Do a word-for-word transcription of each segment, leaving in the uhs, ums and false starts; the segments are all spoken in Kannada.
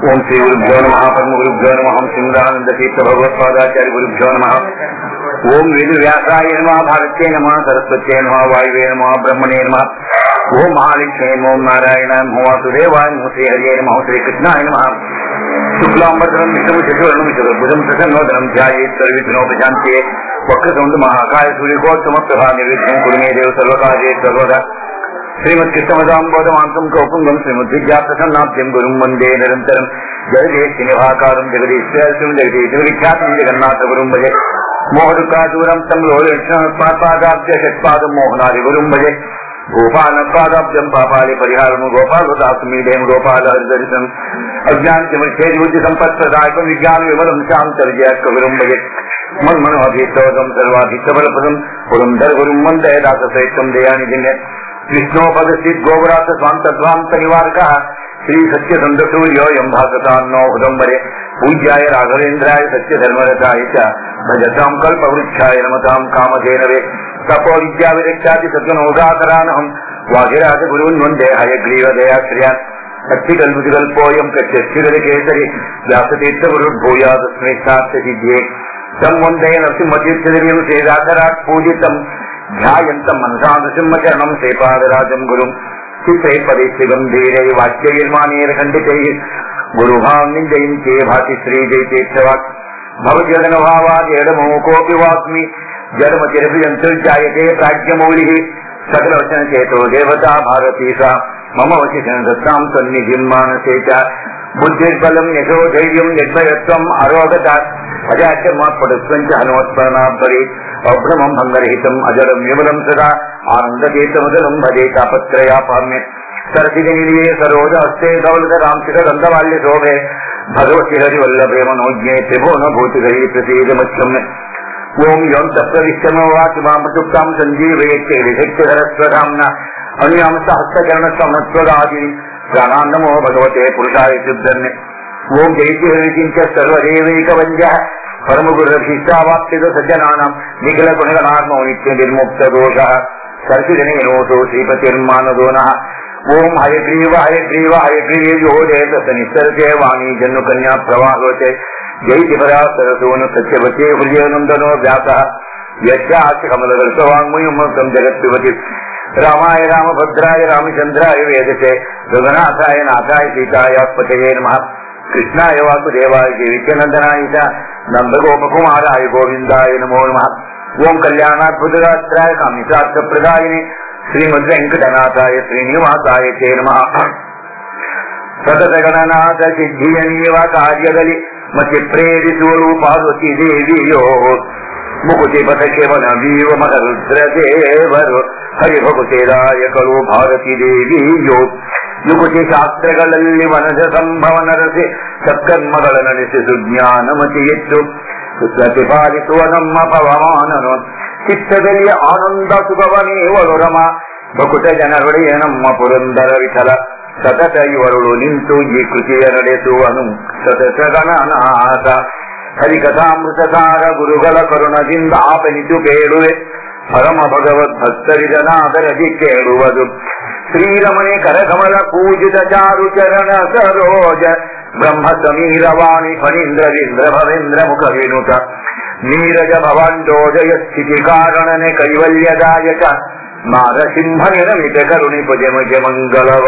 ओम श्री गुरुभ्यो नमः परम गुरुभ्यो नमः सिंहानंद तीर्थ भगवत्पादाचार्य गुरुभ्यो नमः ओम वेद व्यासाय नमः भारत्ये नमः सरस्वत्यै नमः वायुवे नमः ब्रह्मणे नमः ओम महालक्ष्मी ओम नारायण नमः वासुदेवाय नमः श्री हरिये नमः श्री कृष्णाय नमः शुक्लांबरधरं विष्णु चतुर्भुजं चतुर्भुजं प्रसन्नवदनं ध्यायेत् सर्वविघ्नोपशान्त्यै वक्रतुण्ड महाकाय सूर्यकोटसमप्रभा निर्विघ्नं कुरु मे देव सर्वकार्येषु सर्वदा श्रीमद कृष्णमदाम्बोधमांसं कौपुंगं श्रीमद्विद्या प्रसन्नाब्धिं गुरुं वन्दे निरन्तरं जगदेश निभाकारं जगदीश्वरं जगदीशविख्यातं जगन्नाथ गुरुं भजे मोहदुःखादूरं तं लोलक्ष्मणपादाब्ज षट्पादं मोहनादि गुरुं भजे गोपालपादाब्जं पापालि परिहारं गोपालदासमीडें गोपाल हरिदर्शनम् अज्ञानतिमिच्छेदबुद्धि सम्पत्प्रदायकं विज्ञान विमलं शान्तविजयक गुरुं भजे मन्मनोऽभीष्टवदं सर्वाभीष्टफलप्रदं पुरन्दर गुरुं वन्दे दासश्रेष्ठं दयानिधिं विष्णोपदस्थित गोवरात स्वांतध्वांत निवारक श्री सत्य संतसूर्योऽयं भासतान्नो उदम्बरे पूज्याय राघवेन्द्राय सत्य धर्मरताय च भजतां कल्पवृक्षाय नमतां कामधेनवे तपो विद्या विरक्षादि सद्गुणोगाकरानहं वागिराज गुरून् वन्दे हयग्रीवदयाश्रयान् अत्तिकल्पितकल्पोऽयं कच्चित्किरकेसरि व्यासतीर्थगुरुर्भूयादस्मै सार्थसिद्ध्ये तं वन्दे नरसिंहतीर्थदिव्यं श्रीराधराट् पूजितम् ध्यायन्तं मनसा नृसिंहचरणं श्रीपादराजं गुरुं चित्रैपदैश्च गम्भीरै वाक्यनिर्माणैर्खण्डितैः गुरुभावं जयन्ते भाति श्रीजयतीर्थवाक् भवजगनभावादेडमो कोऽपि वास्मि जन्मतिरभिजन्तुर्जायते प्राज्ञमौलिः सकलवचनचेतो देवता भारती सा मम वचितं दत्तां सन्निधिं मानसे च बुद्धिर्बलं यशो धैर्यं निर्भयत्वम् अरोगता अजाचर्मपटुत्वं च हनुमत्स्मरणाभरे अभ्रमं भङ्गरहितम् अजडं विमलं सदा आनन्दतीर्थमदनं भजे तापत्रयापाम्ये सरसिजनिलये सरोजहस्ते धवलधरांसिकगन्धमाल्यशोभे भगवति हरिवल्लभे मनोज्ञे त्रिभुवनभूतिहरि प्रसीदमच्छम् ओं यं तत्प्रविष्टमो वाचि मामृतुक्तां सञ्जीवयेत्येभिशक्तिधरस्वधाम्ना अनुयामसहस्रचरणसमत्वदादि प्राणान्नमो भगवते पुरुषाय शुद्धन्ने ओं जयति हरिकिञ्च सर्वदेवैकवन्द्यः परमगुरुरभीष्टावाप्तिद सज्जनानां निखिलगुणगणार्मो नित्यनिर्मुक्तदोषः सर्पिजनेनोऽसौ श्रीपतिर्मानदो नः ओं हयग्रीव हयग्रीव हयग्रीवो देवतनिस्सरते वाणी जन्नुकन्या प्रवाहोते जयतिपरा सरसोन सत्यवते हृदयनन्दनो व्यासः यस्यास्य कमलदर्शवाङ्मयमृतं जगत्पिबति रामाय रामभद्राय रामचन्द्राय वेदसे रघुनाथाय नाथाय सीताय पतये नमः कृष्णाय वासुदेवाय देवकीनन्दनाय च नन्दगोपकुमाराय गोविन्दाय नमो नमः ओं कल्याणाद्भुतगात्राय कामितार्थप्रदायिने श्रीमद्वेङ्कटनाथाय श्रीनिवासाय ते नमः सततगणनाथ सिद्धियनीव कार्यगलि मति प्रेरिसुवಳು ಪಾರ್ವತಿ ದೇವಿಯೋ ಮುಕುತಿ ಪಥಕೆವನ ವೀವ ಮಹರುದ್ರದೇವರು ಹರಿಭಗುತಿರಾಯಕರು ಭಾರತಿ ದೇವಿಯೋ ಯುಗುತಿ ಶಾಸ್ತ್ರಗಳಲ್ಲಿ ವನಜ ಸಂಭವನರಸಿ ಸತ್ಕರ್ಮಗಳ ನಡೆಸಿ ಸುಜ್ಞಾನಮತಿ ಹೆಚ್ಚು ಪ್ರತಿಪಾಲಿಸುವ ನಮ್ಮ ಪವಮಾನನು ಚಿತ್ತದಲ್ಲಿ ಆನಂದ ಸುಖವನೇವಳು ರಮ ಬಕುಟ ಜನರೊಡೆಯ ನಮ್ಮ ಪುರಂದರ ವಿಠಲ ಸತತ ಇವರುಳು ನಿಂತು ಈ ಕೃತಿಯ ನಡೆಸುವನು ಸತತ ಗಣನಾಥ ಹರಿಕಥಾಮೃತಸಾರ ಗುರುಗಳ ಕರುಣದಿಂದ ಆಪನಿತು ಕೇಳುವೆ ಪರಮ ಭಗವದ್ ಭಕ್ತರಿದನಾದರದಿ ಕೇಳುವುದು ಶ್ರೀರಮಣಿ ಕರಕಮಲ ಪೂಜಿತ ಚಾರು ಚರಣ ಸರೋಜ ಬ್ರಹ್ಮ ಸಮೀರವಾಣಿ ಫಣೀಂದ್ರವೀಂದ್ರ ಭವೇಂದ್ರ ಮುಖ ವಿನುತ ನೀರಜ ಭವಾಂಡೋದಯ ಸ್ಥಿತಿ ಕಾರಣನೆ ಕೈವಲ್ಯದಾಯಕ ನಾರಸಿಂಹನಿರಮಿತ ಕರುಣಿ ಪುಜಮಜ ಮಂಗಳವ.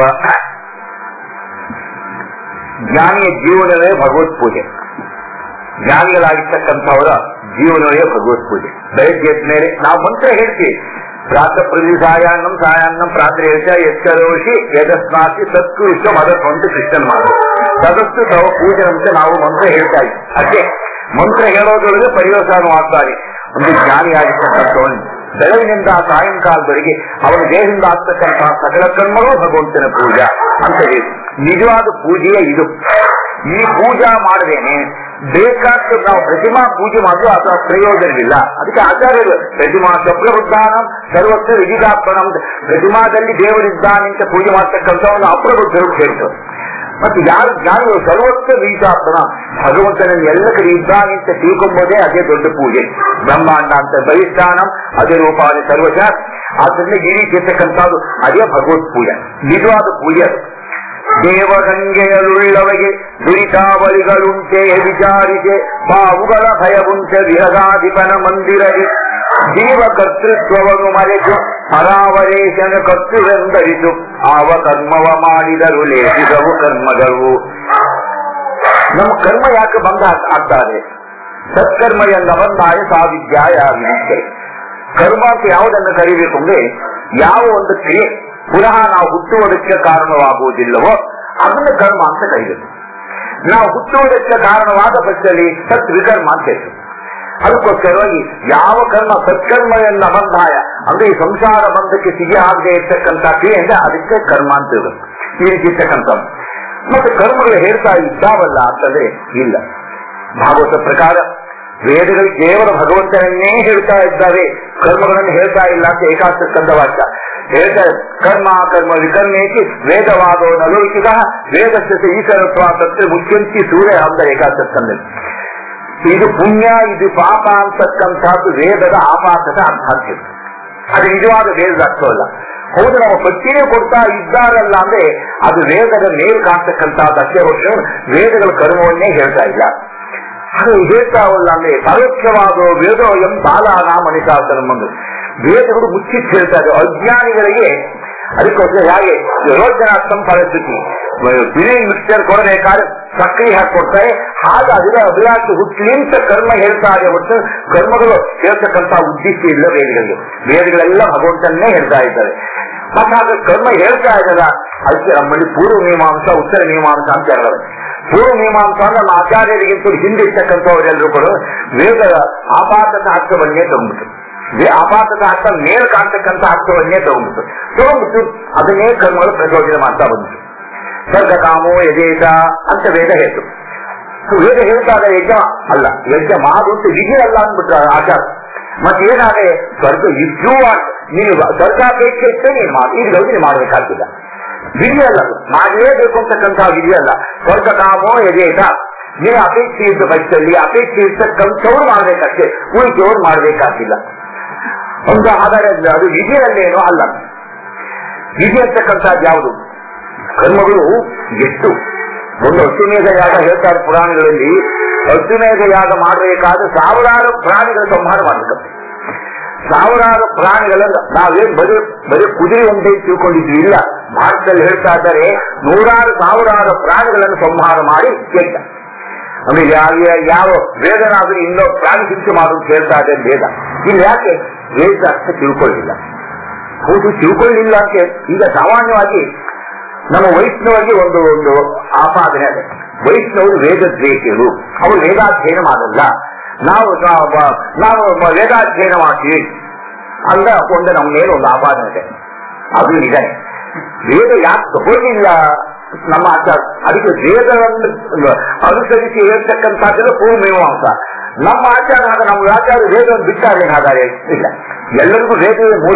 ಜ್ಞಾನಿಯ ಜೀವನವೇ ಭಗವತ್ ಪೂಜೆ. ಜ್ಞಾನಿಗಳಾಗಿರ್ತಕ್ಕಂಥವರ ಜೀವನವೇ ಭಗವತ್ ಪೂಜೆ. ಬೆಳಗ್ಗೆ ಎದ್ದ ಮೇಲೆ ನಾವು ಮಂತ್ರ ಹೇಳ್ತೀವಿ, ಪ್ರಾತಃ ಪ್ರತಿ ಸಾಯಾನ್ನಂ ಸಾಯಾನ್ನಂ ಪ್ರಾತರೇಶ ಎಚ್ಚರೋಷಿ ಯದಸ್ನಾಸಿ ಸತ್ತು ವಿಶ್ವ ಮದತ್ತು ಅಂತ ಕೃಷ್ಣನ್ ಮಾಡು ಸದಸ್ಸು ತವ ಪೂಜೆ ಅಂತ ನಾವು ಮಂತ್ರ ಹೇಳ್ತಾ ಇದ್ವಿ. ಅದೇ ಮಂತ್ರ ಹೇಳೋದ್ರೊಳಗೆ ಪರಿವರ್ತನೆ ಮಾಡ್ತಾರೆ. ಒಂದು ಜ್ಞಾನಿಯಾಗಿರ್ತಕ್ಕಂಥವನು ಬೆಳಗಿನಿಂದ ಸಾಯಂಕಾಲದವರೆಗೆ ಅವನ ದೇಹದಿಂದ ಆಗ್ತಕ್ಕಂತಹ ಸಕಲ ಕರ್ಮಗಳು ಭಗವಂತನ ಪೂಜಾ ಅಂತ ಹೇಳಿ ನಿಜವಾದ ಪೂಜೆಯೇ ಇದು. ಈ ಪೂಜಾ ಮಾಡದೇನೆ ಬೇಕಾದ ನಾವು ಪ್ರತಿಮಾ ಪೂಜೆ ಮಾಡಿದ್ರು ಅಥವಾ ಪ್ರಯೋಜನವಿಲ್ಲ. ಅದಕ್ಕೆ ಆಚಾರ್ಯರು ಪ್ರತಿಮಾ ಸ್ವಪ್ರಬುದ್ಧಾನ ಸರ್ವತ್ರ ವಿಧಿದಾತ್ಮನ ಪ್ರತಿಮಾದಲ್ಲಿ ದೇವರಿದ್ದಾನೆ ಅಂತ ಪೂಜೆ ಮಾಡ್ತಕ್ಕಂಥವನ್ನ ಅಪ್ರಬುದ್ಧರು ಹೇಳ್ತಾರೆ. ಮತ್ತು ಯಾರು ಜ್ಞಾನಿಗಳು ಸರ್ವತ್ರ ವಿಧಿದಾತ್ಮನ ಭಗವಂತನಲ್ಲಿ ಎಲ್ಲ ಕಡೆ ಇದ್ದಾನೆ ಅಂತ ತಿಳ್ಕೊಂಬೋದೇ ಅದೇ ದೊಡ್ಡ ಪೂಜೆ. ಬ್ರಹ್ಮಾಂಡ ಅಂತ ಬಹಿಷ್ಠಾನಂ ಅದೇ ರೂಪಾದಿ ಸರ್ವಶ. ಆದ್ದರಿಂದ ಈ ರೀತಿ ಇರ್ತಕ್ಕಂಥದ್ದು ಅದೇ ಭಗವತ್ ಪೂಜೆ, ನಿಜವಾದ ಪೂಜೆ ಅದು. ದೇವಗಂಗೆಯಳುಳ್ಳವಗೆ ದುರಿತಾವಳಿಗಳುಂಟೆ ವಿಚಾರಿಸೆ ಬಾವುಗಳ ಭಯವುಂಟೆ ವಿಹಗಾಧಿಪನ ಮಂದಿರದಿ ಜೀವ ಕರ್ತೃತ್ವವನ್ನು ಮರೆತು ಪರಾವರೇಶನ ಕರ್ತೃವೆಂದರಿತು ಆವ ಕರ್ಮವ ಮಾಡಿದರು ಲೇಖಿಸವು ಕರ್ಮಗಳು. ನಮ್ಮ ಕರ್ಮ ಯಾಕೆ ಬಂದ ಆಗ್ತಾರೆ? ಸತ್ಕರ್ಮ ಎಂದ ಬಂದಾಯ ಸಾವಿದ್ಯಾಯ ವಿದ್ಯೆ. ಕರ್ಮ ಅಂತ ಯಾವುದನ್ನು ಕರಿಬೇಕು ಅಂದ್ರೆ ಯಾವ ಒಂದು ಕ್ರಿಯೆ ಪುನಃ ನಾವು ಹುಟ್ಟುವುದಕ್ಕೆ ಕಾರಣವಾಗುವುದಿಲ್ಲವೋ ಅದನ್ನು ಕರ್ಮ ಅಂತ ಕರಿಬೇಕು. ನಾವು ಹುಟ್ಟುವುದಕ್ಕೆ ಕಾರಣವಾದ ಪಕ್ಷದಲ್ಲಿ ಸತ್ ವಿಕರ್ಮ ಅಂತ ಹೇಳ್ತೀವಿ. ಅದಕ್ಕೋಸ್ಕರವಾಗಿ ಯಾವ ಕರ್ಮ ಸತ್ಕರ್ಮ ಎನ್ನ ಬಂಧಾಯ ಅಂದ್ರೆ ಈ ಸಂಸಾರ ಬಂಧಕ್ಕೆ ಸಿಗಿ ಆಗದೆ ಇರ್ತಕ್ಕಂಥ ಕ್ರಿಯೆ ಅಂದ್ರೆ ಅದಕ್ಕೆ ಕರ್ಮ ಅಂತ ಹೇಳಬೇಕು. ಈ ರೀತಿ ಇರ್ತಕ್ಕಂಥ ಮತ್ತೆ ಕರ್ಮಗಳು ಹೇಳ್ತಾ ಇದ್ದಾವಲ್ಲ ಅಂತಂದ್ರೆ ಇಲ್ಲ. ಭಾಗವತ ಪ್ರಕಾರ ವೇದಗಳು ಕೇವಲ ಭಗವಂತನನ್ನೇ ಹೇಳ್ತಾ ಇದ್ದಾವೆ, ಕರ್ಮಗಳನ್ನು ಹೇಳ್ತಾ ಇಲ್ಲ ಅಂತ ಏಕಾಸ್ತ ಸ್ಕಂದ ವಾಕ್ಯ ಹೇಳ್ತಾರೆ. ಕರ್ಮ ಕರ್ಮ ವಿಕರ್ಮೇತಿ ವೇದವಾದೋ ನಲೋಚಿತ ವೇದಸ್ಯ ಈಶ್ವರತ್ವ ತತ್ರ ಮುಖ್ಯಂತಿ ಸೂರ್ಯ ಅಂತ ಏಕಾಸ್ತ ಸ್ಕಂದ. ಇದು ಪುಣ್ಯ ಇದು ಪಾಪ ಅಂತಕ್ಕಂಥದ್ದು ವೇದದ ಆಪಾತದ ಅರ್ಥ. ಅದು ನಿಜವಾದ ವೇದದ ಅರ್ಥವಲ್ಲ. ಹೌದು, ನಾವು ಪಟ್ಟಿನೇ ಕೊಡ್ತಾ ಇದ್ದಾರಲ್ಲ ಅಂದ್ರೆ ಅದು ವೇದದ ಮೇಲ್ ಕಾಣ್ತಕ್ಕಂಥದ್ದು ಅಷ್ಟೇ ಹೊರತು ವೇದಗಳ ಕರ್ಮವನ್ನೇ ಹೇಳ್ತಾ ಇಲ್ಲ. ಅದು ಹೇಳ್ತಾವಲ್ಲ ಅಂದ್ರೆ ಪರೋಕ್ಷವಾದ ವೇದೋ ಎಂ ಬಾಲಾನ ಮಣಿಸಾಸನಂದು ವೇದಗಳು ಮುಚ್ಚಿಟ್ಟು ಹೇಳ್ತಾರೆ ಅಜ್ಞಾನಿಗಳಿಗೆ. ಅದಕ್ಕೋಸ್ಕರ ಹಾಗೆ ಯೋಜನಾರ್ಥಂ ಪರಿಸ್ಥಿತಿ ಬಿಳಿ ಮಿಕ್ಸ್ಚರ್ ಕೊಡಬೇಕಾದ್ರೆ ಸಕ್ಕರೆ ಹಾಕೊಡ್ತಾರೆ. ಹಾಗೆ ಅದರ ಅಭಿಲಾಷ ಹುಟ್ಟಿಂತ ಕರ್ಮ ಹೇಳ್ತಾರೆ ಹೊತ್ತು ಕರ್ಮಗಳು ಹೇಳ್ತಕ್ಕಂಥ ಉದ್ದೇಶ ಇಲ್ಲ ವೇದಗಳಿಗೆ. ವೇದಗಳೆಲ್ಲ ಭಗವಂತನ್ನೇ ಹೇಳ್ತಾ ಇದ್ದಾರೆ. ಮತ್ತೆ ಹಾಗೆ ಕರ್ಮ ಹೇಳ್ತಾ ಇದ್ದಲ್ಲ ಅದಕ್ಕೆ ನಮ್ಮಲ್ಲಿ ಪೂರ್ವ ಮೀಮಾಂಸ ಉತ್ತರ ಮೀಮಾಂಸ ಅಂತ ಹೇಳೋದು. ಪೂರ್ವ ಮೀಮಾಂಸ ನಮ್ಮ ಆಚಾರ್ಯರಿಗಿಂತ ಹಿಂದೆ ಇರ್ತಕ್ಕಂಥವರೆಲ್ಲರೂ ಕೂಡ ವೇದದ ಆಪಾತದ ಅರ್ಥವನ್ನೇ ತಗೊಂಡ್ಬಿಟ್ಟು ಆಪಾತದ ಅರ್ಥ ಮೇಲ್ ಕಾಣ್ತಕ್ಕಂಥ ಅರ್ಥವನ್ನೇ ತಗೊಂಡ್ಬಿಟ್ಟು ತಗೊಂಡ್ಬಿಟ್ಟು ಅದನ್ನೇ ಕರ್ಮಗಳು ಪ್ರಚೋದನೆ ಮಾಡ್ತಾ ಬಂತು. ಸ್ವರ್ಗ ಕಾಮೋ ಯಜೇತ ಅಂತ ವೇದ ಹೇಳ್ತು. ವೇದ ಹೇಳ್ತಾಗ ಯಜ್ಞ ಅಲ್ಲ, ಯಜ್ಞ ಮಾಡು ಅಂತ ವಿಧಿ ಅಲ್ಲ ಅಂದ್ಬಿಟ್ರು ಆಚಾರ. ಮತ್ತೆ ಏನಾದ್ರೆ ಸ್ವರ್ಗ ಇದ್ರೂ ನೀವು ಸ್ವರ್ಗಾಪೇಕ್ಷೆ ಇಷ್ಟೇ ನೀನು ಮಾಡಿ ಈಗ ನೀನು ಮಾಡ್ಬೇಕಾಗಿಲ್ಲ. ವಿಧಿ ಅಲ್ಲ, ಮಾಡಲೇಬೇಕು ಅಂತಕ್ಕಂಥ ವಿಧಿ ಅಲ್ಲ. ಸ್ವರ್ಗ ಕಾಮೋ ಯಜೇತ ನೀವು ಅಪೇಕ್ಷೆ ಇದ್ದ ಪಕ್ಷದಲ್ಲಿ ಅಪೇಕ್ಷೆ ಇರ್ತಕ್ಕಂಥವ್ರು ಮಾಡ್ಬೇಕಷ್ಟೇ, ಉಳಿದವ್ರು ಮಾಡ್ಬೇಕಾಗಿಲ್ಲ ಅಂತ. ಹಾಗಾದ್ರೆ ಅದು ವಿಧಿಯಲ್ಲೇನೋ ಅಲ್ಲ. ವಿಧಿ ಅಂತಕ್ಕಂಥದ್ದು ಯಾವುದು? ಕರ್ಮಗಳು ಎಷ್ಟು ಒಂದು ಅಶ್ವಮೇಧ ಯಾಗ ಹೇಳ್ತಾರೆ ಪುರಾಣಗಳಲ್ಲಿ. ಅಶ್ವಮೇಧ ಯಾಗ ಮಾಡಬೇಕಾದ್ರೆ ಸಾವಿರಾರು ಪ್ರಾಣಿಗಳ ಸಂಹಾರ ಮಾಡಬೇಕಂತೆ. ಸಾವಿರಾರು ಪ್ರಾಣಿಗಳನ್ನ ನಾವೇನ್ ಬರೀ ಬರೀ ಕುದುರೆ ಒಂದೇ ತಿಳ್ಕೊಂಡಿದ್ವಿ ಇಲ್ಲ. ಭಾರತದಲ್ಲಿ ಹೇಳ್ತಾ ಇದ್ದಾರೆ ನೂರಾರು ಸಾವಿರಾರು ಪ್ರಾಣಿಗಳನ್ನು ಸಂಹಾರ ಮಾಡಿ ಯಜ್ಞ. ಆಮೇಲೆ ಯಾವ ಯಾವ ವೇದನಾದ್ರೂ ಇನ್ನೋ ಪ್ರಾಣಿ ಹಿಂಸೆ ಮಾಡೋದು ಹೇಳ್ತಾ ಇದ್ದಾರೆ ವೇದ. ಇಲ್ಲಿ ಯಾಕೆ ವೇದ ಅರ್ಥ ತಿಳ್ಕೊಳ್ಳಿಲ್ಲ? ಹೌದು, ತಿಳ್ಕೊಳ್ಳಿಲ್ಲ ಅಂತ ಈಗ ಸಾಮಾನ್ಯವಾಗಿ ನಮ್ಮ ವೈಷ್ಣವರಿಗೆ ಒಂದು ಒಂದು ಆಪಾದನೆ ಅದೇ. ವೈಷ್ಣವರು ವೇದ ದ್ವೇಷರು, ಅವರು ವೇದಾಧ್ಯಯನ ಮಾಡಲ್ಲ. ನಾವು ನಾವು ವೇದಾಧ್ಯಯನ ಮಾಡ್ತೀವಿ ಅಂದ ಒಂದು ನಮ್ಮ ಮೇಲೆ ಒಂದು ಆಪಾದನೆ ಇದೆ. ಅದು ನಿಜ. ವೇದ ಯಾಕೆ ತಗೊಳ್ಳಿಲ್ಲ ನಮ್ಮ ಆಚಾರ? ಅದಕ್ಕೆ ವೇದವನ್ನು ಅನುಸರಿಸಿ ಹೇಳ್ತಕ್ಕಂಥದ್ದೆಲ್ಲ ಪೂರ್ವ ಮೀಮಾಂಸ. ನಮ್ಮ ಆಚಾರ ಆಗ ನಮ್ಮ ಆಚಾರ ವೇದವನ್ನು ಬಿಟ್ಟಾರೆ ಹಾಗಾದ್ರೆ ಇಲ್ಲ. ಎಲ್ಲರಿಗೂ ವೇದವೇ ಮೂಲ.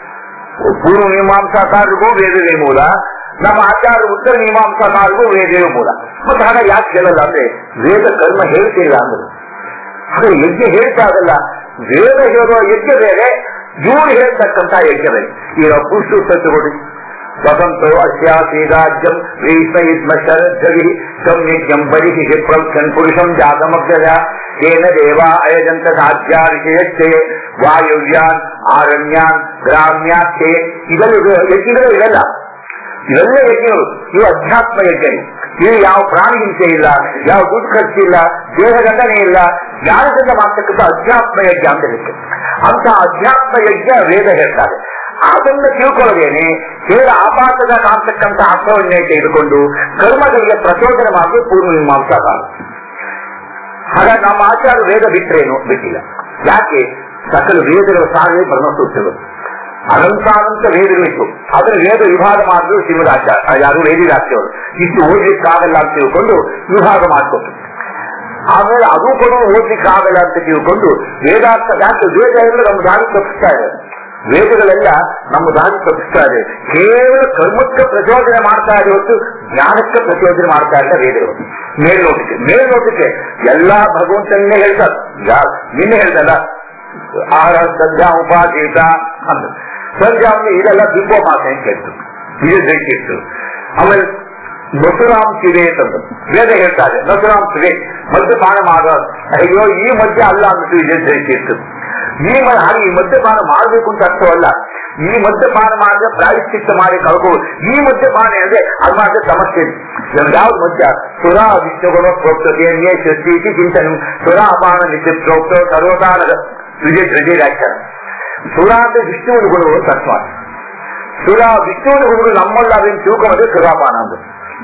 ಪೂರ್ವ ಮೀಮಾಂಸಾಕಾರರಿಗೂ ವೇದವೇ ಮೂಲ, ನಮ್ಮ ಆಚಾರ ಉತ್ತರ ಮೀಮಾಂಸಾಕಾರರಿಗೂ ವೇದವೇ ಮೂಲ. ಮತ್ತೆ ಹಾಗೆ ಯಾಕೆ ಹೇಳಲ್ಲ ಅಂದ್ರೆ ವೇದ ಕರ್ಮ ಹೇಳ್ತಿಲ್ಲ ಅಂದ್ರೆ ಹಾಗೆ ಯಜ್ಞ ಹೇಳ್ತಾ ಅದಲ್ಲ. ವೇದ ಹೇಳುವ ಯಜ್ಞ ಬೇರೆ, ಇವರು ಹೇಳ್ತಕ್ಕಂಥ ಯಜ್ಞ ಬೇರೆ. ಈಗ ಪುರುಷ ತಗೊಳ್ಳಿ, ವಸಂತೋ ಅಸ್ಯಾಸಿ ರಾಜ್ಯಂ ವೀಷ್ಮ ಶರದ್ಧವಿ ಸಂಯಜ್ಞಂ ಬರಿಹಿ ಪ್ರವಕ್ಷನ್ ಪುರುಷಂ ಜಾತಮಗ್ರಯ ಏನ ದೇವ ಅಯಜಂತ ಸಾಧ್ಯಾರಿಷಯಚ್ಚೆ ವಾಯುವ್ಯಾನ್ ಆರಣ್ಯಾನ್ ಗ್ರಾಮ್ಯಾಖ್ಯೆ. ಇದೆಲ್ಲ ಯಜ್ಞಗಳು ಇವೆಲ್ಲ ಇವೆಲ್ಲ ಯಜ್ಞಗಳು. ಇವು ಅಧ್ಯಾತ್ಮ ಯಜ್ಞ. ಇವು ಯಾವ ಪ್ರಾಣಿ ಹಿಂಸೆ ಇಲ್ಲ, ಯಾವ ದುಡ್ಡು ಖರ್ಚಿಲ್ಲ, ದೇಹ ದಂಡನೆ ಇಲ್ಲ, ಜ್ಞಾನದಿಂದ ಮಾಡ್ತಕ್ಕಂಥ ಅಧ್ಯಾತ್ಮ ಯಜ್ಞ ಅಂತ ಹೇಳುತ್ತೆ. ಅಂತ ಅಧ್ಯಾತ್ಮ ಯಜ್ಞ ವೇದ ಹೇಳ್ತಾರೆ. ಅದನ್ನು ತಿಳ್ಕೊಳ್ಳೋದೇನೆ ಕೇವಲ ಆಪಾತದ ಕಾಣ್ತಕ್ಕಂಥ ಅರ್ಥವನ್ನೇ ತೆಗೆದುಕೊಂಡು ಕರ್ಮಗಳಿಗೆ ಪ್ರಚೋದನೆ ಮಾಡಿ ಪೂರ್ವ ಮೀಮಾಂಸಾಕಾರ. ಹಾಗಾಗಿ ನಮ್ಮ ಆಚಾರ ವೇದ ಬಿಟ್ಟರೇನು ಬಿಟ್ಟಿಲ್ಲ. ಯಾಕೆ? ಸಕಲ ವೇದಗಳ ಸಾರೇ ಬ್ರಹ್ಮಸೂತ್ರಗಳು, ಅನಂತಾನಂತ ವೇದಗಳಿತ್ತು. ಅದರ ವೇದ ವಿಭಾಗ ಮಾಡಿದ್ರು ಶ್ರೀಮದಾಚಾರ್ಯ, ಯಾರು ವೇದಿರಾಚಾರ್ಯವರು. ಇಷ್ಟು ಓದ್ಲಿಕ್ಕಾಗಲ್ಲ ಅಂತ ತಿಳ್ಕೊಂಡು ವಿಭಾಗ ಮಾಡಿಕೊಟ್ರು. ಆಮೇಲೆ ಅದು ಕೂಡ ಓದ್ಲಿಕ್ಕಾಗಲ್ಲ ಅಂತ ತಿಳ್ಕೊಂಡು ವೇದಾರ್ಥ ಯಾಕೆ ವೇದ ಎಲ್ಲ ನಮ್ಮ ದಾರಿ ತಪ್ಪಿಸ್ತಾ ಇದೆ. ವೇದಗಳೆಲ್ಲ ನಮ್ಮ ದಾರಿ ತಪ್ಪಿಸ್ತಾ ಇದೆ. ಕೇವಲ ಕರ್ಮಕ್ಕೆ ಪ್ರಚೋದನೆ ಮಾಡ್ತಾ ಇದೆ ಹೊತ್ತು ಜ್ಞಾನಕ್ಕೆ ಪ್ರಚೋದನೆ ಮಾಡ್ತಾ ಇಲ್ಲ ವೇದಗಳು. ಮೇಲ್ನೋಟಕ್ಕೆ ಮೇಲ್ನೋಟಕ್ಕೆ ಎಲ್ಲಾ ಭಗವಂತನ್ನೇ ಹೇಳ್ತಾರೆ. ನಿನ್ನೆ ಹೇಳ್ದಲ್ಲ ಆಹಾರ ಸಂಧ್ಯಾ ಉಪಾಧೀತ ಅಂತ. ಸಂಧ್ಯಾ ಅಂದ್ರೆ ಇದೆಲ್ಲ ಬಿಂಬೋ ಮಾತೆ ಅಂತ ಹೇಳ್ತು, ಇದು ಬೇಕಿತ್ತು. ಆಮೇಲೆ ನಸುರಾಂಸಿದೆ ಅಂತಂದು ವೇದ ಹೇಳ್ತಾರೆ. ನಸುರಾಂಸಿದೆ ಮದ್ಯಪಾನ ಮಾಡ ಅಯ್ಯೋ ಈ ಮದ್ಯ ಅಲ್ಲ ಅಂದ್ಬಿಟ್ಟು ಇದೇ ಧರಿಸಿತ್ತು. ಈ ಹಾಗೆ ಈ ಮದ್ಯಪಾನ ಮಾಡಬೇಕು ಅಂತ ಅರ್ಥವಲ್ಲ. ಈ ಮದ್ಯಪಾನ ಮಾಡಿದ್ರೆ ಪ್ರಾಯಶ್ಚಿತ್ತ ಮಾಡಿ ಕಳ್ಕೋದು. ಈ ಮದ್ಯಪಾನ ಅಂದ್ರೆ ಅದು ಮಾಡಿದ್ರೆ ಸಮಸ್ಯೆ. ಯಾವ್ದು ಮದ್ಯ? ಸುರಾ ವಿಷ್ಣುಗುಣ ಪ್ರೋಕ್ತತೆ ಶಕ್ತಿ ಚಿಂತನೆ ಸುರಾಪಾನ ನಿತ್ಯ ಪ್ರೋಕ್ತ ಸರ್ವತಾನದ ವಿಜಯ ವಿಜಯ ವ್ಯಾಖ್ಯಾನ. ಸುರಾ ಅಂದ್ರೆ ವಿಷ್ಣುವಿನ ಗುಣಗಳು ತತ್ವ. ಸುರಾ ವಿಷ್ಣುವಿನ ಗುಣಗಳು ನಮ್ಮಲ್ಲಿ ಅದೇನು ತಿಳ್ಕೊಂಡ್ರೆ ಸುರಾಪಾನ ಅಂದ್ರೆ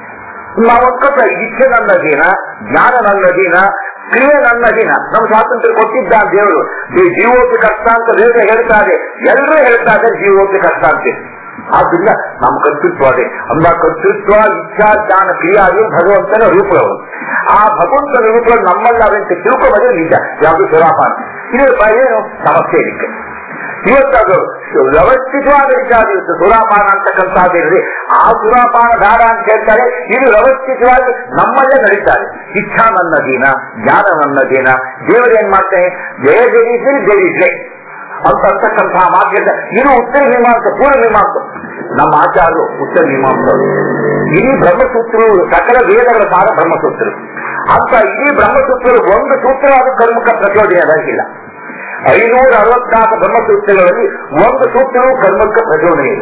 ನಾವೊಕ್ಕ ಇಚ್ಛೆ ನನ್ನದೇನ, ಜ್ಞಾನ ನನ್ನದೇನ, ಕ್ರಿಯೆ ನನ್ನದೇನ. ನಮ್ಮ ಸ್ವಾತಂತ್ರ್ಯ ಕೊಟ್ಟಿದ್ದ ದೇವರು. ಜೀವೋಪಿ ಕಷ್ಟ ಅಂತ ವೇದ ಹೇಳ್ತಾರೆ, ಎಲ್ಲರೂ ಹೇಳ್ತಾರೆ ಜೀವೋಪಿ ಕಷ್ಟ ಅಂತ. ಆದ್ರಿಂದ ನಮ್ಮ ಕರ್ತೃತ್ವ ಅದೇ. ಅಂದ ಕರ್ತೃತ್ವ ಇಚ್ಛಾ ಜ್ಞಾನ ಕ್ರಿಯಾದಿ ಭಗವಂತನ ರೂಪಗಳು. ಆ ಭಗವಂತನ ರೂಪಗಳು ನಮ್ಮಲ್ಲಿ ಅದಂತೆ ತಿಳ್ಕೊಂಬದೇ ನಿಜ. ಯಾವುದು ಸುರಾಪಾನ. ಇದು ಏನು ಸಮಸ್ಯೆ ಇದಕ್ಕೆ. ಇವತ್ತದು ವ್ಯವಸ್ಥಿತವಾದ ವಿಚಾರ ಇರುತ್ತೆ. ಸುರಾಪಾನ ಅಂತಕ್ಕಂಥದ್ದಿರಲಿ. ಆ ಸುರಾಪಾನ ದಾರ ಅಂತ ಹೇಳ್ತಾರೆ. ಇದು ವ್ಯವಸ್ಥಿತವಾಗಿ ನಮ್ಮಲ್ಲೇ ನಡೀತಾರೆ. ಇಚ್ಛಾ ನನ್ನದೀನ, ಜ್ಞಾನ ನನ್ನದೀನ. ದೇವರು ಏನ್ ಮಾಡ್ತಾನೆ? ಜಯ ಜಯಿಸಲಿ ಜಯಿಸಲೇ ಅಂತ ಅಂತಕ್ಕಂತಹ ಮಾರ್ಗದ ಇದು ಉತ್ತರ ಮೀಮಾಂಸ, ಪೂರ್ವ ಮೀಮಾಂಸ. ನಮ್ಮ ಆಚಾರ್ಯರು ಉತ್ತರ ಮೀಮಾಂಸರು. ಇಡೀ ಬ್ರಹ್ಮಸೂತ್ರರು ಸಕಲ ವೇದಗಳ ಸಾರ ಬ್ರಹ್ಮಸೂತ್ರರು ಅಂತ. ಇಡೀ ಬ್ರಹ್ಮಸೂತ್ರರು ಒಂದು ಸೂತ್ರ ಅದು ಕರ್ಮಕ ಪ್ರಚೋದನೆ ಅದಾಗಿಲ್ಲ. ಐನೂರ ಅರವತ್ನಾಲ್ಕು ಬ್ರಹ್ಮಸೂತ್ರಗಳಲ್ಲಿ ಒಂದು ಸೂತ್ರವೂ ಕರ್ಮಕ್ಕೆ ಪ್ರಚೋದನೆ ಇಲ್ಲ.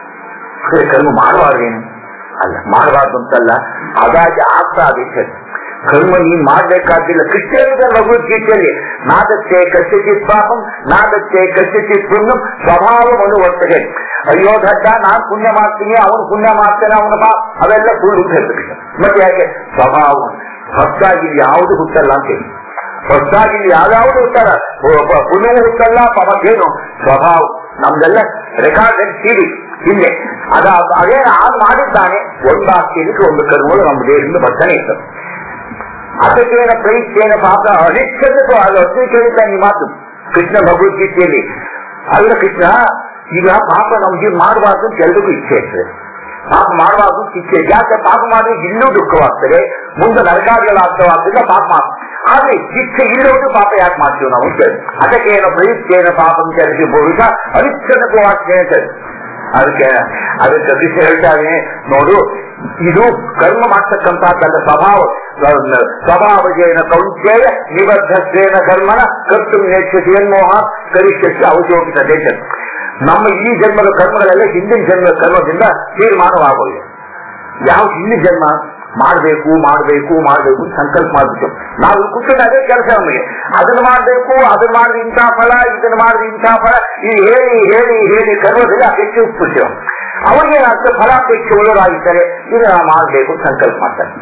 ಕರ್ಮ ಮಾಡಬಾರ್ದೇನು ಅಲ್ಲ, ಮಾಡಬಾರ್ದು ಅಂತಲ್ಲ, ಅದಾಗಿ ಆಗ್ತಾ ಅದಕ್ಕೆ ಕರ್ಮ ನೀನ್ ಮಾಡ್ಬೇಕಾದಿಲ್ಲ. ಕ್ರಿಶ್ಚಿಯನ್ರ ಭಗವದ್ಗೀತೆಯಲ್ಲಿ ನಾದಕ್ಕೆ ಕಶ್ಚಿತ್ ಪಾಪಂ ನಾದಕ್ಕೆ ಕಶ್ಚಿತ್ ಪುಣ್ಯಂ ಸ್ವಭಾವ ಅನುವರ್ತನೆ. ಅಯ್ಯೋ ದಡ್ಡ ನಾನ್ ಪುಣ್ಯ ಮಾಡ್ತೀನಿ, ಅವನು ಪುಣ್ಯ ಮಾಡ್ತಾನೆ, ಅವನ ಪಾಪ, ಅವೆಲ್ಲ ಸುಳ್ಳು ಹೇಳ್ಬೇಕು. ಮತ್ತೆ ಯಾಕೆ? ಸ್ವಭಾವ ಹೊಸದಾಗಿ ಯಾವುದು ಹುಟ್ಟಲ್ಲ ಅಂತೇಳಿ. ಹೊಸದಾಗಿ ಯಾವ್ಯಾವುದು ಹುಟ್ಟಲ್ಲ, ಪುಣ್ಯವೂ ಹುಟ್ಟಲ್ಲ, ಪಾಪಕ್ಕೇನು ಸ್ವಭಾವ. ನಮ್ದೆಲ್ಲ ರೆಕಾರ್ಡ್ ಸೀಡಿ ಹಿಂದೆ ಅದ ಅದೇ ಆಗ ಮಾಡಿದ್ದಾನೆ. ಒಂದಾಗ್ತಿದ್ದಕ್ಕೆ ಒಂದು ಕರ್ಮಗಳು ನಮ್ಮ ದೇಹದಿಂದ ಬರ್ತಾನೆ ಇರ್ತದೆ. ಅದಕ್ಕೇನ ಪ್ರೈಸ್ತೇನ ಪಾಪ ಅನಿಶ್ಚಿತಕ್ಕೂ ಅದು ಅತಿ ಕೇಳಿತಾನೆ ಈ ಮಾತು ಕೃಷ್ಣ ಭಗವದ್ಗೀತೆಯಲ್ಲಿ. ಅಲ್ಲ ಕೃಷ್ಣ, ಈಗ ಪಾಪ ನಮ್ಗೆ ಮಾಡಬಾರ್ದು ಅಂತ ಎಲ್ರಿಗೂ ಇಚ್ಛೆ ಇರ್ತದೆ. ಪಾಪ ಮಾಡಬಾರ್ದು ಇಚ್ಛೆ. ಯಾಕೆ? ಪಾಪ ಮಾಡಿ ಇನ್ನೂ ದುಃಖವಾಗ್ತದೆ, ಮುಂದೆ ನರಕಾದಿಗಳಾಗ್ತವಾಗ್ತಿಲ್ಲ ಪಾಪ ಮಾಡ. ಆದ್ರೆ ಇಚ್ಛೆ ಇಲ್ಲೋದು ಪಾಪ ಯಾಕೆ ಮಾಡ್ತೀವಿ ನಾವು ಅಂತ ಹೇಳಿ. ಅದಕ್ಕೇನ ಪ್ರಯುಕ್ತೇನ ಪಾಪ ಅಂತ ಹೇಳಿಸಿ ಬಹುಶಃ ಅನಿಶ್ಚಿತಕ್ಕೂ ವಾಕ್ಯ ಅಂತ ಹೇಳಿ. ಅದಕ್ಕೆ ಅದಕ್ಕೆ ಕೃಷ್ಣ ಹೇಳ್ತಾನೆ ನೋಡು, ಇದು ಕರ್ಮ ಮಾಡ್ತಕ್ಕಂಥದ್ದಲ್ಲ, ಸ್ವಭಾವ. ಸ್ವಭಾವಜೇನ ಕೌಂತ್ಯೇಯ ನಿಬದ್ಧತ್ವೇನ ಕರ್ಮನ ಕರ್ತು ನೇಕ್ಷಸಿ ಎನ್ಮೋಹ ಕರಿಷ್ಯಕ್ಕೆ ಅವಶೋಕಿತ ದೇಶ. ನಮ್ಮ ಈ ಜನ್ಮದ ಕರ್ಮಗಳೆಲ್ಲ ಹಿಂದಿನ ಜನ್ಮದ ಕರ್ಮದಿಂದ ತೀರ್ಮಾನವಾಗೋಗಿದೆ. ಯಾವ ಹಿಂದಿನ ಜನ್ಮ ಮಾಡಬೇಕು ಮಾಡಬೇಕು ಮಾಡಬೇಕು ಸಂಕಲ್ಪ ಮಾಡ್ಬಿಟ್ಟು ನಾವು ಕೂತ್ಕೊಂಡು ಅದೇ ಕೆಲಸ ನಮಗೆ. ಅದನ್ನ ಮಾಡಬೇಕು, ಅದನ್ನ ಮಾಡಿದ್ರೆ ಇಂಥ ಫಲ, ಇದನ್ನ ಮಾಡಿದ್ರೆ ಇಂಥ ಫಲ, ಈ ಹೇಳಿ ಹೇಳಿ ಹೇಳಿ ಕರ್ಮದಲ್ಲಿ ಅಪೇಕ್ಷೆ ಉತ್ಪತ್ತಿವ. ಅವರಿಗೇನಾಗ್ತದೆ? ಫಲಾಪೇಕ್ಷೆ ಒಳಗಾಗಿದ್ದಾರೆ. ಇದನ್ನ ಮಾಡಬೇಕು ಸಂಕಲ್ಪ ಮಾಡ್ತಾರೆ.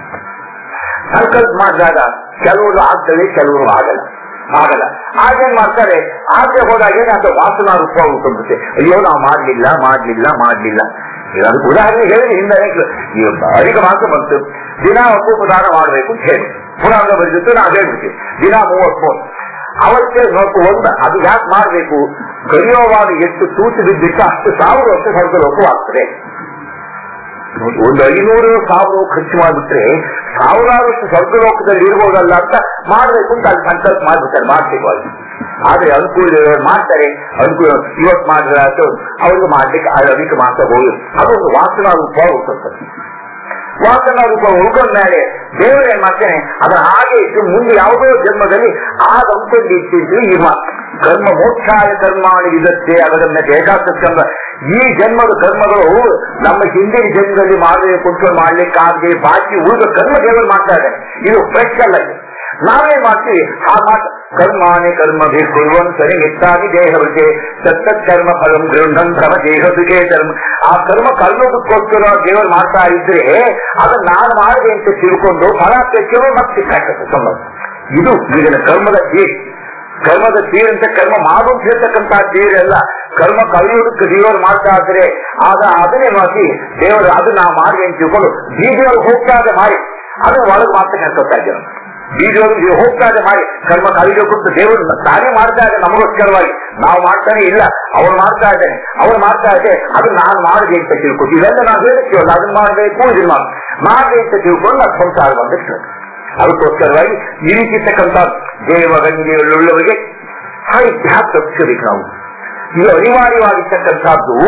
ಸಂಕಲ್ಪ ಮಾಡಿದಾಗ ಕೆಲವರು ಆಗ್ತದೆ, ಕೆಲವರು ಆಗಲ್ಲ ಆಗಲ್ಲ ಆಗೇನ್ ಮಾಡ್ತಾರೆ? ಆದ್ರೆ ಹೋದಾಗ ಏನಾಗ್ತದೆ? ವಾಸನಾ ರೂಪ ಉಂಟುಂಬುತ್ತೆ. ಅಯ್ಯೋ ನಾವು ಮಾಡ್ಲಿಲ್ಲ ಮಾಡ್ಲಿಲ್ಲ ಮಾಡ್ಲಿಲ್ಲ. ಅದಕ್ಕೆ ಉದಾಹರಣೆ ಹೇಳಿ ಹಿಂದೆ ಅಧಿಕ ಮಾತ್ರ ಬಂತು. ದಿನ ಒಪ್ಪು ದಾನ ಮಾಡಬೇಕು ಅಂತ ಹೇಳಿ ಪುರಾಣ ಬರೆದಿತ್ತು. ನಾವು ಹೇಳ್ಬಿಡ್ತೀವಿ ದಿನ ಮೂವತ್ತ್ ಮೂರು ಅವತ್ತೇ ನೋಡ್ಕೊ ಒಂದು. ಅದು ಯಾಕೆ ಮಾಡಬೇಕು? ಕಲಿಯೋವಾಗ ಎಷ್ಟು ತೂತು ಬಿದ್ದಿಟ್ಟು ಅಷ್ಟು ಸಾವಿರ ವರ್ಷ ಸ್ವರ್ಗಲೋಕವಾಗ್ತದೆ. ಒಂದು ಐನೂರು ಸಾವಿರ ಖರ್ಚು ಮಾಡಿಬಿಟ್ರೆ ಸಾವಿರಾರು ವರ್ಷ ಸ್ವರ್ಗಲೋಕದಲ್ಲಿ ಇರ್ಬೋದಲ್ಲ ಅಂತ ಮಾಡಬೇಕು ಅಂತ ಅಲ್ಲಿ ಸಂಕಲ್ಪ ಮಾಡ್ಬಿಡ್ತಾರೆ. ಮಾಡ್ಬೇಕು ಅಲ್ಲಿ. ಆದ್ರೆ ಅನುಕೂಲ ಮಾಡ್ತಾರೆ. ಅನುಕೂಲ ಇವತ್ತು ಮಾಡಿದ್ರೆ ಆಯ್ತು, ಅವ್ರಿಗೆ ಮಾಡ್ಲಿಕ್ಕೆ ಅದಕ್ಕೆ ಮಾತ್ರ ಹೋಗಿ ಅದೊಂದು ವಾಸನಾ ರೂಪ ಉಳ್ಕೊಳ್ತಾರೆ. ವಾಸನಾ ರೂಪ ಉಳ್ಕೊಂಡ ಮೇಲೆ ದೇವರು ಏನ್ ಮಾಡ್ತೇನೆ ಅದನ್ನ ಹಾಗೆ ಇಟ್ಟು ಮುಂದೆ ಯಾವುದೋ ಜನ್ಮದಲ್ಲಿ ಆಗ ಅಂದ್ಕೊಂಡು ಇಟ್ಟಿದ್ರು. ಈ ಕರ್ಮ ಮೋಕ್ಷಾಯ ಕರ್ಮಾಣಿ ಇದಕ್ಕೆ ಅದನ್ನ ಏಕಾದಶಂಬ ಈ ಜನ್ಮದ ಕರ್ಮಗಳು ನಮ್ಮ ಹಿಂದಿನ ಜನ್ಮದಲ್ಲಿ ಮಾಡಬೇಕು ಅಂತ ಮಾಡ್ಲಿಕ್ಕಾಗದೆ ಬಾಕಿ ಉಳಿದ ಕರ್ಮ ದೇವರು ಮಾಡ್ತಾ ಇದ್ದಾರೆ. ಇದು ಫ್ರೆಶ್ ಅಲ್ಲ. ನಾವೇನ್ ಮಾಡ್ತೀವಿ? ಆ ಮಾತು ಕರ್ಮಾಣಿ ಕರ್ಮ ಭಿರ್ಕುರ್ವಂತರಿ ನಿತ್ತಾಗಿ ದೇಹವಿದೆ ಸತ್ತತ್ ಕರ್ಮ ಫಲಂ ಗೃಹಂ ಕ್ರಮ ದೇಹದಿಗೆ ಕರ್ಮ. ಆ ಕರ್ಮ ಕಲ್ಲೋದಕ್ಕೋಸ್ಕರ ದೇವರು ಮಾಡ್ತಾ ಇದ್ರೆ ಅದನ್ನ ನಾನು ಮಾಡಿದೆ ಅಂತ ತಿಳ್ಕೊಂಡು ಫಲಾಪೇಕ್ಷೆ ಮತ್ತೆ ಸಂಬಂಧ. ಇದು ಈಗಿನ ಕರ್ಮದ ತೀರ್. ಕರ್ಮದ ತೀರಂತ ಕರ್ಮ ಮಾಡು ಅಂತ ಹೇಳ್ತಕ್ಕಂಥ ತೀರೆಲ್ಲ ಕರ್ಮ ಕಲಿಯೋದಕ್ಕೆ ದೇವರು ಮಾಡ್ತಾ ಇದ್ರೆ ಆಗ ಅದನ್ನೇ ಮಾಡಿ ದೇವರು ಅದು ನಾವು ಮಾಡಿ ಅಂತ ತಿಳ್ಕೊಂಡು ಬೀದಿಯವ್ರಿಗೆ ಹೋಗ್ತಾ ಇದೆ ಮಾಡಿ ಅದನ್ನ ಒಳಗೆ ಮಾಡ್ತಕ್ಕಂಥ ಇದ್ದೇವೆ. ಬೀದಿಯವ್ರಿಗೆ ಹೋಗ್ತಾ ಇದೆ ಮಾಡಿ ಕರ್ಮ ಕಲಿಯೋಕ್ಕಂತ ದೇವರು ತಾನೇ ಮಾಡ್ತಾ ಇದೆ ನಮಗೋಸ್ಕರವಾಗಿ. ನಾವು ಮಾಡ್ತಾನೆ ಇಲ್ಲ, ಅವ್ರು ಮಾಡ್ತಾ ಇದ್ದೇನೆ, ಅವ್ರು ಮಾಡ್ತಾ ಇದೆ, ಅದು ನಾನು ಮಾಡಿದೆ ಅಂತ ತಿಳ್ಕೊಂಡು ಇವೆಲ್ಲ ನಾವು ಹೇಳ್ತೀವಲ್ಲ ಅದನ್ನ ಮಾಡಬೇಕು ಇದನ್ನ ಮಾಡಿ ಮಾಡಿದೆ ಅಂತ ತಿಳ್ಕೊಂಡು ಅದು ಸಂಸಾರ ಬಂದಿತ್ತು. ಅದಕ್ಕೋಸ್ಕರವಾಗಿ ಈ ರೀತಿರ್ತಕ್ಕಂಥ ದೇವ ಗಂಗೆಯುಳ್ಳವರಿಗೆ ಹಾಗೆ ಧ್ಯಾನ ತಪ್ಪಿಸಬೇಕು ನಾವು. ಇದು ಅನಿವಾರ್ಯವಾಗಿರ್ತಕ್ಕಂಥದ್ದು.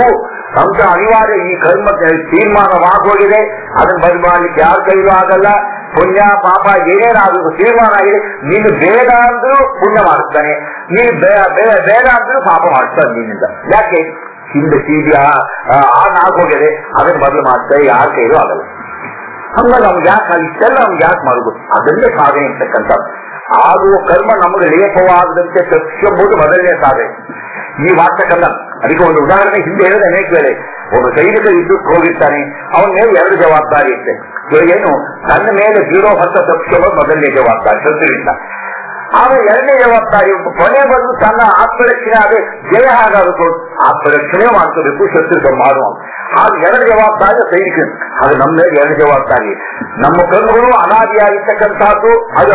ಅಂತ ಅನಿವಾರ್ಯ. ಈ ಕರ್ಮ ತೀರ್ಮಾನವಾಗೋಗಿದೆ, ಅದನ್ನ ಬದಲು ಮಾಡ್ಲಿಕ್ಕೆ ಯಾರ ಕೈಲೂ ಆಗಲ್ಲ. ಪುಣ್ಯ ಪಾಪ ಏನೇನಾದ್ರೂ ತೀರ್ಮಾನ ಆಗಿದೆ. ನೀನು ಬೇಡ ಅಂದ್ರೂ ಪುಣ್ಯ ಮಾಡಿಸ್ತಾನೆ, ನೀನು ಬೇಡ ಅಂದ್ರೂ ಪಾಪ ಮಾಡಿಸ್ತಾನೆ ನಿನ್ನಿಂದ. ಯಾಕೆ ಹಿಂದೆ ಸೀದಿ ಆನ್ ಆಗೋಗಿದೆ, ಅದನ್ನ ಬದಲು ಮಾಡ್ತಾರೆ, ಯಾರ ಕೈಲೂ ಆಗಲ್ಲ. ಹಂಗ ನಮ್ಗೆ ಯಾಕೆ ಇಷ್ಟೆಲ್ಲ ನಮ್ಗೆ ಯಾಕೆ ಮಾಡುದು? ಅದನ್ನೇ ಸಾಧನೆ ಅಂತಕ್ಕಂಥ. ಆಗುವ ಕರ್ಮ ನಮಗೆ ಲೇಪವಾಗದಂತೆ ತಪ್ಪಿಸಬಹುದು ಮೊದಲನೇ ಸಾಧನೆ. ಈ ಮಾಡ್ತಕ್ಕಲ್ಲ. ಅದಕ್ಕೆ ಒಂದು ಉದಾಹರಣೆ ಹಿಂದೆ ಹೇಳಿದ ಅನೇಕ ವೇಳೆ ಒಬ್ಬ ಸೈನಿಕ ಯುದ್ಧಕ್ಕೆ ಹೋಗಿರ್ತಾನೆ, ಅವನ ಮೇಲೆ ಎರಡು ಜವಾಬ್ದಾರಿ ಇರುತ್ತೆ. ಏನು, ತನ್ನ ಮೇಲೆ ಬೀರೋ ಹೊತ್ತ ತಪ್ಪಿಸೋದು ಮೊದಲನೇ ಜವಾಬ್ದಾರಿ ಶತ್ರುವಿಂದ. ಆಮೇಲೆ ಎರಡನೇ ಜವಾಬ್ದಾರಿ ಕೊನೆ ಬಂದು ತನ್ನ ಆತ್ಮರಕ್ಷಣೆ ಅದೇ ಜಯ ಹಾಗಾಗಬೇಕು, ಆತ್ಮರಕ್ಷಣೆ ಮಾಡ್ಕೋಬೇಕು, ಶತ್ರು ಮಾಡುವ. ಹಾಗೆ ಎರಡು ಜವಾಬ್ದಾರಿ ಸೈನಿಕ. ಅದು ನಮ್ಮ ಮೇಲೆ ಎರಡು ಜವಾಬ್ದಾರಿ. ನಮ್ಮ ಕರ್ಮಗಳು ಅನಾದಿಯಾಗಿರ್ತಕ್ಕಂಥದ್ದು, ಅದು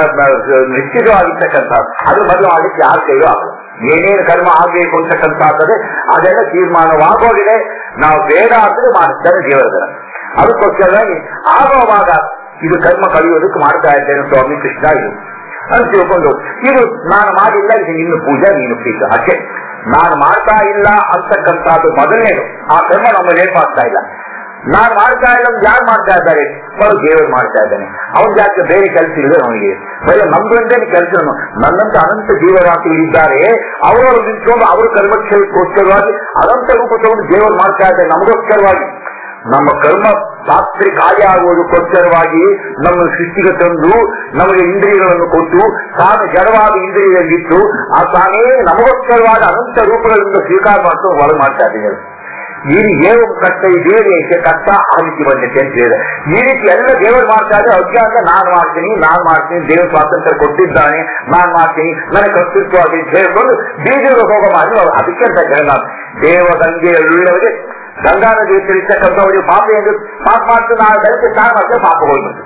ನಿಶ್ಚಿತವಾಗಿರ್ತಕ್ಕಂಥದ್ದು. ಅದ್ರ ಬದಲು ಮಾಡಲಿಕ್ಕೆ ಯಾರ ಕೈಯೂ ಆಗಲ್ಲ. ಏನೇನು ಕರ್ಮ ಆಗ್ಬೇಕು ಅಂತಕ್ಕಂಥದ್ದೇ ಅದೆಲ್ಲ ತೀರ್ಮಾನವಾಗೋಗಿದೆ. ನಾವು ಬೇಡ ಅಂದ್ರೆ ಮಾಡ್ತಾರೆ ದೇವರ. ಅದಕ್ಕೋಸ್ಕರವಾಗಿ ಆಗುವಾಗ ಇದು ಕರ್ಮ ಕಳೆಯೋದಕ್ಕೆ ಮಾಡ್ತಾ ಇದ್ದೇನೆ ಸ್ವಾಮಿ ಕೃಷ್ಣ ಇದು ಅಂತ ತಿಳ್ಕೊಂಡು, ಇದು ನಾನು ಮಾಡಿಲ್ಲ, ಇದು ನಿನ್ನ ಪೂಜೆ ನೀನು ಪ್ರೀತ ಅಷ್ಟೇ. ನಾನು ಮಾಡ್ತಾ ಇಲ್ಲ ಅಂತಕ್ಕಂಥದ್ದು ಮೊದಲನೇದು. ಆ ಕರ್ಮ ನಮ್ಮ ಲೇಪಾಗ್ತಾ ಇಲ್ಲ. ನಾನು ಮಾಡ್ತಾ ಇಲ್ಲ, ಯಾರು ಮಾಡ್ತಾ ಇದ್ದಾರೆ? ಬರೋ ದೇವರು ಮಾಡ್ತಾ ಇದ್ದಾನೆ. ಅವನ ಜಾತಿ ಬೇರೆ ಕೆಲಸ ಇಲ್ಲ ಅವನಿಗೆ, ಬರೀ ನಮ್ದೊಂದೇನು ಕೆಲಸ. ನನ್ನಂತ ಅನಂತ ಜೀವರಾಶಿಗಳಿದ್ದಾರೆ, ಅವರವರು ನಿಂತ್ಕೊಂಡು ಅವ್ರ ಕರ್ಮಕ್ಷೇತ್ರಕ್ಕೋಸ್ಕರವಾಗಿ ಅನಂತ ರೂಪ ತಗೊಂಡು ದೇವರು ಮಾಡ್ತಾ ಇದ್ದಾರೆ ನಮಗೋಸ್ಕರವಾಗಿ. ನಮ್ಮ ಕರ್ಮ ಶಾಸ್ತ್ರಿ ಕಾರ್ಯ ಆಗುವುದಕ್ಕೋಸ್ಕರವಾಗಿ ನಮ್ಮ ಸೃಷ್ಟಿಗೆ ತಂದು ನಮಗೆ ಇಂದ್ರಿಯಗಳನ್ನು ಕೊಟ್ಟು ತಾನು ಜಡವಾದ ಇಂದ್ರಿಯದಲ್ಲಿಟ್ಟು ಆ ತಾನೇ ನಮಗೋಸ್ಕರವಾದ ಅನಂತ ರೂಪಗಳಿಂದ ಸ್ವೀಕಾರ ಮಾಡ್ಕೊಂಡು ಹೊರ ಮಾಡ್ತಾ ಇದ್ದೀವಿ. ಈ ಏನು ಕಷ್ಟ ಇದೇನು ಕಷ್ಟ ಆ ರೀತಿ ಬಂದಿದೆ ಅಂತ ಹೇಳಿದೆ. ಈ ರೀತಿ ಎಲ್ಲ ದೇವರು ಮಾಡ್ತಾ ಇದ್ರೆ ಅಜ್ಞಾನ ನಾನು ಮಾಡ್ತೀನಿ ನಾನು ಮಾಡ್ತೀನಿ ದೇವ್ರ ಸ್ವಾತಂತ್ರ್ಯ ಕೊಟ್ಟಿದ್ದಾನೆ, ನಾನ್ ಮಾಡ್ತೀನಿ, ನನಗೆ ಕರ್ತೃತ್ವ ಅಂತ ಹೇಳ್ಕೊಂಡು ಬೀದಿಗೆ ಹೋಗೋ ಮಾಡಿ ಅದಕ್ಕೆ ಅಂತ ಹೇಳ ದೇವ ಗಂಗೆಯುಳ್ಳವರಿಗೆ ಗಂಗಾ ನದಿ ಇರ್ತಕ್ಕಂಥವರಿಗೆ ಪಾಪ ಎಂದು ಪಾಪ ಮಾಡ್ತು ನಾವು ಬೆಳಗ್ಗೆ ಸ್ನಾನ ಮಾಡಿದ್ರೆ ಪಾಪ ಹೋಗ್ಬೇಕು.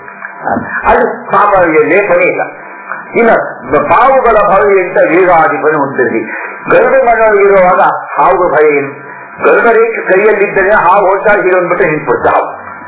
ಅದು ಪಾಪ ಲೇಪನೇ ಇಲ್ಲ. ಇನ್ನು ಪಾವುಗಳ ಭಯ ಅಂತ ವೇಗಾಧಿಪನೆ ಹೊಂದಿರಿ. ಗರುಡ ಮನೆಯಲ್ಲಿರುವಾಗ ಹಾವು ಭಯ ಏನು? ಗರುಡ ರೇಖೆ ಕೈಯಲ್ಲಿದ್ದರೆ ಹಾವು ಹೊರಟಾಗಿ ಹೀಗೊಂಡ್ಬಿಟ್ಟೆ ನಿಂತ್ಬಿಡ್ತ. ಹಾವು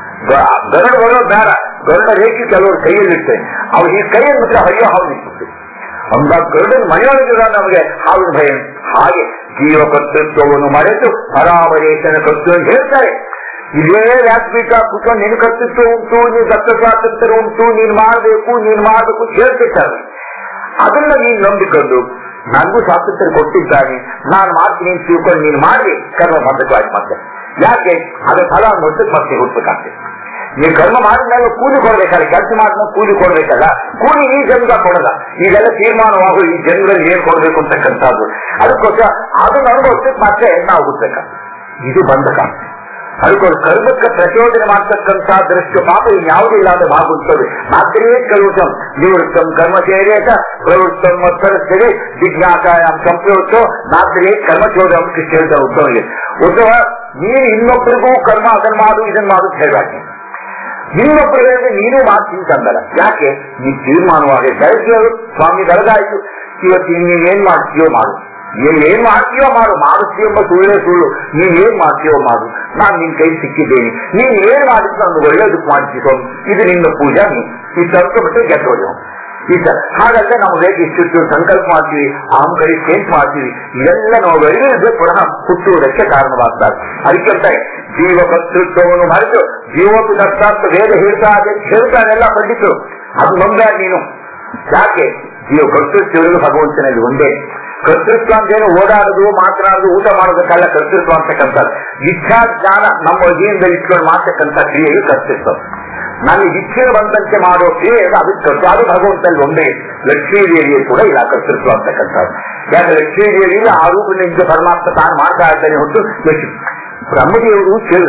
ಗರುಡ ಬರೋದು ಬೇಡ, ಗರುಡ ರೇಖೆ ಕೆಲವರು ಕೈಯಲ್ಲಿರ್ತೇನೆ, ಅವ್ರು ಈ ಕೈಯಲ್ಲಿ ಬಿಟ್ಟರೆ ಹರಿಯೋ ಹಾವು ನಿಂತ್ಬಿಡ್ತೇವೆ. ಅಂದ ಗರುಡನ ಮನೆಯೊಳಗಿರೋ ನಮಗೆ ಹಾವಿನ ಭಯ. ಹಾಗೆ ಜೀವ ಕರ್ತೃತ್ವವನ್ನು ಮರೆತು ಪರಾವರೇಶನ ಕರ್ತೃ ಹೇಳ್ತಾರೆ. ಇದೇ ವ್ಯಾಸಪೀಠ ಕೂತ್ಕೊಂಡು ನಿನ್ ಕರ್ತೃತ್ವ ಉಂಟು, ನೀನ್ ದತ್ತ ಸ್ವಾತಂತ್ರ್ಯ ಉಂಟು, ನೀನ್ ಮಾಡಬೇಕು ನೀನ್ ಮಾಡಬೇಕು ಹೇಳ್ತಿರ್ತಾರೆ. ಅದನ್ನ ನೀನ್ ನಂಬಿಕೊಂಡು ನನಗೂ ಸ್ವಾತಂತ್ರ್ಯ ಕೊಟ್ಟಿದ್ದಾನೆ, ನಾನು ಮಾಡ್ತೀನಿ ಅಂತ ತಿಳ್ಕೊಂಡು ನೀನು ಮಾಡಿ ಕರ್ಮ ಬಂಧಕವಾಗಿ ಮಾಡ್ತೇನೆ. ಯಾಕೆ? ಅದ್ರ ಫಲ ನೋಡ್ತಕ್ಕೆ ಮತ್ತೆ ಹುಡ್ಬೇಕಾಗ್ತದೆ. ನೀವು ಕರ್ಮ ಮಾಡಿದ್ಮೇಲೆ ಕೂಲಿ ಕೊಡ್ಬೇಕಲ್ಲ, ಕೆಲಸ ಮಾಡಿದ್ಮೇಲೆ ಕೂಲಿ ಕೊಡ್ಬೇಕಲ್ಲ. ಕೂಲಿ ಈ ಜನ್ಮ ಕೊಡಲ್ಲ. ಈಗೆಲ್ಲ ತೀರ್ಮಾನವಾಗು ಈ ಜನ್ಮದಲ್ಲಿ ಏನ್ ಕೊಡ್ಬೇಕು ಅಂತಕ್ಕಂಥದ್ದು. ಅದಕ್ಕೋಸ್ಕರ ಅದನ್ನ ಅನುಭವಿಸಕ್ಕೆ ಮತ್ತೆ ನಾವು ಹುಡ್ಬೇಕ. ಇದು ಬಂಧಕ. ಅದಕ್ಕೋಸ್ಕರ ಕರ್ಮಕ್ಕೆ ಪ್ರಚೋದನೆ ಮಾಡ್ತಕ್ಕಂಥ ದೃಶ್ಯ ಪಾಪ ಇನ್ಯಾವುದಿಲ್ಲ ಅಂದ್ರೆ ಭಾಗುತ್ತದೆ. ಮಾತ್ರೇ ಕರುತಂ ನಿವೃತ್ತಂ ಕರ್ಮಚೇರೇತ ಪ್ರವೃತ್ತಂ ಮತ್ಸರಸ್ಥೆ ಜಿಜ್ಞಾಸಾಯಾಮ್ ಸಂಪ್ರವೃತ್ತೋ ನಾತ್ರೇ ಕರ್ಮಚೋದಂ ಕೃಷ್ಣ ಉತ್ತಮಗೆ. ಉತ್ತಮ ನೀನು ಇನ್ನೊಬ್ಬರಿಗೂ ಕರ್ಮ ಅದನ್ನ ಮಾಡು ಇದನ್ನ ಮಾಡು ಹೇಳಾಕೆ. ಇನ್ನೊಬ್ಬರಿಗೆ ನೀನೇ ಮಾಡ್ತೀನಿ ತಂದಲ್ಲ. ಯಾಕೆ? ನೀ ತೀರ್ಮಾನವಾಗಿ ಬೆಳಗ್ಗೆ ಸ್ವಾಮಿ ಬೆಳಗಾಯ್ತು, ಇವತ್ತು ನೀನೇನ್ ಮಾಡ್ತೀಯೋ ಮಾಡು, ನೀನ್ ಏನ್ ಮಾಡ್ತೀಯೋ ಮಾಡು, ಮಾಡುತ್ತೀಯೋ ಎಂಬ ಸುಳ್ಳೇ ಸುಳ್ಳು. ನೀನ್ ಏನ್ ಮಾಡ್ತೀಯೋ ಮಾಡು, ನಾನು ನಿನ್ ಕೈ ಸಿಕ್ಕಿದ್ದೇನೆ, ನೀನ್ ಏನ್ ಮಾಡಿದ್ರು ನಾನು ಒಳ್ಳೇದಕ್ಕೆ ಮಾಡ್ತೀಸೋ, ಇದು ನಿನ್ನ ಪೂಜಾ. ನೀ ಈ ಸಂಕಲ್ಪಟ್ಟೆ ಗೆದ್ದೋದು ಈ ಸರ್. ಹಾಗಂದ್ರೆ ನಾವು ಹೇಗೆ ಇಷ್ಟು ಸಂಕಲ್ಪ ಮಾಡ್ತೀವಿ, ಅಹಂ ಕೈ ಚೇಂಜ್ ಮಾಡ್ತೀವಿ, ಇದೆಲ್ಲ ನಾವು ಬೆಳೆಯೋದೇ ಪುನಃ ಹುಟ್ಟುವುದಕ್ಕೆ ಕಾರಣವಾಗ್ತಾರೆ. ಅದಕ್ಕೆ ಜೀವ ಕರ್ತೃತ್ವವನ್ನು ಮರೆತು ಜೀವೋಪಿ ದತ್ತಾಂತ ವೇದ ಹೇಳ್ತಾ ಹೇಳ್ತಾನೆಲ್ಲ ಪಂಡಿತರು. ಅದು ನಂಬ ನೀನು. ಯಾಕೆ? ಜೀವ ಕರ್ತೃತ್ವ ಭಗವಂತನಲ್ಲಿ ಒಂದೇ. ಕರ್ತೃತ್ವ ಅಂತೇನು ಓಡಾಡುದು ಮಾತನಾಡುದು ಊಟ ಮಾಡೋದಕ್ಕೆಲ್ಲ ಕರ್ತೃತ್ವ ಅಂತಕ್ಕಂಥದ್ದು. ಇಚ್ಛಾ ಜ್ಞಾನ ನಮ್ಮ ಜೀವನದಲ್ಲಿ ಇಟ್ಕೊಂಡು ಮಾಡ್ತಕ್ಕಂಥ ಕ್ರಿಯೆಯು ಕರ್ತೃತ್ವ. ನನಗೆ ಇಚ್ಛೆ ಬಂದಂತೆ ಮಾಡೋ ಕ್ರಿಯೆ ಅದಕ್ಕೆ ಅದು ಭಗವಂತನಲ್ಲಿ ಒಂದೇ. ಲಕ್ಷ್ಮೀದೇವಿಯು ಕೂಡ ಇಲ್ಲ ಕರ್ತೃತ್ವ ಅಂತಕ್ಕಂಥದ್ದು. ಯಾಕೆ? ಲಕ್ಷ್ಮೀದೇವಿಯಲ್ಲಿ ಆ ರೂಪದಿಂದ ಪರಮಾತ್ಮ ತಾನು ಮಾಡ್ತಾ ಇದ್ದಾನೆ ಹೊತ್ತು ಲಕ್ಷ್ಮಿ. ಬ್ರಹ್ಮದೇವರು ಕೇಳಿದ್ರು,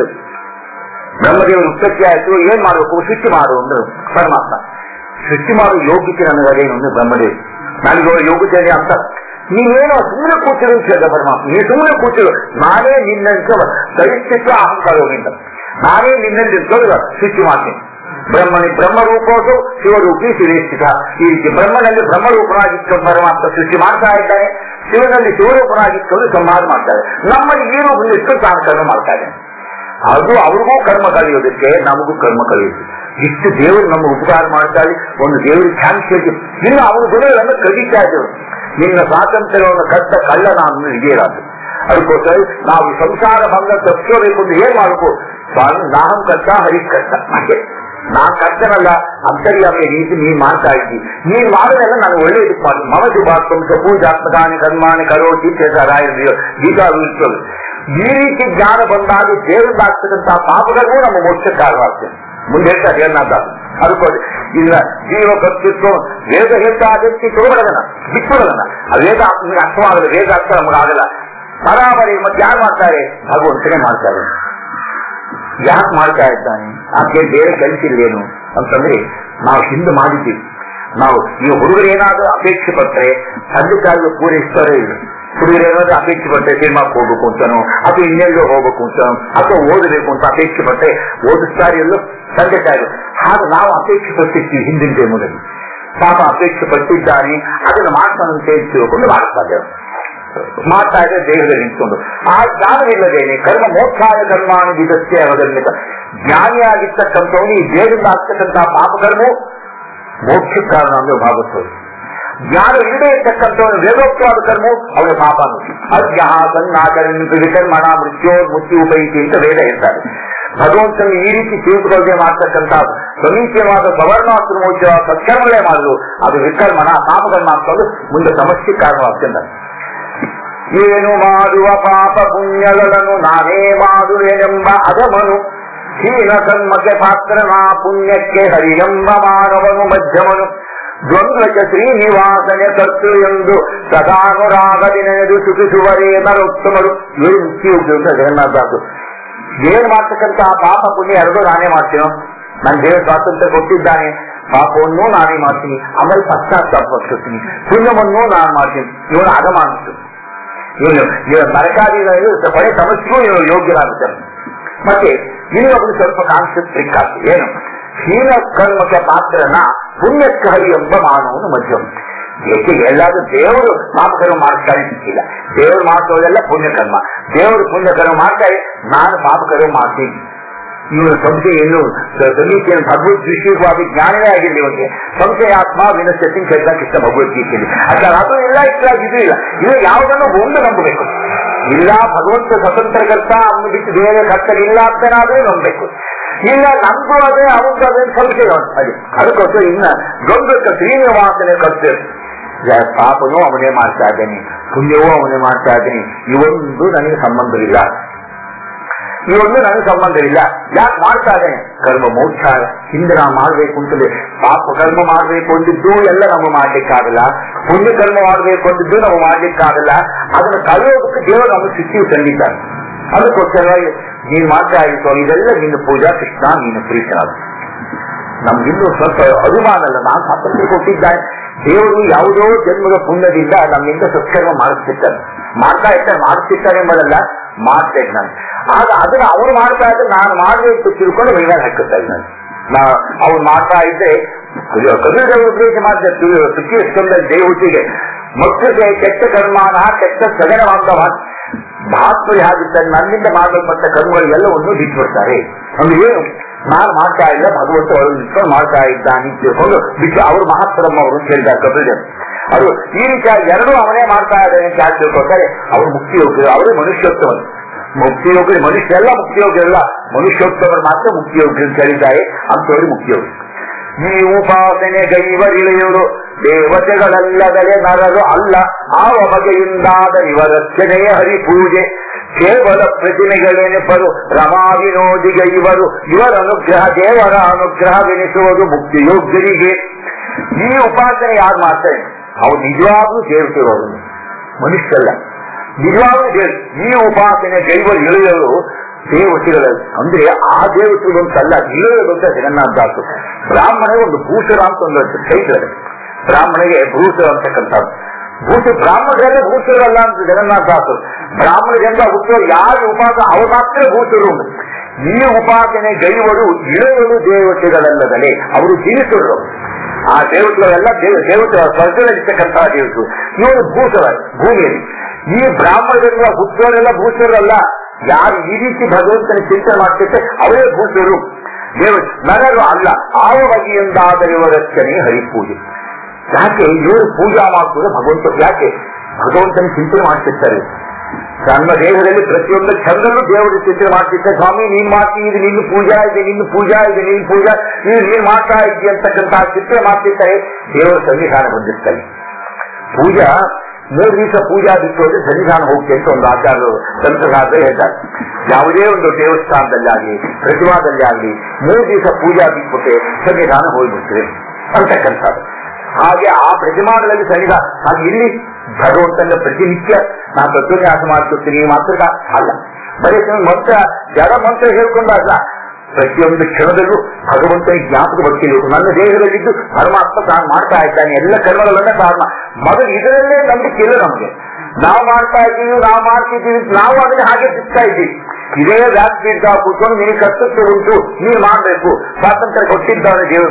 ಬ್ರಹ್ಮದೇವರು ಉತ್ಪತ್ತಿ ಆಯ್ತು, ಏನ್ ಮಾಡಬೇಕು? ಸೃಷ್ಟಿ ಮಾಡು ಅಂದ್ರು ಪರಮಾತ್ಮ. ಸೃಷ್ಟಿ ಮಾಡುವ ಯೋಗ್ಯತೆ ನನಗದೇನು ಅಂದ್ರೆ ಬ್ರಹ್ಮದೇವ್ ನನಗೆ ಯೋಗ್ಯತೆ ಅಂತ. ನೀವೇನೋ ಸುಮ್ಮನೆ ಕೂತಿರು ಅಂತ ಹೇಳಿದ ಪರಮಾತ್ಮ. ನೀ ಸುಮ್ಮನೆ ಕೂತಿರು, ನಾನೇ ನಿನ್ನಂತ ಸಹಿಷ್ಠಿತ್ವ ಅಹಂಕಾರದಿಂದ ನಾನೇ ನಿನ್ನಲ್ಲಿ ಸೃಷ್ಟಿ ಮಾಡ್ತೀನಿ. ಬ್ರಹ್ಮನಿ ಬ್ರಹ್ಮರೂಪೋದು ಶಿವರೂಪಿ ಶಿವೇಷ್ಠಿತ. ಈ ರೀತಿ ಬ್ರಹ್ಮನಲ್ಲಿ ಬ್ರಹ್ಮರೂಪನಾಗಿತ್ತು ಪರಮಾತ್ಮ ಸೃಷ್ಟಿ ಮಾಡ್ತಾ ಇದ್ದಾನೆ, ಶಿವನಲ್ಲಿ ಶಿವರೂಪನಾಗಿತ್ತು ಸಂಹಾರ ಮಾಡ್ತಾರೆ. ನಮ್ಮಲ್ಲಿ ಈ ರೂಪದಲ್ಲಿಟ್ಟು ತಾನು ಕರ್ಮ ಮಾಡ್ತಾ ಇದ್ದಾನೆ. ಅದು ಅವ್ರಿಗೂ ಕರ್ಮ ಕಲಿಯೋದಕ್ಕೆ ನಮಗೂ ಕರ್ಮ ಕಲಿಯೋದು. ಇಷ್ಟು ದೇವರು ನಮ್ಮ ಉಪಕಾರ ಮಾಡ್ತಾರೆ. ಒಂದು ದೇವರಿಗೆ ಚಾನ್ಸ್ ಹೇಳಿ ಇನ್ನು ಅವನ ಗುಣಗಳನ್ನು ಕಲಿತಾ ಇದ್ದೇವೆ. ನಿನ್ನ ಸ್ವಾತಂತ್ರ್ಯವನ್ನು ಕಟ್ಟ ಕಳ್ಳ ನಾನು ಹಿಡಿಯಲಾದ್ರು. ಅದಕ್ಕೋಸ್ಕರ ನಾವು ಸಂಸಾರ ಭಂಗ ತಪ್ಪಿಸಬೇಕು ಅಂದ್ರೆ ಏನ್ ಮಾಡಬೇಕು? ಸ್ವಾಮಿ ನಾಹಂ ಕರ್ತ ಹರಿಕ್ ಕರ್ತ, ಹಾಗೆ ನಾನ್ ಕರ್ತನಲ್ಲ, ಅಂತರ್ಯಾಮಿ ರೀತಿ ನೀನ್ ಮಾಡ್ತಾ ಇದ್ದಿ, ನೀನ್ ಮಾಡೋದೆಲ್ಲ ನಾನು ಒಳ್ಳೆಯದಕ್ಕೆ ಮಾಡಿ ಮಮ ಶುಭಾತ್ಮ ಪೂಜಾತ್ಮಕಾನಿ ಕರ್ಮಾಣಿ ಕರೋತಿ ರಾಯ ಗೀತಾ ಇರ್ತದೆ. ಈ ರೀತಿ ಜ್ಞಾನ ಬಂದಾಗ ದೇವರಾಗ್ತಕ್ಕಂತಹ ಪಾಪಗಳಿಗೂ ನಮ್ಮ ಮೋಕ್ಷಕ್ಕೆ ಕಾರಣವಾಗ್ತದೆ. ಮುಂದೆ ಹೇಳ್ತಾರೆ ಏನಾದ ಅದಕ್ಕೋಸ್ಕರ ಇಲ್ಲ ಜೀವ ಕರ್ತಿತ್ತು ವೇದ ಹೇಳ್ತಾ ಅದಕ್ಕೆ ತಗೊಳ್ಳೋದನ್ನ ಬಿಟ್ಬಿಡೋದನ್ನ, ಆ ವೇದ ನಮ್ಗೆ ಅರ್ಥವಾಗಲ್ಲ, ವೇದ ಅರ್ಥ ನಮಗಾಗಲ್ಲ. ಬರಾಬರಿ ಮತ್ತೆ ಯಾರು ಮಾಡ್ತಾರೆ? ಭಗವಂತನೇ ಮಾಡ್ತಾರೆ. ಯಾಕೆ ಮಾಡ್ತಾ ಇದ್ದಾನೆ? ಆಕೆ ಬೇರೆ ಕಲಿಸಿಲ್ಲೇನು ಅಂತಂದ್ರೆ ನಾವು ಹಿಂದೆ ಮಾಡಿದ್ದೀವಿ. ನಾವು ಈ ಹುಡುಗರು ಏನಾದ್ರೂ ಅಪೇಕ್ಷೆ ಪಟ್ಟರೆ ತಂದೆ ತಾಯಿಗೆ ಪೂರೈಸ್ತಾರೇ ಇಲ್ಲ. ಹುಡುಗರು ಏನಾದ್ರೂ ಅಪೇಕ್ಷೆ ಪಟ್ಟರೆ ಸಿನಿಮಾಕ್ಕೆ ಹೋಗ್ಬೇಕು ಅಂತಾನೋ ಅಥವಾ ಇನ್ನೆಲ್ಲೋ ಹೋಗ್ಬೇಕು ಅಂತಾನೋ ಅಥವಾ ಓದಬೇಕು ಅಂತ ಅಪೇಕ್ಷೆ ಪಟ್ಟರೆ ಓದಿಸ್ತಾರೆ ಎಲ್ಲೋ ತಂದೆ ತಾಯಿಗಳು. ಹಾಗೆ ನಾವು ಅಪೇಕ್ಷೆ ಪಟ್ಟಿರ್ತೀವಿ ಹಿಂದಿನ ಟೈಮಲ್ಲಿ. ಪಾಪ ಅಪೇಕ್ಷೆ ಪಟ್ಟಿದ್ದಾನೆ, ಅದನ್ನು ಮಾಡ್ತಾನಂತ ತಿಳ್ಕೊಂಡು ಮಾಡ್ತಾರೆ, ಮಾಡ್ತಾ ಇದ್ರೆ ದೇಹದಲ್ಲಿ ನಿಂತ್ಕೊಂಡು. ಆ ಜ್ಞಾನವಿಲ್ಲದೇನೆ ಕರ್ಮ ಮೋಕ್ಷಾಯ ಕರ್ಮಾನು ವಿಧಸ್ಯ ಅವಗಮ್ಯತ. ಜ್ಞಾನಿಯಾಗಿರ್ತಕ್ಕಂಥವನು ಈ ದೇಹದಿಂದ ಆಗ್ತಕ್ಕಂತಹ ಪಾಪಕರ್ಮವು ಮೋಕ್ಷಕ್ಕೆ ಕಾರಣ ಅಂದ್ರೆ ಭಾವಿಸೋದು. ಜ್ಞಾನ ಇಲ್ಲದೆ ಇರ್ತಕ್ಕಂಥವನು ವೇದೋಕ್ತವಾದ ಕರ್ಮವು ಅವರ ಪಾಪ ಅನ್ನೋದು. ಅಜ್ಞ ಸನ್ನಾಕರಣ ವಿಕರ್ಮಣ ಮೃತ್ಯೋ ಮೃತ್ಯು ಉಪೈತಿ ಅಂತ ವೇದ ಇರ್ತಾರೆ. ಭಗವಂತನ ಈ ರೀತಿ ತಿಳಿದುಕೊಳ್ಳದೆ ಮಾಡ್ತಕ್ಕಂಥ ಸಮೀಚೀನವಾದ ಸವರ್ಣಾಶ್ರಮೋಚ ಸತ್ಕರ್ಮಗಳೇ ಮಾಡುದು ಅದು ವಿಕರ್ಮಣ ಪಾಪಕರ್ಮ ಅಂತಂದು ಮುಂದೆ ಸಮಸ್ಯೆ ಕಾರಣವಾಗ್ತದೆ. ಏನು ಮಾಡುವ ಪಾಪ ಪುಣ್ಯಗಳನ್ನು ನಾನೇ ಮಾಡುವೆನೆಂಬ ಅದಮನು ಹೀನ ಕರ್ಮಕ್ಕೆ ಪಾತ್ರನಾ ಪುಣ್ಯಕ್ಕೆ ಹರಿಯೆಂಬ ಮಾನವನು ಮಧ್ಯಮನು ದ್ವಂದ್ವಕ್ಕೆ ಶ್ರೀನಿವಾಸನೆ ಕರ್ತು ಎಂದು ಸದಾನುರಾಗದಿ ನೆನೆದು ಸುಖಿಸುವರೇ ನರೋತ್ತಮರು. ಏನು ಮುಖ್ಯ ಉಪಯೋಗ ಜಗನ್ನಾಥದಾಸು. ಏನ್ ಮಾಡ್ತಕ್ಕಂತಹ ಪಾಪ ಪುಣ್ಯ ಎರಡೂ ನಾನೇ ಮಾಡ್ತೀನೋ, ನನ್ನ ದೇವ ಸ್ವಾತಂತ್ರ್ಯ ಕೊಟ್ಟಿದ್ದಾನೆ, ಪಾಪವನ್ನು ನಾನೇ ಮಾಡ್ತೀನಿ, ಆಮೇಲೆ ಪಶ್ಚಾತ್ತಾಪ ಪಡಿಸ್ತೀನಿ, ಪುಣ್ಯವನ್ನು ನಾನು ಮಾಡ್ತೀನಿ. ಇವನು ಆಗಮ ಅನಿಸ್ತು, ಇವನು ಇವ ತರಕಾರಿ ಕೊನೆ ಸಮಸ್ಯೆಗೂ ಇವನು ಯೋಗ್ಯರಾಗುತ್ತೆ. ಮತ್ತೆ ಇನ್ನೊಬ್ಬರು ಸ್ವಲ್ಪ ಕಾನ್ಸೆಪ್ಟ್ ಟ್ರಿಕ್ ಆಗ್ತದೆ. ಏನು? ಹೀನ ಕರ್ಮಕ್ಕೆ ಪಾತ್ರನ ಪುಣ್ಯಕ್ಕೆ ಹರಿ ಎಂಬ ಮಾನವನು ಮಧ್ಯಮ. ಏಕೆ ಎಲ್ಲಾದ್ರೂ ದೇವರು ಪಾಪಕರ್ಮ ಮಾಡ್ತಾರೆ ಸಿಕ್ಕಿಲ್ಲ, ದೇವರು ಮಾಡಿಸೋದೆಲ್ಲ ಪುಣ್ಯಕರ್ಮ. ದೇವರು ಪುಣ್ಯಕರ್ಮ ಮಾಡ್ತಾರೆ, ನಾನು ಪಾಪಕರ್ಮ ಮಾಡ್ತೀನಿ. ಇವನು ಸಂಶಯ ಏನು ಸಮೀಚೆಯನ್ನು ಭಗವದ್ಗೀತೆವಾಗಿ ಜ್ಞಾನವೇ ಆಗಿರಲಿ. ಇವನಿಗೆ ಸಂಶಯಾತ್ಮ ವಿನಶ್ಯತಿ ಕೃಷ್ಣ ಭಗವದ್ಗೀತೆಯಲ್ಲಿ ಅಲ್ಲ, ಅದು ಇಲ್ಲ, ಇಷ್ಟ ಇದು ಇಲ್ಲ. ಇದು ಯಾವುದನ್ನು ಒಂದು ನಂಬಬೇಕು. ಇಲ್ಲ ಭಗವಂತ ಸ್ವತಂತ್ರಕರ್ತ ಅವನು ಬಿಟ್ಟು ಬೇರೆ ಕರ್ತನಿಲ್ಲ ಅಂತನಾದ್ರೂ ನಂಬಬೇಕು. ಇಲ್ಲ ನಮಗೂ ಅದೇ ಅವನಿಗೂ ಅದೇ ಸಂಶಯ ಅದೇ. ಅದಕ್ಕೋಸ್ಕರ ಇನ್ನ ಗಂಭೀರ ಶ್ರೀನಿವಾಸನೆ ಕರ್ತೇವೆ. ಪಾಪನೂ ಅವನೇ ಮಾಡ್ತಾ ಇದ್ದೇನೆ, ಪುಣ್ಯವೂ ಅವನೇ ಮಾಡ್ತಾ ಇದ್ದೇನೆ, ಇವೊಂದು ನನಗೆ ಸಂಬಂಧವಿಲ್ಲ, ಇವೊಂದು ನನಗೆ ಸಂಬಂಧವಿಲ್ಲ. ಯಾಕೆ ಮಾಡ್ತಾ ಇದ್ದೇನೆ? ಕರ್ಮ ಮೋಕ್ಷ ಹಿಂದೆ ನಾವು ಮಾಡ್ಬೇಕು ಅಂತಲೇ. ಪಾಪ ಕರ್ಮ ಮಾಡ್ಬೇಕು ಅಂದಿದ್ದು ಎಲ್ಲ ನಾವು ಮಾಡ್ಲಿಕ್ಕಾಗಲ್ಲ, ಪುಣ್ಯ ಕರ್ಮ ಮಾಡ್ಬೇಕು ಅಂದಿದ್ದು ನಾವು ಮಾಡ್ಲಿಕ್ಕಾಗಲ್ಲ. ಅದನ್ನು ಕಳೆಯೋದಕ್ಕೆ ದೇವರು ನಮ್ಮ ಶಿಸ್ತಿಯು ತಂದಿದ್ದಾರೆ. ಅದಕ್ಕೋಸ್ಕರ ನೀನ್ ಮಾಡ್ತಾ ಇತ್ತು ಇದೆಲ್ಲ ನಿನ್ನ ಪೂಜಾ ಕೃಷ್ಣ ನೀನು ಪ್ರೀತನಾದ. ನಮ್ಗಿನ್ನೂ ಸ್ವಲ್ಪ ಅಭಿಮಾನ ಅಲ್ಲ, ನಾನು ಸ್ವಾತಂತ್ರ್ಯ ಕೊಟ್ಟಿದ್ದಾನೆ. ದೇವರು ಯಾವುದೋ ಜನ್ಮದ ಪುಣ್ಯದಿಂದ ನಮ್ಮಿಂದ ಸತ್ಕರ್ಮ ಮಾಡಿಸ್ತಿರ್ತಾರೆ, ಮಾಡ್ತಾ ಇರ್ತಾರೆ, ಮಾಡಿಸ್ತಿರ್ತಾರೆ ಎಂಬುದಲ್ಲ, ಮಾಡ್ತಾ ಇದ್ದಾನೆ. ಆಗ ಅದನ್ನ ಅವ್ರು ಮಾಡ್ತಾ ಇದ್ರೆ ನಾನು ಮಾಡಬೇಕು ತಿಳ್ಕೊಂಡು ಮೈಗಾಲ ಹಾಕುತ್ತಾ ಇದ್ದಾನೆ. ನಾ ಅವ್ರು ಮಾಡ್ತಾ ಇದ್ರೆ ಕಬೀರ ಉಪದೇಶ ಮಾಡಿದ ಸುಖಿ ಸ್ಕಂದಲ್ಲಿ ದೇವತಿಗೆ ಮಕ್ಕಳಿಗೆ ಕೆಟ್ಟ ಕರ್ಮಾನ ಕೆಟ್ಟ ಸಗಣ ಬಾಂಧವ ಮಹಾತ್ಮರಿ ಹಾಗಿರ್ತಾರೆ, ನನ್ನಿಂದ ಮಾಡಲ್ಪಟ್ಟ ಕರ್ಮಗಳೆಲ್ಲವನ್ನು ಬಿಟ್ಟುಬಿಡ್ತಾರೆ. ಅಂದ್ರೆ ಏನು? ನಾನು ಮಾಡ್ತಾ ಇಲ್ಲ, ಭಗವಂತ ಅವರು ನಿಂತ್ಕೊಂಡು ಮಾಡ್ತಾ ಇದ್ದಾನೆ ತಿಳ್ಕೊಂಡು ಬಿಟ್ಟು ಅವರು ಮಹಾತ್ಮರಮ್ಮ ಅವರು ಹೇಳಿದ್ದಾರೆ ಕಬೀರ. ಅವರು ಈ ರೀತಿಯ ಎರಡೂ ಅವನೇ ಮಾಡ್ತಾ ಇದ್ದಾನೆ ಅಂತ ಯಾಕೆ ತಿಳ್ಕೊಳ್ತಾರೆ? ಅವರು ಮುಕ್ತಿ ಯೋಗ್ಯರು, ಅವರೇ ಮನುಷ್ಯೋತ್ತಮರು. ಮುಕ್ತಿ ಯೋಗ್ಯ ಮನುಷ್ಯ ಎಲ್ಲ ಮುಕ್ತಿ ಯೋಗ್ಯರಲ್ಲ, ಮನುಷ್ಯೋತ್ತಮರು ಮಾತ್ರ ಮುಕ್ತಿ ಯೋಗ್ಯ ಅಂತ ಹೇಳಿದ್ದಾರೆ. ಅಂತವರಿಗೆ ಮುಕ್ತಿ ಯೋಗ್ಯ. ಈ ಉಪಾಸನೆ ಗೈವರಿಳೆಯರು ದೇವತೆಗಳಲ್ಲದಲೆ ನರರು ಅಲ್ಲ, ಆವ ಬಗೆಯಿಂದಾದ ಇವರರ್ಚನೆಯ ಹರಿಪೂಜೆ ಕೇವಲ ಪ್ರತಿಮೆಗಳೇನೆಪರು ರಮಾ ವಿನೋದಿಗೆ ಇವರು ಇವರ ಅನುಗ್ರಹ ದೇವರ ಅನುಗ್ರಹವೆನಿಸುವುದು ಮುಕ್ತಿ ಯೋಗ್ಯರಿಗೆ. ಈ ಉಪಾಸನೆ ಯಾರು ಮಾಡ್ತಾರೆ? ಅವ್ರು ನಿಜವಾಗ್ಲೂ ದೇವತೆಗಳು, ಮನುಷ್ಯಲ್ಲ, ನಿಜವಾಗ್ಲೂ ದೇವ. ಈ ಉಪಾಸನೆ ಗೈವರು ಇಳೆಯವರು ದೇವತೆಗಳಲ್ಲಿ ಅಂದ್ರೆ ಆ ದೇವತೆಗಳು ಅಂತಲ್ಲ, ಇಳೆಯೋದು ಅಂತ ಜಗನ್ನಾಥದಾಸರು. ಬ್ರಾಹ್ಮಣಿಗೆ ಒಂದು ಭೂಷರ ಅಂತ ಒಂದು ಚೈತ್ರ, ಬ್ರಾಹ್ಮಣಿಗೆ ಭೂಷರ ಅಂತಕ್ಕಂಥದ್ದು. ಭೂಷ ಬ್ರಾಹ್ಮಣರೇ ಭೂಷರಲ್ಲ ಅಂತ ಜಗನ್ನಾಥದಾಸರು. ಬ್ರಾಹ್ಮಣರಿಂದ ಹುಟ್ಟುವ ಯಾರು ಉಪಾಸ ಅವ್ರು ಮಾತ್ರ ಭೂಷರು. ಈ ಉಪಾಸನೆ ಗೈವರು ಇಳೆಯಲು ದೇವತೆಗಳಲ್ಲದಲೇ ಅವರು ಜೀವಿಸರು. ಆ ದೇವತೆಗಳೆಲ್ಲ ದೇವ ದೇವತೆ ಸ್ವರ್ಗದಲ್ಲಿರ್ತಕ್ಕಂತಹ ದೇವತೆಗಳು, ಇವರು ಭೂಷರ ಭೂಮಿಯಲ್ಲಿ. ಈ ಬ್ರಾಹ್ಮಣರಿಂದ ಹುಟ್ಟುವರೆಲ್ಲ ಭೂಷರಲ್ಲ. ಯಾರು ಈ ರೀತಿ ಭಗವಂತನ ಚಿಂತನೆ ಮಾಡ್ತಿರ್ತಾರೆ ಅವರೇ ಭೂಷರು, ದೇವ ನರರು ಅಲ್ಲ. ಆವ ಬಗೆಯಿಂದಾದರೆ ಇವರರ್ಚನೆ ಹರಿಪೂಜೆ. ಯಾಕೆ ಇವರು ಪೂಜಾ ಮಾಡ್ತಾರೆ ಭಗವಂತ? ಯಾಕೆ ಭಗವಂತನ ಚಿಂತನೆ ಮಾಡ್ತಿರ್ತಾರೆ? ನಮ್ಮ ದೇಹದಲ್ಲಿ ಪ್ರತಿಯೊಂದು ಕ್ಷಣದಲ್ಲೂ ದೇವರು ಚಿಂತನೆ ಮಾಡ್ತಿದ್ದ, ಸ್ವಾಮಿ ನೀನ್ ಮಾಡ್ತಿ, ಇದು ನಿನ್ನ ಪೂಜಾ ಇದೆ, ನಿನ್ನ ಪೂಜಾ ಇದೆ, ನಿನ್ನ ಪೂಜಾ ಇದು ನೀನ್ ಮಾಡ್ತಾ ಇದ್ದಿ ಅಂತಕ್ಕಂತಹ ಚಿಂತನೆ ಮಾಡ್ತಿರ್ತಾರೆ. ದೇವರ ಸನ್ನಿಧಾನ ಬಂದಿರ್ತಾರೆ. ಪೂಜಾ ಮೂರು ದಿವಸ ಪೂಜಾ ಬಿಟ್ಟು ಹೋದ್ರೆ ಸನ್ನಿಧಾನ ಹೋಗ್ತಿ ಅಂತ ಒಂದು ಆಚಾರ್ಯರು ಸಂತರಾದ್ರೆ ಹೇಳ್ತಾರೆ. ಯಾವುದೇ ಒಂದು ದೇವಸ್ಥಾನದಲ್ಲಿ ಆಗಲಿ ಪ್ರತಿಮಾದಲ್ಲಿ ಆಗಲಿ ಮೂರು ದಿವಸ ಪೂಜಾ ಬಿಟ್ಬಿಟ್ಟೆ ಸನ್ನಿಧಾನ ಹೋಗ್ಬಿಡ್ತದೆ ಅಂತಕ್ಕಂಥದ್ದು. ಹಾಗೆ ಆ ಪ್ರತಿಮಾಗಳಲ್ಲಿ ಸನ್ನಿಧಾನ. ಹಾಗೆ ಇಲ್ಲಿ ಭಗವಂತನ ಪ್ರತಿನಿತ್ಯ ನಾನು ತತ್ವನ್ಯಾಸ ಮಾಡ್ಕೊಡ್ತೀನಿ ಮಾತ್ರ ಅಲ್ಲ, ಬರೀ ಮಂತ್ರ ಜಡ ಮಂತ್ರ ಹೇಳ್ಕೊಂಡಾಗ ಪ್ರತಿಯೊಂದು ಕ್ಷಣದಲ್ಲೂ ಭಗವಂತನ ಜ್ಞಾಪಕ ಬರ್ತಿರ್ಬೇಕು. ನನ್ನ ದೇಹದಲ್ಲಿದ್ದು ಪರಮಾತ್ಮ ತಾನು ಮಾಡ್ತಾ ಇದ್ದಾನೆ, ಎಲ್ಲ ಕರ್ಮಗಳನ್ನ ಕಾರಣ. ಮೊದಲು ಇದರಲ್ಲೇ ನಂಬಿಕೆ ಇಲ್ಲ ನಮಗೆ. ನಾವು ಮಾಡ್ತಾ ಇದ್ದೀವಿ, ನಾವು ಮಾಡ್ತಿದ್ದೀವಿ, ನಾವು ಅದನ್ನ ಹಾಗೆ ಸಿಗ್ತಾ ಇದ್ದೀವಿ. ಇದೇ ವ್ಯಾಸಪೀಠ ಕೂತ್ಕೊಂಡು ನಿನಗೆ ಕರ್ತೃತ್ವ ಉಂಟು, ನೀನು ಮಾಡಬೇಕು, ಸ್ವಾತಂತ್ರ್ಯ ಕೊಟ್ಟಿದ್ದಾನೆ ದೇವರು.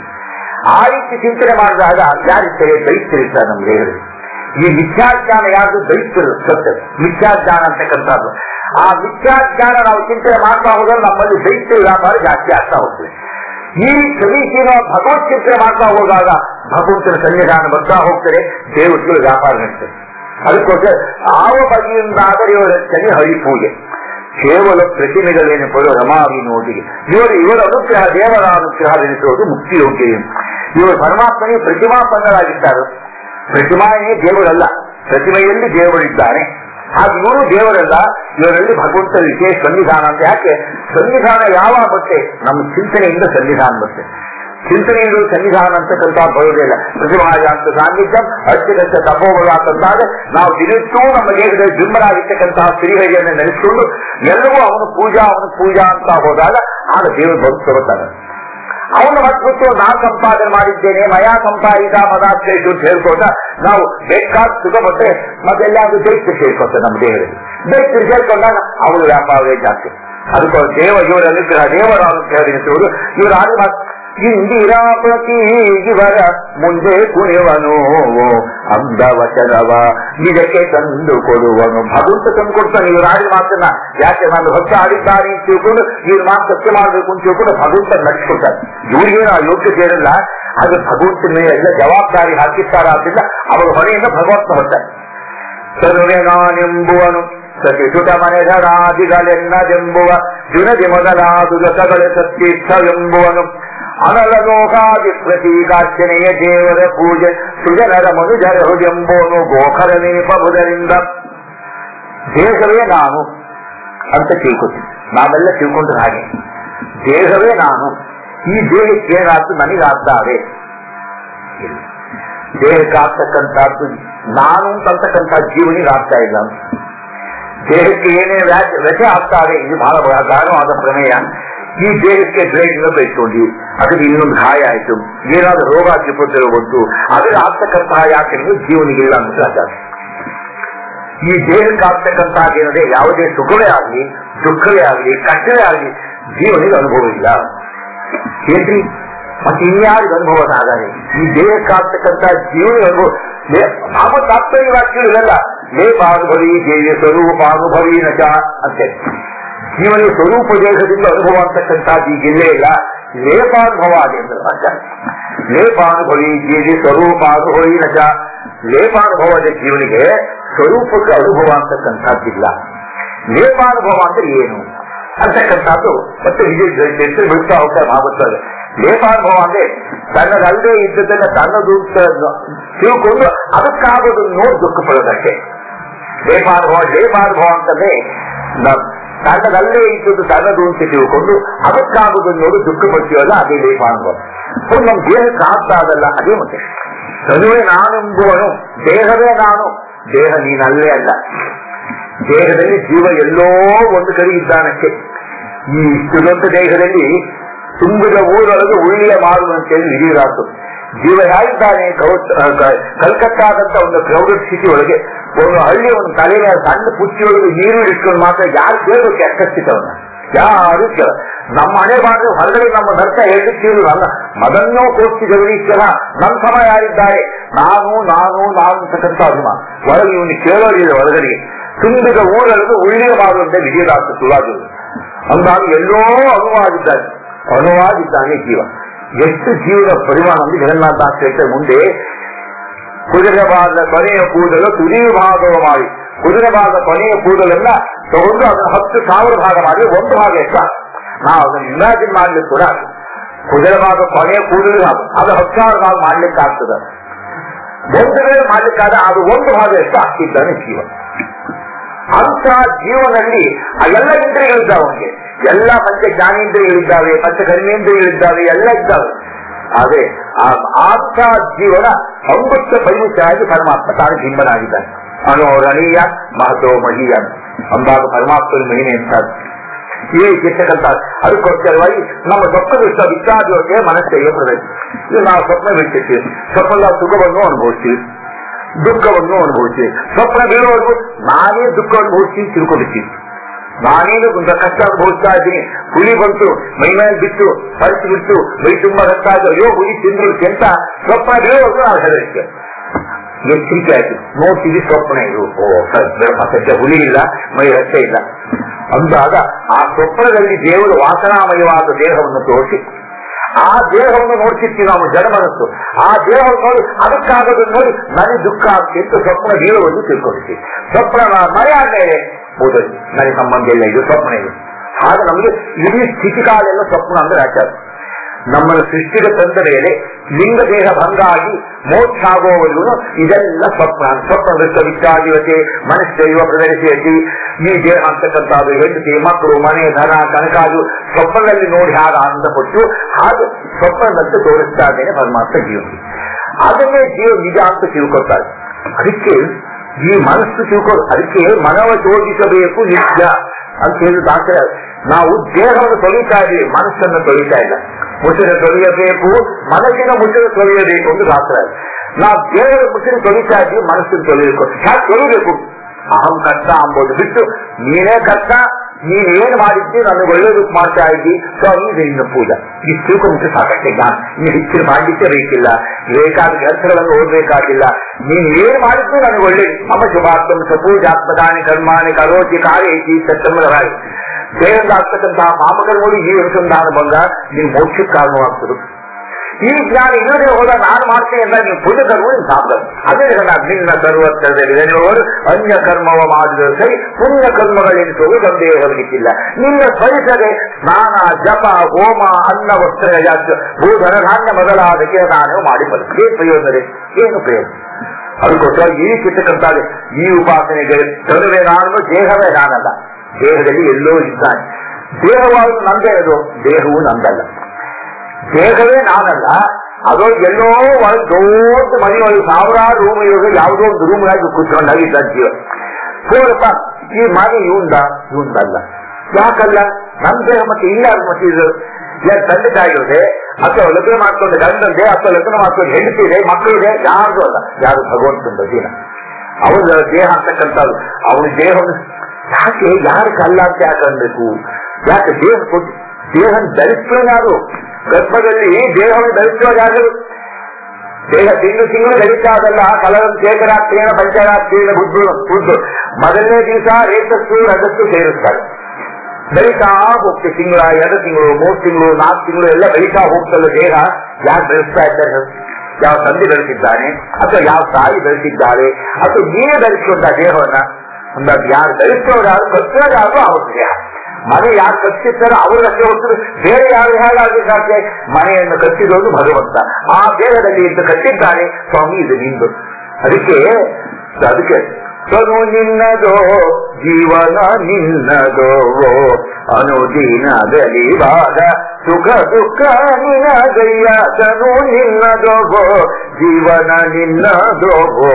ಆ ರೀತಿ ಚಿಂತನೆ ಮಾಡಿದಾಗ ಯಾರಿರ್ತಾರೆ? ದೈತ್ಯರಿರ್ತಾರೆ ನಮ್ಮ ದೇಹದಲ್ಲಿ. ಈ ಮಿಥ್ಯಾಜ್ಞಾನ ಯಾರು? ದೈತ್ಯರು. ಸತ್ಯ ಮಿಥ್ಯಾಜ್ಞಾನ ಅಂತಕ್ಕಂಥದ್ದು. ಆ ಮಿಥ್ಯಾಜ್ಞಾನ ನಾವು ಚಿಂತನೆ ಮಾಡ್ತಾ ಹೋದ್ರೆ ನಮ್ಮಲ್ಲಿ ದೈತ್ಯ ವ್ಯಾಪಾರ ಜಾಸ್ತಿ ಆಗ್ತಾ ಹೋಗ್ತದೆ. ಈ ಸಮೀಚೀನ ಭಗವತ್ ಚಿಂತನೆ ಮಾಡ್ತಾ ಹೋದಾಗ ಭಗವಂತನ ಸನ್ನಿಧಾನ ಬರ್ತಾ ಹೋಗ್ತಾರೆ, ದೇವತೆಗಳ ವ್ಯಾಪಾರ ನಡೆಸ್ತದೆ. ಅದಕ್ಕೋಸ್ಕರ ಯಾವ ಬಗೆಯಿಂದಾದರೆ ಇವರ ರಚನೆ ಹರಿ ಪೂಜೆ. ಕೇವಲ ಪ್ರತಿಮೆಗಳೇನು ಕೊಡೋ ರಮಾವಿನೋದಿಗೆ ಇವರು ಇವರ ಅನುಗ್ರಹ, ದೇವರ ಅನುಗ್ರಹವೆನಿಸುವುದು ಮುಕ್ತಿ ಯೋಗ್ಯ. ಇವರು ಪರಮಾತ್ಮನಿಗೆ ಪ್ರತಿಮಾಪನ್ನರಾಗಿದ್ದಾರೆ. ಪ್ರತಿಮಾನೇ ದೇವರಲ್ಲ, ಪ್ರತಿಮೆಯಲ್ಲಿ ದೇವರಿದ್ದಾನೆ. ಹಾಗೆ ಇವರು ದೇವರಲ್ಲ, ಇವರಲ್ಲಿ ಭಗವಂತ ವಿಶೇಷ ಸನ್ನಿಧಾನ ಅಂತ. ಯಾಕೆ ಸನ್ನಿಧಾನ ಯಾವಾಗ ಬರುತ್ತೆ? ನಮ್ಮ ಚಿಂತನೆಯಿಂದ ಸನ್ನಿಧಾನ ಬರುತ್ತೆ. ಚಿಂತನೆಯಿಂದ ಸನ್ನಿಧಾನ ಅಂತಕ್ಕಂಥ ಬರೋದೇ ಇಲ್ಲ. ಪ್ರತಿಮಾಯ ಅಂತ ಸಾನ್ನಿಧ್ಯ ಅತ್ಯಗತ್ಯ ತಪೋಬಲ ಅಂತಂದಾಗ ನಾವು ದಿನಕ್ಕೂ ನಮ್ಮ ದೇಹದಲ್ಲಿ ಬಿಂಬರಾಗಿರ್ತಕ್ಕಂತಹ ಶ್ರೀಹರಿಯನ್ನು ನೆನೆಸಿಕೊಂಡು ಎಲ್ಲವೂ ಅವನು ಪೂಜಾ ಅವನು ಪೂಜಾ ಅಂತ ಹೋದಾಗ ಆಗ ದೇವರು ಭಕ್ತ ಬರ್ತಾನೆ. ಅವನು ಮತ್ಬಿಟ್ಟು ನಾನು ಸಂಪಾದನೆ ಮಾಡಿದ್ದೇನೆ, ಮಯಾ ಸಂಪಾದಿತ ಮದಾಶ್ರೇಷು ಅಂತ ಹೇಳ್ಕೊಂಡ ನಾವು ಬೇಕಾದ ಸುಖ ಮತ್ತೆ ಮತ್ತೆಲ್ಲಾದ್ರೂ ದೈತ್ಯ ಸೇರ್ಕೊಳ್ತೇವೆ. ನಮ್ಮ ದೇಹದಲ್ಲಿ ದೈತ್ಯ ಸೇರ್ಕೊಂಡಾಗ ಅವಳು ವ್ಯಾಪಾರವೇ ಜಾಸ್ತಿ. ಅದಕ್ಕೂ ದೇವ ಇವರ ಅನುಗ್ರಹ, ದೇವರ ಅನುಗ್ರಹ ಎನಿಸುವುದು. ಇವರು ಆಗ ಇಂದಿರಾಪತಿ ಇವರ ಮುಂದೆ ಕುಣಿವನು ಅಂದವಚನವ ಇದಕ್ಕೆ ತಂದು ಕೊಡುವನು. ಭಗವಂತ ತಂದು ಕೊಡ್ತಾನೆ ಇವರು ಆಡಿದ ಮಾತನ್ನ. ಯಾಕೆ ನಾನು ಭಕ್ತ ಆಡಿದ್ದಾರೆ ಅಂತ ತಿಳ್ಕೊಂಡು ಇವ್ರು ಮಾತು ಸತ್ಯ ಮಾಡಬೇಕು ಅಂತ ತಿಳ್ಕೊಂಡು ಭಗವಂತ ನಡೆಸ್ಕೊಡ್ತಾರೆ. ಇವರಿಗೆ ಆ ಯೋಗ್ಯತೆ ಇರಲ್ಲ. ಹಾಗೆ ಭಗವಂತನ ಮೇಲೆ ಎಲ್ಲ ಜವಾಬ್ದಾರಿ ಹಾಕಿರ್ತಾರ. ಆದ್ರಿಂದ ಅವರ ಹೊಣೆಯಿಂದ ಭಗವಂತ ಹೊಡ್ತಾರೆ. ಸರ್ವೆ ನಾನೆಂಬುವನು ಸತಿಸುತ ಮನೆಧರಾದಿಗಳೆನ್ನದೆಂಬುವ ಜುನದಿ ಮೊದಲಾದು ರಸಗಳ ಸತ್ತೀರ್ಥವೆಂಬುವನು ಅನಲಗೋಗಾದಿ ಪ್ರತೀಕಾರ್ಚನೆಯ ದೇವರ ಪೂಜೆ ಸುಜನರ ಮನುಜರಹುದೆಂಬೋನು ಗೋಖರನೇಪಬುದರಿಂದ. ದೇಹವೇ ನಾನು ಅಂತ ತಿಳ್ಕೊತೀನಿ. ನಾವೆಲ್ಲ ತಿಳ್ಕೊಂಡ್ರೆ ಹಾಗೆ ದೇಹವೇ ನಾನು. ಈ ದೇಹಕ್ಕೆ ಏನಾದ್ರು ನನಗಾಗ್ತಾವೆ? ದೇಹಕ್ಕೆ ಆಗ್ತಕ್ಕಂಥದ್ದು ನಾನು ಅಂತಕ್ಕಂಥ ಜೀವನಿಗೆ ಆಗ್ತಾ ಇಲ್ಲ. ದೇಹಕ್ಕೆ ಏನೇ ವ್ಯಥೆ ಆಗ್ತಾವೆ, ಇದು ಬಹಳ ಗಾಢವಾದ ಪ್ರಮೇಯ. ಈ ದೇಹಕ್ಕೆ ಬ್ರೇಕ್ನ ಬೆಳೆಸ್ಕೊಂಡ್ವಿ, ಅದಕ್ಕೆ ಇನ್ನೊಂದು ಗಾಯ ಆಯ್ತು, ಏನಾದ್ರೂ ರೋಗ ಕಿಪುತ್ತರು ಬಂತು, ಅದರ ಆಗ್ತಕ್ಕಂತಹ ಯಾಕೆಂದ್ರೆ ಜೀವನಿಗಿಲ್ಲ ಅಂತ. ಈ ದೇಹಕ್ಕೆ ಆಗ್ತಕ್ಕಂತಹ ಏನಂದ್ರೆ ಯಾವುದೇ ಸುಖವೇ ಆಗಲಿ ದುಃಖವೇ ಆಗಲಿ ಕಷ್ಟವೇ ಆಗಲಿ ಜೀವನಿಗೆ ಅನುಭವ ಇಲ್ಲ. ಏನ್ರಿ ಮತ್ತೆ ಇನ್ಯಾರಿಗೆ ಅನುಭವದ ಆದಾಯ? ಈ ದೇಹಕ್ಕೆ ಆಗ್ತಕ್ಕಂಥ ಜೀವನಿಗೆ ಅನುಭವ ನಾಮ ತಾತ್ಪರ್ಯ ವಾಕ್ಯಗಳಿಲ್ಲ. ಲೇಪಾನುಭವಿ ದೇವಿಯ ಸ್ವರೂಪಾನುಭವಿ ನಚ ಅಂತೆ. ಜೀವನ ಸ್ವರೂಪ ದೇಹದಿಂದ ಅನುಭವ ಅಂತಕ್ಕಂಥದ್ದು ಈಗಿಲ್ಲೇ ಇಲ್ಲ. ಲೇಪಾನುಭವ ಅದೇ ಅರ್ಥ. ಲೇಪಾನುಭವಿ ಜೀವಿ ಸ್ವರೂಪಾನುಭವಿ ನಚ. ಲೇಪಾನುಭವದ ಜೀವನಿಗೆ ಸ್ವರೂಪಕ್ಕೆ ಅನುಭವ ಅಂತಕ್ಕಂಥದ್ದಿಲ್ಲ. ಲೇಪಾನುಭವ ಅಂದ್ರೆ ಏನು ಅಂತಕ್ಕಂಥದ್ದು ಮತ್ತೆ ಹೆಸರು ಬಿಡ್ತಾ ಹೋಗ್ತಾ ಭಾವಿಸ್ತದೆ. ಲೇಪಾನುಭವ ಅಂದ್ರೆ ತನ್ನದಲ್ಲದೆ ಇದ್ದದನ್ನ ತನ್ನದು ತಿಳ್ಕೊಂಡು ಅದಕ್ಕಾಗೋದನ್ನು ನೋಡಿ ದುಃಖ ಪಡೋದಕ್ಕೆ ಲೇಪಾನುಭವ. ಲೇಪಾನುಭವ ಅಂತಂದ್ರೆ ತನ್ನದಲ್ಲೇ ಇದ್ದದ್ದು ತನ್ನದು ಅಂತ ತಿಳ್ಕೊಂಡು ಅದಕ್ಕಾಗೋದನ್ನು ನೋಡಿ ದುಃಖ ಪಡ್ತೀವಲ್ಲ, ಅದೇ ಲೇಪಾನುಭವ. ನಮ್ಮ ದೇಹಕ್ಕೆ ಆಗ್ತಾ ಅದಲ್ಲ, ಅದೇ ಮತ್ತೆ ತನುವೇ ನಾನೆಂಬುವನು. ದೇಹವೇ ನಾನು, ದೇಹ ನೀನಲ್ಲೇ ಅಲ್ಲ. ದೇಹದಲ್ಲಿ ಜೀವ ಎಲ್ಲೋ ಒಂದು ಕಡೆ ಇದ್ದಾನಕ್ಕೆ. ಈ ಇಷ್ಟು ದೊಡ್ಡ ದೇಹದಲ್ಲಿ ತುಂಬಿದ ಊರೊಳಗೆ ಉಳ್ಳಿಯ ಮಾಡುವಂತೇಳಿ ಹಿರಿಯರಾತು. ಜೀವ ಯಾರಿದ್ದಾನೆ? ಕಲ್ಕತ್ತಾದಂತ ಒಂದು ಕ್ರೌಡೆಡ್ ಸಿಟಿ ಒಳಗೆ ಒಂದು ಹಳ್ಳಿ ಒಂದು ತಲೆಯ ಸಣ್ಣ ಪುಚ್ಚಿಯೊಳಗೆ ನೀರು ಇಟ್ಕೊಂಡು ಮಾತ್ರ ಯಾರು ಕೇಳಬೇಕು ಅಕ್ಕಸ್ಥಿತವನ್ನ? ಯಾರು ಕೇಳ. ನಮ್ಮ ಹಣೆ ಬಾಂದ್ರೆ ಹೊರಗಡೆ ನಮ್ಮ ನರ್ಕ ಹೇಳಿದ್ದೀರು ಅಲ್ಲ. ಮದನ್ನೋ ಕೋಷ್ಟಿ ಗೌರೀಶ್ವರ ನಮ್ಮ ಸಮ ಯಾರಿದ್ದಾರೆ? ನಾನು ನಾನು ನಾನು ಅಂತಕ್ಕಂಥ ಅಭಿಮಾನ ಒಳಗೆ ಇವನು ಕೇಳೋರಿಲ್ಲ. ಒಳಗಡೆ ತುಂಬಿದ ಊರೊಳಗೆ ಉಳ್ಳಿಯ ಮಾಡುವಂತೆ ವಿಜಯದಾಸ ಸುಳ್ಳಾದರು ಅಂದಾಗ ಎಲ್ಲೋ ಅನುವಾಗಿದ್ದಾನೆ ಅನುವಾಗಿದ್ದಾನೆ ಜೀವ. ಎಷ್ಟು ಜೀವನ ಪರಿಮಾಣ ಅಂದ್ರೆ ಜಗನ್ನಾಥ ಹೇಳ್ತಾರೆ ಮುಂದೆ. ಕುದುರೆವಾದ ಕೊನೆಯ ಕೂದಲು ತುದಿ ಭಾಗವ ಮಾಡಿ ಕುದುರೆ ಭಾಗ ಕೊನೆಯ ಕೂದಲೆಲ್ಲ ತಗೊಂಡು ಅದನ್ನ ಹತ್ತು ಸಾವಿರ ಭಾಗ ಮಾಡಿ ಒಂದು ಭಾಗ ಎಷ್ಟ ನಾವು ಅದನ್ನ ಇಮ್ಯಾಜಿನ್ ಮಾಡ್ಲಿಕ್ಕೆ ಕೂಡ ಕುದುರೆ ಭಾಗ ಕೊನೆಯ ಕೂದಲು ಅದು ಹತ್ತು ಸಾವಿರ ಭಾಗ ಮಾಡ್ಲಿಕ್ಕೆ ಆಗ್ತದೆ. ಒಂದು ವೇಳೆ ಮಾಡ್ಲಿಕ್ಕಾದ್ರೆ ಅದು ಒಂದು ಭಾಗ ಎಷ್ಟು ಆಗ್ತಿದ್ದಾನೆ ಜೀವ. ಅಂತ ಜೀವನಲ್ಲಿ ಆ ಎಲ್ಲ ಇಂದ್ರಿಯಗಳಿದ್ದಾವೆ, ಅವನಿಗೆ ಎಲ್ಲ ಪಂಚ ಜ್ಞಾನೇಂದ್ರಿಯಗಳಿದ್ದಾವೆ, ಪಂಚ ಕರ್ಮೇಂದ್ರಿಯಗಳಿದ್ದಾವೆ, ಎಲ್ಲ ಇದ್ದಾವೆ. ಆದ್ರೆ ಆತ ಜೀವನ ಒಂಬತ್ತು ಪರಿಮಿತರಾಗಿ ಪರಮಾತ್ಮ ತಾನು ಬಿಂಬನಾಗಿದ್ದಾನೆ. ಅಣೋರಣೀಯ ಮಹತೋ ಮಹೀಯ ಅಂದಾಗ ಪರಮಾತ್ಮನ ಮಹಿಮೆ ಅಂತ ಈ ಕೆಟ್ಟಕ್ಕಂತ ಅದಕ್ಕೋಸ್ಕರವಾಗಿ ನಮ್ಮ ಸ್ವಪ್ನ ವಿಶ್ವ ವಿಚಾರದೊಳಗೆ ಮನಸ್ಸಿಗೆ ಪ್ರವೇಶ. ಇದು ನಾವು ಸ್ವಪ್ನ ಬಿಡ್ತಿರ್ತೀವಿ, ಸ್ವಪ್ನದ ಸುಖವನ್ನು ಅನುಭವಿಸ್ತೀವಿ, ದುಃಖವನ್ನು ಅನುಭವಿಸ್ತೀವಿ. ಸ್ವಪ್ನ ಬೀಳೋವರೆಗೂ ನಾನೇ ದುಃಖ ಅನುಭವಿಸ್ತೀನಿ ತಿಳ್ಕೊಂಡಿರ್ತೀವಿ. ನಾನೇನು ಕಷ್ಟ ಅನುಭವಿಸ್ತಾ ಇದ್ದೀನಿ, ಹುಲಿ ಬಂತು ಮೈ ಮೇಲೆ ಬಿಟ್ಟು ಪರಿಸಿ ಬಿಟ್ಟು ಮೈ ತುಂಬಾ ರಕ್ತ ಆಯ್ತು, ಅಯ್ಯೋ ಹುಲಿ ತಿಂದ್ರು ಅಂತ ಸ್ವಪ್ನ ಬೀಳೋವರೆಗೂ ನಾವು ಹೇಳಿರ್ತೇವೆ. ಎಚ್ಚರಿಕೆ ಆಯ್ತು, ನೋಡ್ತೀವಿ ಸ್ವಪ್ನ ಇದು, ಓ ಸತ್ಯ ಹುಲಿ ಇಲ್ಲ, ಮೈ ರಕ್ತ ಇಲ್ಲ ಅಂದಾಗ ಆ ಸ್ವಪ್ನದಲ್ಲಿ ದೇವರು ವಾಸನಾಮಯವಾದ ದೇಹವನ್ನು ತೋರಿಸಿ ಆ ದೇಹವನ್ನು ನೋಡ್ತಿರ್ತೀವಿ ನಾವು, ಜಡ ಮನಸ್ಸು. ಆ ದೇಹವನ್ನು ನೋಡಿ ಅದಕ್ಕಾಗೋದನ್ನು ನೋಡಿ ನನಗೆ ದುಃಖ ಆಗ್ತಿತ್ತು, ಸ್ವಪ್ನ ಬೀಳುವುದು ತಿಳ್ಕೊಳ್ತೀವಿ. ಸ್ವಪ್ನ ಮರೆ ಆದ್ಮೇಲೆ ಹೌದು ನನಗೆ ಸಂಬಂಧ ಇಲ್ಲ, ಇದು ಸ್ವಪ್ನ ಇದು. ಹಾಗೆ ನಮಗೆ ಇಡೀ ಸ್ಥಿತಿಕಾಲೆಲ್ಲ ಸ್ವಪ್ನ ಅಂದ್ರೆ ಆಚಾರ. ನಮ್ಮನ್ನು ಸೃಷ್ಟಿಗೆ ತಂದ ಮೇಲೆ ಲಿಂಗ ದೇಹ ಭಂಗ ಆಗಿ ಮೋಕ್ಷ ಆಗುವವರೆಗೂ ಇದೆಲ್ಲ ಸ್ವಪ್ನ. ಸ್ವಪ್ನ ವಿಶ್ವವಿದ್ಯಾಧಿವತೆ ಮನಸ್ಸೈವ ಪ್ರದರ್ಶಿಸಿ ಈ ದೇಹ ಅಂತಕ್ಕಂಥದ್ದು ಹೆಂಡತಿ ಮಕ್ಕಳು ಮನೆ ಧನ ಕನಕಾದು ಸ್ವಪ್ನದಲ್ಲಿ ನೋಡಿ ಹಾಗೆ ಆನಂದ ಪಟ್ಟು ಹಾಗೆ ಸ್ವಪ್ನದಂತೆ ತೋರಿಸ್ತಾ ಇದ್ದೇನೆ ಪರಮಾತ್ಮ ಜೀವ. ಅದನ್ನೇ ಜೀವ ನಿಜ ಅಂತ ತಿಳ್ಕೊತಾರೆ. ಅದಕ್ಕೆ ಈ ಮನಸ್ಸು ತಿಳ್ಕೊಳ್ಳೋದು, ಅದಕ್ಕೆ ಮನವ ಶೋಧಿಸಬೇಕು ನಿಜ ಅಂತ ಹೇಳಿ ದಾಖಲೆ. ನಾವು ದೇಹವನ್ನು ತೊಳಿತಾ ಇದ್ದೀವಿ, ಮನಸ್ಸನ್ನು ತೊಳಿತಾ ಇಲ್ಲ. ಮುಸಿರು ತೊಳೆಯಬೇಕು, ಮನಸ್ಸಿನ ಮುಸಿರು ತೊಳೆಯಬೇಕು ಅಂತ ದಾಖಲೆ. ನಾವು ದೇಹದ ಮುಸಿರು ತೊಳಿತಾ ಇದ್ದೀವಿ, ಮನಸ್ಸನ್ನು ತೊಳೆಯಬೇಕು. ಯಾಕೆ ತೊಳಿಬೇಕು? ಅಹಂ ಕಷ್ಟ ಅಂಬೋದು ಬಿಟ್ಟು ನೀನೇ ಕಷ್ಟ, ನೀನ್ ಏನ್ ಮಾಡಿದ್ದಿ ನನಗೆ ಒಳ್ಳೇದು ಮಾಡ್ತಾ ಇದ್ದಿ, ಸ್ವಾಮಿ ಇದು ಇನ್ನು ಪೂಜಾ. ಇಷ್ಟು ತಿಳ್ಕೊಂಡ್ರೆ ಸಾಕಷ್ಟೇ ಜ್ಞಾನ. ನೀನು ಹೆಚ್ಚಿನ ಮಾಡ್ಲಿಕ್ಕೆ ಬೇಕಿಲ್ಲ, ಬೇಕಾದ ಗ್ರಂಥಗಳನ್ನು ಓದಬೇಕಾಗಿಲ್ಲ. ನೀನ್ ಏನ್ ಮಾಡಿದ್ದು ನನಗೆ ಒಳ್ಳೇದು. ಮಮ ಶುಭಾತ್ಮ ಸಪೂಜಾತ್ಮದಾನಿ ಕರ್ಮಾನಿ ಕರೋತಿ ಕಾರ್ಯೈತಿ ಸತ್ತಮರಾಯಿ. ದೇಹದ ಆಗ್ತಕ್ಕಂತಹ ಪಾಪಕರ್ಮಗಳು ಈ ಅನುಸಂಧಾನ ಬಂದ ನೀನು ಮೋಕ್ಷಕ್ಕೆ ಕಾರಣವಾಗ್ತದೆ. ಈ ಜ್ಞಾನ ಇಲ್ಲದೆ ಹೋದ ನಾನು ಮಾಡ್ತೇನೆ ಅಂತ ನೀವು ಪುಣ್ಯ ಕರ್ಮ ಸಾಧ್ಯ. ಅದೇ ನಿನ್ನ ಸರ್ವತ್ರದವರು ಅನ್ಯ ಕರ್ಮವ ಮಾಡಿದ ಸರಿ, ಪುಣ್ಯ ಕರ್ಮಗಳೆನಿಸುವುದು ಸಂದೇಹ ಹೊರಗಿಕ್ಕಿಲ್ಲ. ನಿನ್ನ ಸ್ಮರಿಸದೆ ಸ್ನಾನ ಜಪ ಹೋಮ ಅನ್ನ ವಸ್ತ್ರ ಜಾಸ್ತಿ ಭೂಧನ ಧಾನ್ಯ ಮೊದಲಾದ ಕಿರಣಾನು ಮಾಡಿ ಬರುತ್ತೆ. ಏನು ಪ್ರಯೋಜನ? ಏನು ಪ್ರಯೋಜನ? ಅದಕ್ಕೋಸ್ಕರ ಈ ಕಿತ್ತಕ್ಕಂತಾಳೆ ಈ ಉಪಾಸನೆಗೆ ತರುವೆ ನಾನು, ದೇಹವೇ ನಾನಲ್ಲ. ದೇಹದಲ್ಲಿ ಎಲ್ಲೋ ಇದ್ದಾನೆ. ದೇಹವಾದ ನಂದೇನದು? ದೇಹವು ನಂದಲ್ಲ. ದೇಹವೇ ನಾನಲ್ಲ, ಅದೋ ಎಲ್ಲೋ ಒಂದು ದೊಡ್ಡ ಮನೆಯೊಳಗೆ ಸಾವಿರಾರು ರೂಮ್ ಇರೋದು ಯಾವುದೋ ಒಂದು ರೂಮ್ನಾಗಿ ಕೂತ್ಕೊಂಡಾಗಿದ್ದ ಜೀವ. ಹೋರಪ್ಪ ಈ ಮನೆ ಇವಂದ ಇವಂದಲ್ಲ. ಯಾಕಲ್ಲ? ನನ್ನ ದೇಹ ಮತ್ತೆ ಇಲ್ಲ ಮತ್ತೆ ಇದು ಯಾಕೆ ತಂದೆ ತಾಯಿದೆ ಅಥವಾ ಲಗ್ನ ಮಾಡ್ಕೊಂಡು ಗಂಡಂದೆ ಅಥವಾ ಲಗ್ನ ಮಾಡ್ಕೊಂಡು ಹೆಂಡತಿದೆ ಮಕ್ಕಳಿದೆ, ಯಾರ್ದು ಅಲ್ಲ. ಯಾರು ಭಗವಂತನ ದಿನ ಅವನ ದೇಹ ಅಂತಕ್ಕಂಥದ್ದು. ಅವನ ದೇಹವನ್ನು ಯಾಕೆ ಯಾರು ಕಲ್ಲ ಅಂತ ಯಾಕೆ ಅನ್ಬೇಕು? ಯಾಕೆ ದೇಹ ಕೊಟ್ಟು ದೇಹ ಧರಿಸ್ಕೊಳ್ಳೋದು? ಗರ್ಭದಲ್ಲಿ ದೇಹವನ್ನು ಧರಿಸುವಾಗಲು ದೇಹ ತಿಂಗಳು ತಿಂಗಳು ಧರಿಸಾದಲ್ಲ. ಕಲರಂ ಶೇಖರಾತ್ರೇಣ ಪಂಚರಾತ್ರೇಣ ಬುದ್ಧು ಬುದ್ಧು ಮೊದಲನೇ ದಿವಸ ರೇತಸ್ಸು ರಜಸ್ಸು ಸೇರಿಸ್ತಾರೆ. ಬೆಳಿತಾ ಹೋಗ್ತದೆ. ತಿಂಗಳ ಎರಡು ತಿಂಗಳು ಮೂರು ತಿಂಗಳು ನಾಲ್ಕು ತಿಂಗಳು ಎಲ್ಲ ಬೆಳಿತಾ ಹೋಗ್ತಲ್ಲ ದೇಹ. ಯಾರು ಬೆಳೆಸ್ತಾ ಇದ್ದಾರೆ? ಯಾವ ತಂದೆ ಬೆಳೆಸಿದ್ದಾನೆ ಅಥವಾ ಯಾವ ತಾಯಿ ಬೆಳೆಸಿದ್ದಾರೆ ಅಥವಾ ನೀವೇ ಬೆಳೆಸಿಕೊಂಡ ದೇಹವನ್ನ ಅಂದಾಗ ಯಾರು ಧರಿಸೋರು ಯಾರು ಕಚ್ಚೋರು ಯಾರು ಅವ್ರ ದೇಹ. ಮನೆ ಯಾರು ಕಚ್ಚಿರ್ತಾರೋ ಅವ್ರಕ್ಕೆ ಹೊರತು ಬೇರೆ ಯಾರು ಹೇಗಾಗಲಿ ಸಾಧ್ಯ? ಮನೆಯನ್ನು ಕಚ್ಚಿರೋದು ಭಗವಂತ. ಆ ದೇಹದಲ್ಲಿ ಇದ್ದು ಕಟ್ಟಿದ್ದಾನೆ ಸ್ವಾಮಿ, ಇದು ನಿಂದು. ಅದಕ್ಕೆ ಅದಕ್ಕೆ ತನು ನಿನ್ನದೋ ಜೀವನ ನಿನ್ನದೋ ಅನುದಿನದಲ್ಲಿ ಬಾದ ಸುಖ ದುಃಖ ನಿನದಯ್ಯ. ತನು ನಿನ್ನದೋ ಜೀವನ ನಿನ್ನದೋ.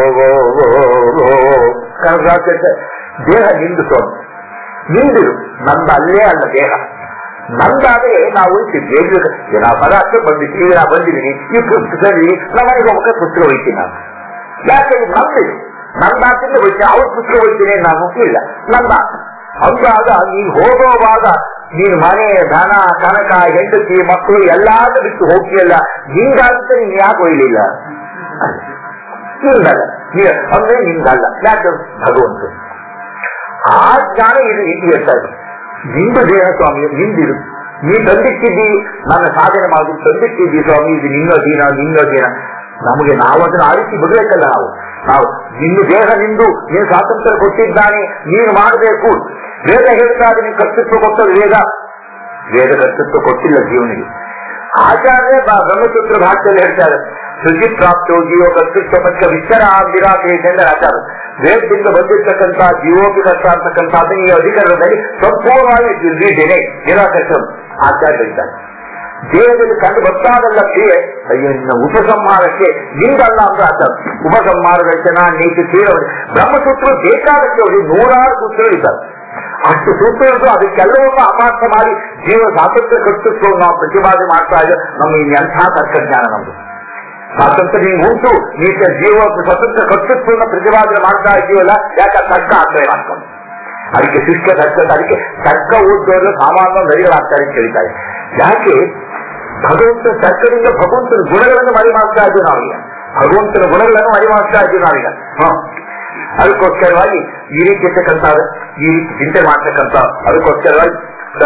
ದೇಹ ನಿಂದು ಸ್ವಾಮಿ, ನಿಂದಿರು. ನಂದ ಅಲ್ಲೇ ಅಲ್ಲ ದೇಹ. ನಂದಾದ್ರೆ ನಾವು ಉಳಿಸಿದ್ವಿ. ನಾವು ಪದಾರ್ಥ ಬಂದಿದ್ದೀವಿ, ನಾ ಬಂದಿದ್ದೀನಿ ಈ ಪುಸ್ತಕದಲ್ಲಿ ನಮ್ಮನೆಗೆ ಒಬ್ಬ ಪುಸ್ತಕ ಹೋಗ್ತೀನಿ ನಾನು. ಯಾಕೆ ನಂದಿರು? ನಂದಾತಿಂದ ಹೋಗ್ತೀನಿ, ಅವ್ರ ಪುಸ್ತಕ ಹೋಗ್ತೀನಿ ನಾನು ಇಲ್ಲ. ನಂದ ಅಂದಾಗ ನೀನು ಹೋಗುವಾಗ ನೀನು ಮನೆ ಧನ ಕನಕ ಹೆಂಡತಿ ಮಕ್ಕಳು ಎಲ್ಲಾದ ಬಿಟ್ಟು ಹೋಗ್ತೀಯಲ್ಲ, ನಿಂಗಾಂತ ನೀನ್ ಯಾಕೆ ಒಯ್ಲಿಲ್ಲ? ನಿಂದಲ್ಲ ಅಂದ್ರೆ ನಿಂದಲ್ಲ. ಯಾಕೆ? ಭಗವಂತ ಆ ಜ್ಞಾನ ಇದು ಇಲ್ಲಿ ಇರ್ತಾರೆ. ನಿಂದು ದೇಹ ಸ್ವಾಮಿ, ನಿಂದಿರು. ನೀ ತಂದಿಟ್ಟಿದ್ದಿ ನನ್ನ ಸಾಧನೆ ಮಾಡಿ ತಂದಿಟ್ಟಿದ್ದಿ ಸ್ವಾಮಿ, ಇದು ನಿನ್ನ ದೀನ ನಿನ್ನ ದೀನ. ನಮಗೆ ನಾವು ಅದನ್ನು ಆರಿಸಿ ಬಿಡ್ಬೇಕಲ್ಲ. ನಾವು ನಾವು ನಿನ್ನ ದೇಹ ನಿಂದು ನೀನು ಸ್ವಾತಂತ್ರ್ಯ ಕೊಟ್ಟಿದ್ದಾನೆ, ನೀನು ಮಾಡಬೇಕು. ವೇದ ಹೇಳ್ತಾ ನೀನು ಕರ್ತೃತ್ವ ಕೊಟ್ಟದ್ದು ವೇದ ವೇದ ಕರ್ತೃತ್ವ ಕೊಟ್ಟಿಲ್ಲ ಜೀವನಿಗೆ. ಆಚಾರ್ಯ ಬ್ರಹ್ಮಸೂತ್ರ ಭಾಷೆಯಲ್ಲಿ ಹೇಳ್ತಾರೆ, ಶುಚಿ ಪ್ರಾಪ್ತೋ ಜೀವ ಕರ್ತೃತ್ವ ಪಕ್ಷ ವಿಚಾರ ಆಗಿರಾಕೇಂದ್ರ ಆಚಾರ. ವೇದದಿಂದ ಬಂದಿರ್ತಕ್ಕಂಥ ಜೀವೋಪಿಕರ್ತ ಅಂತಕ್ಕಂಥದ್ದು ಈ ಅಧಿಕರಣದಲ್ಲಿ ಸಂಪೂರ್ಣವಾಗಿ ನಿರ್ಣಯ ನಿರಾಕರಿಸ ಆಚಾರ್ಯ ಹೇಳ್ತಾರೆ. ದೇಹದಲ್ಲಿ ಕಂಡು ಗೊತ್ತಾಗಲ್ಲ ಕ್ರಿಯೆ ಅಯ್ಯನ್ನ ಉಪಸಂಹಾರಕ್ಕೆ ನಿಂದಲ್ಲ ಅಂದ್ರೆ ಆಚಾರ. ಉಪಸಂಹಾರ ರಚನಾ ನೀತಿ ಕ್ರಿಯೆ ಬ್ರಹ್ಮಸೂತ್ರ ಬೇಕಾದಕ್ಕೆ ಅವರಿಗೆ ನೂರಾರು ಸೂತ್ರಗಳಿದ್ದಾರೆ. ಅಷ್ಟು ಸೂತ್ರಗಳು ಅದಕ್ಕೆಲ್ಲವನ್ನೂ ಅಪಾರ್ಥ ಮಾಡಿ ಜೀವ ಸ್ವಾತಂತ್ರ್ಯ ಕರ್ತೃತ್ವವನ್ನು ನಾವು ಪ್ರತಿಪಾದನೆ ಮಾಡ್ತಾ ಇದ್ದೇವೆ. ನಮ್ಗೆ ಎಂಥ ತರ್ಕಜ್ಞಾನ ನಮ್ದು. ಸ್ವಾತಂತ್ರ್ಯ ನೀವು ಉಂಟು, ನೀತ ಜೀವ ಸ್ವತಂತ್ರ ಕರ್ತೃತ್ವವನ್ನು ಪ್ರತಿಪಾದನೆ ಮಾಡ್ತಾ ಇದ್ದೀವಲ್ಲ, ಯಾಕೆ ತರ್ಕ ಆಶ್ರಯ ಮಾಡ್ಕೊಂಡು ಅದಕ್ಕೆ ಶಿಷ್ಟ ತರ್ಕ ಅದಕ್ಕೆ ತರ್ಕ ಓದೋರು ಸಾಮಾನ್ಯ ನರಿಗಳಾಗ್ತಾರೆ ಅಂತ ಹೇಳ್ತಾರೆ. ಯಾಕೆ ಭಗವಂತನ ತರ್ಕದಿಂದ ಭಗವಂತನ ಗುಣಗಳನ್ನು ಮರಿ ಮಾಡ್ತಾ ಇದ್ದೀವಿ ನಾವೀಗ. ಭಗವಂತನ ಗುಣಗಳನ್ನು ಮರಿ ಮಾಡ್ತಾ ಇದ್ದೀವಿ ನಾವೀಗ. ಹ ಅದಕ್ಕೋಸ್ಕರವಾಗಿ ಈ ರೀತಿ ಇರ್ತಕ್ಕಂಥ ಈ ರೀತಿ ಚಿಂತೆ ಮಾಡ್ತಕ್ಕಂಥ ಅದಕ್ಕೋಸ್ಕರವಾಗಿ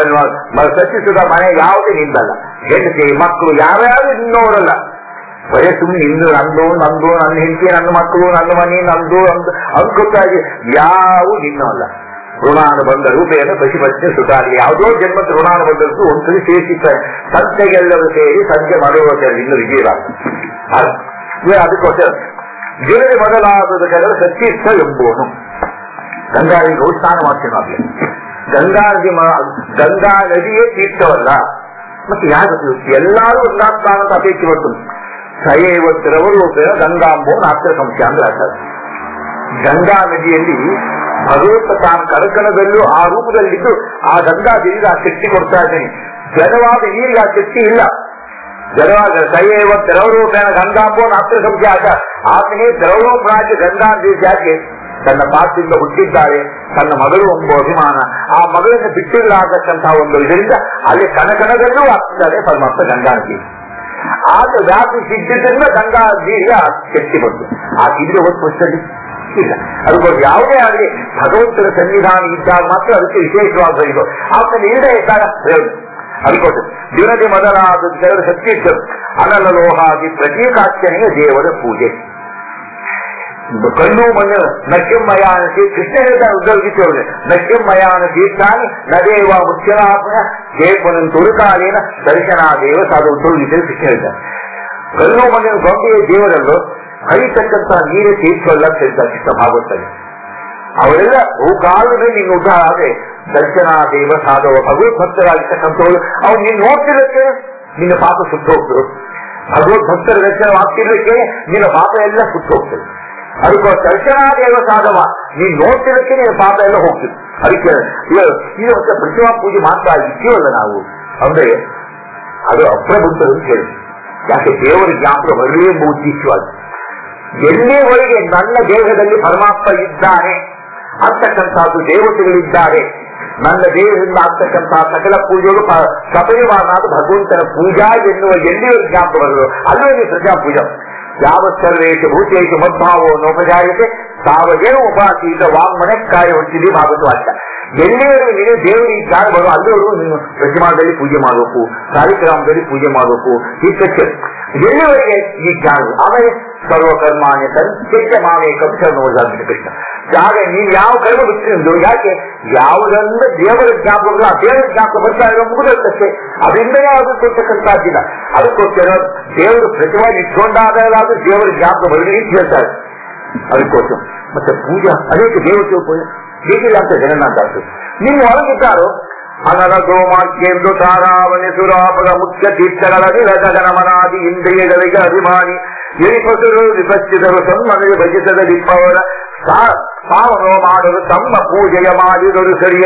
ಸಚಿಸುದ ಮನೆ ಯಾವುದೇ ನಿಂದಲ್ಲ. ಹೆಂಡತಿ ಮಕ್ಕಳು ಯಾವ್ಯಾವ ನಿನ್ನೋರಲ್ಲ. ಬರೇ ಸುಮ್ಮನೆ ನಿಂದು ನಂದು ನಂದು ನನ್ನ ಹೆಂಡತಿ ನನ್ನ ಮಕ್ಕಳು ನನ್ನ ಮನೆ ನಂದು ಅಂದು ಅನ್ಕೊತ್ತಾಗಿ ಯಾವ ನಿನ್ನಲ್ಲ. ಋಣಾನುಬಂಧ ರೂಪೇನ ಪಶುಪತ್ನಿ ಸುತಾಗಲಿ ಯಾವುದೋ ಜನ್ಮದ ಋಣಾನುಬಂಧದ್ದು ಒಂದ್ಸಲಿ ಸೇರಿಸಿರ್ತಾರೆ. ಸಂತೆಗೆಲ್ಲರೂ ಸೇರಿ ಸಂಜೆ ಮಾಡುವ ಇನ್ನು ವಿಜಯವಾಗ್ತದೆ. ಅದಕ್ಕೋಸ್ಕರ ಗಿರಿ ಮೊದಲಾದ ಕೆಲವು ಸತ್ಯಸ್ಥ ಎಂಬುವನು ಗಂಗಾಳಿಗೆ ಸ್ನಾನ ಮಾಡ್ತೀವಿ ನಾವು. ಗಂಗಾ ನದಿ ಗಂಗಾ ನದಿಯೇ ತೀರ್ಥವಲ್ಲ. ಮತ್ತೆ ಯಾರು ಎಲ್ಲರೂ ಸ್ನಾನ ಅಂತ ಅಪೇಕ್ಷೆ ಬರ್ತದೆ. ಸಯೈವತ್ತಿರವರು ಗಂಗಾಂಬೋ ನಾತ್ರ ಸಂಶಯ ಅಂದ್ರೆ ಆಗ್ತದೆ. ಗಂಗಾ ನದಿಯಲ್ಲಿ ಭಗವಂತ ತಾನು ಕರಕಣದಲ್ಲೂ ಆ ರೂಪದಲ್ಲಿದ್ದು ಆ ಗಂಗಾ ದೇವಿಗೆ ಆ ಶಕ್ತಿ ಕೊಡ್ತಾ ಇದ್ದೇನೆ. ಜಲವಾದ ನೀರಿಗೆ ಆ ಶಕ್ತಿ ಇಲ್ಲ. ಜಲವಾದ ಸಯೈವ ದ್ರವರೂಪೇಣ ಗಂಗಾಂಬೋ ನಾತ್ರ ಸಂಶಯ ಆಗ ಆತನೇ ದ್ರವರೂಪರಾಗಿ ಗಂಗಾ ದೇವಿ ಯಾಕೆ ತನ್ನ ಪಾತ್ರದಿಂದ ಹುಟ್ಟಿದ್ದಾರೆ. ತನ್ನ ಮಗಳು ಎಂಬ ಅಭಿಮಾನ ಆ ಮಗಳನ್ನು ಬಿಟ್ಟಿರಲಾಗತಕ್ಕಂತಹ ಒಂದು ಇದರಿಂದ ಅಲ್ಲಿ ಕಣಕಣದಲ್ಲೂ ಆಗ್ತಿದ್ದಾರೆ ಪರಮಾತ್ಮ ಗಂಗಾ ನದಿ. ಆಗ ವ್ಯಾಪಿಸಿದ್ದರಿಂದ ಗಂಗಾ ನೀರಿಗೆ ಶಕ್ತಿ ಬಂತು. ಆ ಇದ್ರೆ ಒಂದು ಪುಸ್ತಕ ಇಲ್ಲ. ಅದಕ್ಕೋಸ್ಕರ ಯಾವುದೇ ಆಗಲಿ ಭಗವಂತನ ಸನ್ನಿಧಾನ ಇದ್ದಾಗ ಮಾತ್ರ ಅದಕ್ಕೆ ವಿಶೇಷವಾದ ಇದು. ಆತನ ಇಲ್ಲದೆ ಇದ್ದಾಗ ಅದಕ್ಕೋಸ್ಕರ ದಿನದಿ ಮೊದಲಾದ ದೇವರ ಶಕ್ತಿ ಅನಲಲೋಹಾದಿ ಪ್ರತೀಕಾರ್ಚನೆಯ ದೇವರ ಪೂಜೆ. ಕಣ್ಣು ಮಣ್ಣು ನಕ್ಯಮಯಾನಸಿ ಕೃಷ್ಣ ಹೇಳ್ತಾರೆ ಉದ್ಯೋಗಿಸೋರು ನಕ್ಯಮಯಾನ ತೀರ್ಥಾನಿ ನದೇವ ಮುಖ್ಯನಾಪನ ದೇವನ ತುರುಕಾಲೇನ ದರ್ಶನಾದೇವ ಸಾಧು ಉದ್ಯೋಗಿಸಲು ಕೃಷ್ಣ ಹೇಳ್ತಾರೆ. ಕಣ್ಣು ಮಣ್ಣಿನ ಗೊಂಬೆಯ ದೇವರಲ್ಲೂ ಹರಿತಕ್ಕಂತಹ ನೀರೇ ತೀರ್ಥವಲ್ಲ ಹೇಳ್ತಾರೆ ಕೃಷ್ಣ ಭಾಗವತಲ್ಲಿ. ಅವರೆಲ್ಲ ಹೂಕಾಲದಲ್ಲಿ ನೀನು ಉದ್ಧಾರ ಆದ್ರೆ ದರ್ಶನಾದೇವ ಸಾಧವ ಭಗವದ್ಭಕ್ತರಾಗಿರ್ತಕ್ಕಂಥವ್ರು ಅವ್ರು ನೀನು ನೋಡ್ತಿರಕ್ಕೆ ನಿನ್ನ ಪಾಪ ಸುಟ್ಟು ಹೋಗ್ತರು. ಭಗವದ್ಭಕ್ತರ ದರ್ಶನವಾಗ್ತಿರ್ಲಿಕ್ಕೆ ನಿನ್ನ ಪಾಪ ಎಲ್ಲ ಸುಟ್ಟು ಹೋಗ್ತದೆ. ಅದಕ್ಕೋಸ್ಕರ ದರ್ಶನಾದೇವ ಸಾಧವ ನೀನ್ ನೋಡ್ತಿರಕ್ಕೆ ನಿನ್ನ ಪಾಪ ಎಲ್ಲ ಹೋಗ್ತದೆ. ಅದಕ್ಕೆ ಇದು ಮತ್ತೆ ಪ್ರತಿಮಾ ಪೂಜೆ ಮಾಡ್ತಾ ಇದ್ದೀವಲ್ಲ ನಾವು ಅಂದ್ರೆ ಅದು ಅಪ್ರಬುದ್ಧ ಅಂತ ಹೇಳಿ. ಯಾಕೆ ದೇವರ ಜ್ಞಾಪಕ ಬರಲಿ ಎಂಬ ಉದ್ದೇಶವಾಗಿ ಎಲ್ಲಿವರೆಗೆ ನನ್ನ ದೇಹದಲ್ಲಿ ಪರಮಾತ್ಮ ಇದ್ದಾನೆ ಅಂತಕ್ಕಂಥದ್ದು ದೇವತೆಗಳಿದ್ದಾರೆ, ನನ್ನ ದೇಹದಿಂದ ಆಗ್ತಕ್ಕಂತಹ ಸಕಲ ಪೂಜೆಗಳು ಸಪಯವಾದ ಭಗವಂತನ ಪೂಜಾ ಎನ್ನುವ ಎಲ್ಲಿಯವರು ಜ್ಞಾಪಕ ಬರಲು ಅಲ್ಲೇ ಪ್ರಜಾ ಪೂಜಾ ಯಾವ ಸರ್ವೇಶ ಭೂತೇಶ ಮದ್ಭಾವೋ ನೋಪಜಾಯತೆ ತಾವೇನು ಉಪಾಸೀತ ವಾಂಗ್ಮನೆ ಕಾರ್ಯ ಹೊಟ್ಟಿದೆ ಭಾಗವತ ವಾಕ್ಯ. ಎಲ್ಲಿವರೆಗೂ ನೀನು ದೇವರಿಗೆ ಜ್ಞಾನ ಬರುವ ಅಲ್ಲಿವರೆಗೂ ನೀನು ಪ್ರತಿಮಾದಲ್ಲಿ ಪೂಜೆ ಮಾಡಬೇಕು, ಕಾರ್ಯಕ್ರಮದಲ್ಲಿ ಪೂಜೆ ಮಾಡಬೇಕು. ಇಷ್ಟಕ್ಕೆ ಎಲ್ಲಿವರೆಗೆ ಈ ಜ್ಞಾನ ಆಮೇಲೆ ಸರ್ವಕರ್ಮಾನ್ಯ ಸಂತ್ಯ ಮಾವೇಕಂ ಶರಣೋಜಾಗ್ನಿ ಕೃಷ್ಣ. ಆಗ ನೀನು ಯಾವ ಕರ್ಮ ಬಿಟ್ಟು ಯಾಕೆ ಯಾವುದನ್ನ ದೇವರ ಜ್ಞಾಪಕಗಳು ಆ ದೇವರ ಜ್ಞಾಪಕ ಬರ್ತಾ ಇರೋ ಮುಗಿದಷ್ಟೇ ಅದರಿಂದಲೇ ಅದು ಕೊಡ್ತಕ್ಕಂಥದ್ದಿಲ್ಲ. ಅದಕ್ಕೋಸ್ಕರ ದೇವರು ಪ್ರತಿಮಾ ಇಟ್ಕೊಂಡಾಗಲಾದ್ರೂ ದೇವರ ಜ್ಞಾಪಕ ಬರಲಿ ಅಂತ ಹೇಳ್ತಾರೆ. ಅದಕ್ಕೋಸ್ಕರ ಮತ್ತೆ ಪೂಜಾ ಅನೇಕ ದೇವತೆಯ ಪೂಜೆ ಹೇಗಿಲ್ಲ ಅಂತ ಜಗನ್ನಾಥ ನಿಮ್ಮ ಒಳಗಿದ್ದಾರೋ ಅನಲ ಗೋಮಾಖ್ಯೆಂದು ತಾರಾವಣಿ ಸುರಾಪದ ಮುಖ್ಯ ತೀರ್ಥಗಳ ವಿರಜಗನಮನಾದಿ ಇಂದ್ರಿಯಗಳಿಗೆ ಅಭಿಮಾನಿ ಎರಿಪಸರು ವಿಪಶ್ಚಿತರು ತಮ್ಮನಿಗೆ ಭಜಿಸದ ದಿಪ್ಪವರ ಪಾವನೋ ಮಾಡಲು ತಮ್ಮ ಪೂಜೆಯ ಮಾಡಿದರು ಸರಿಯೇ.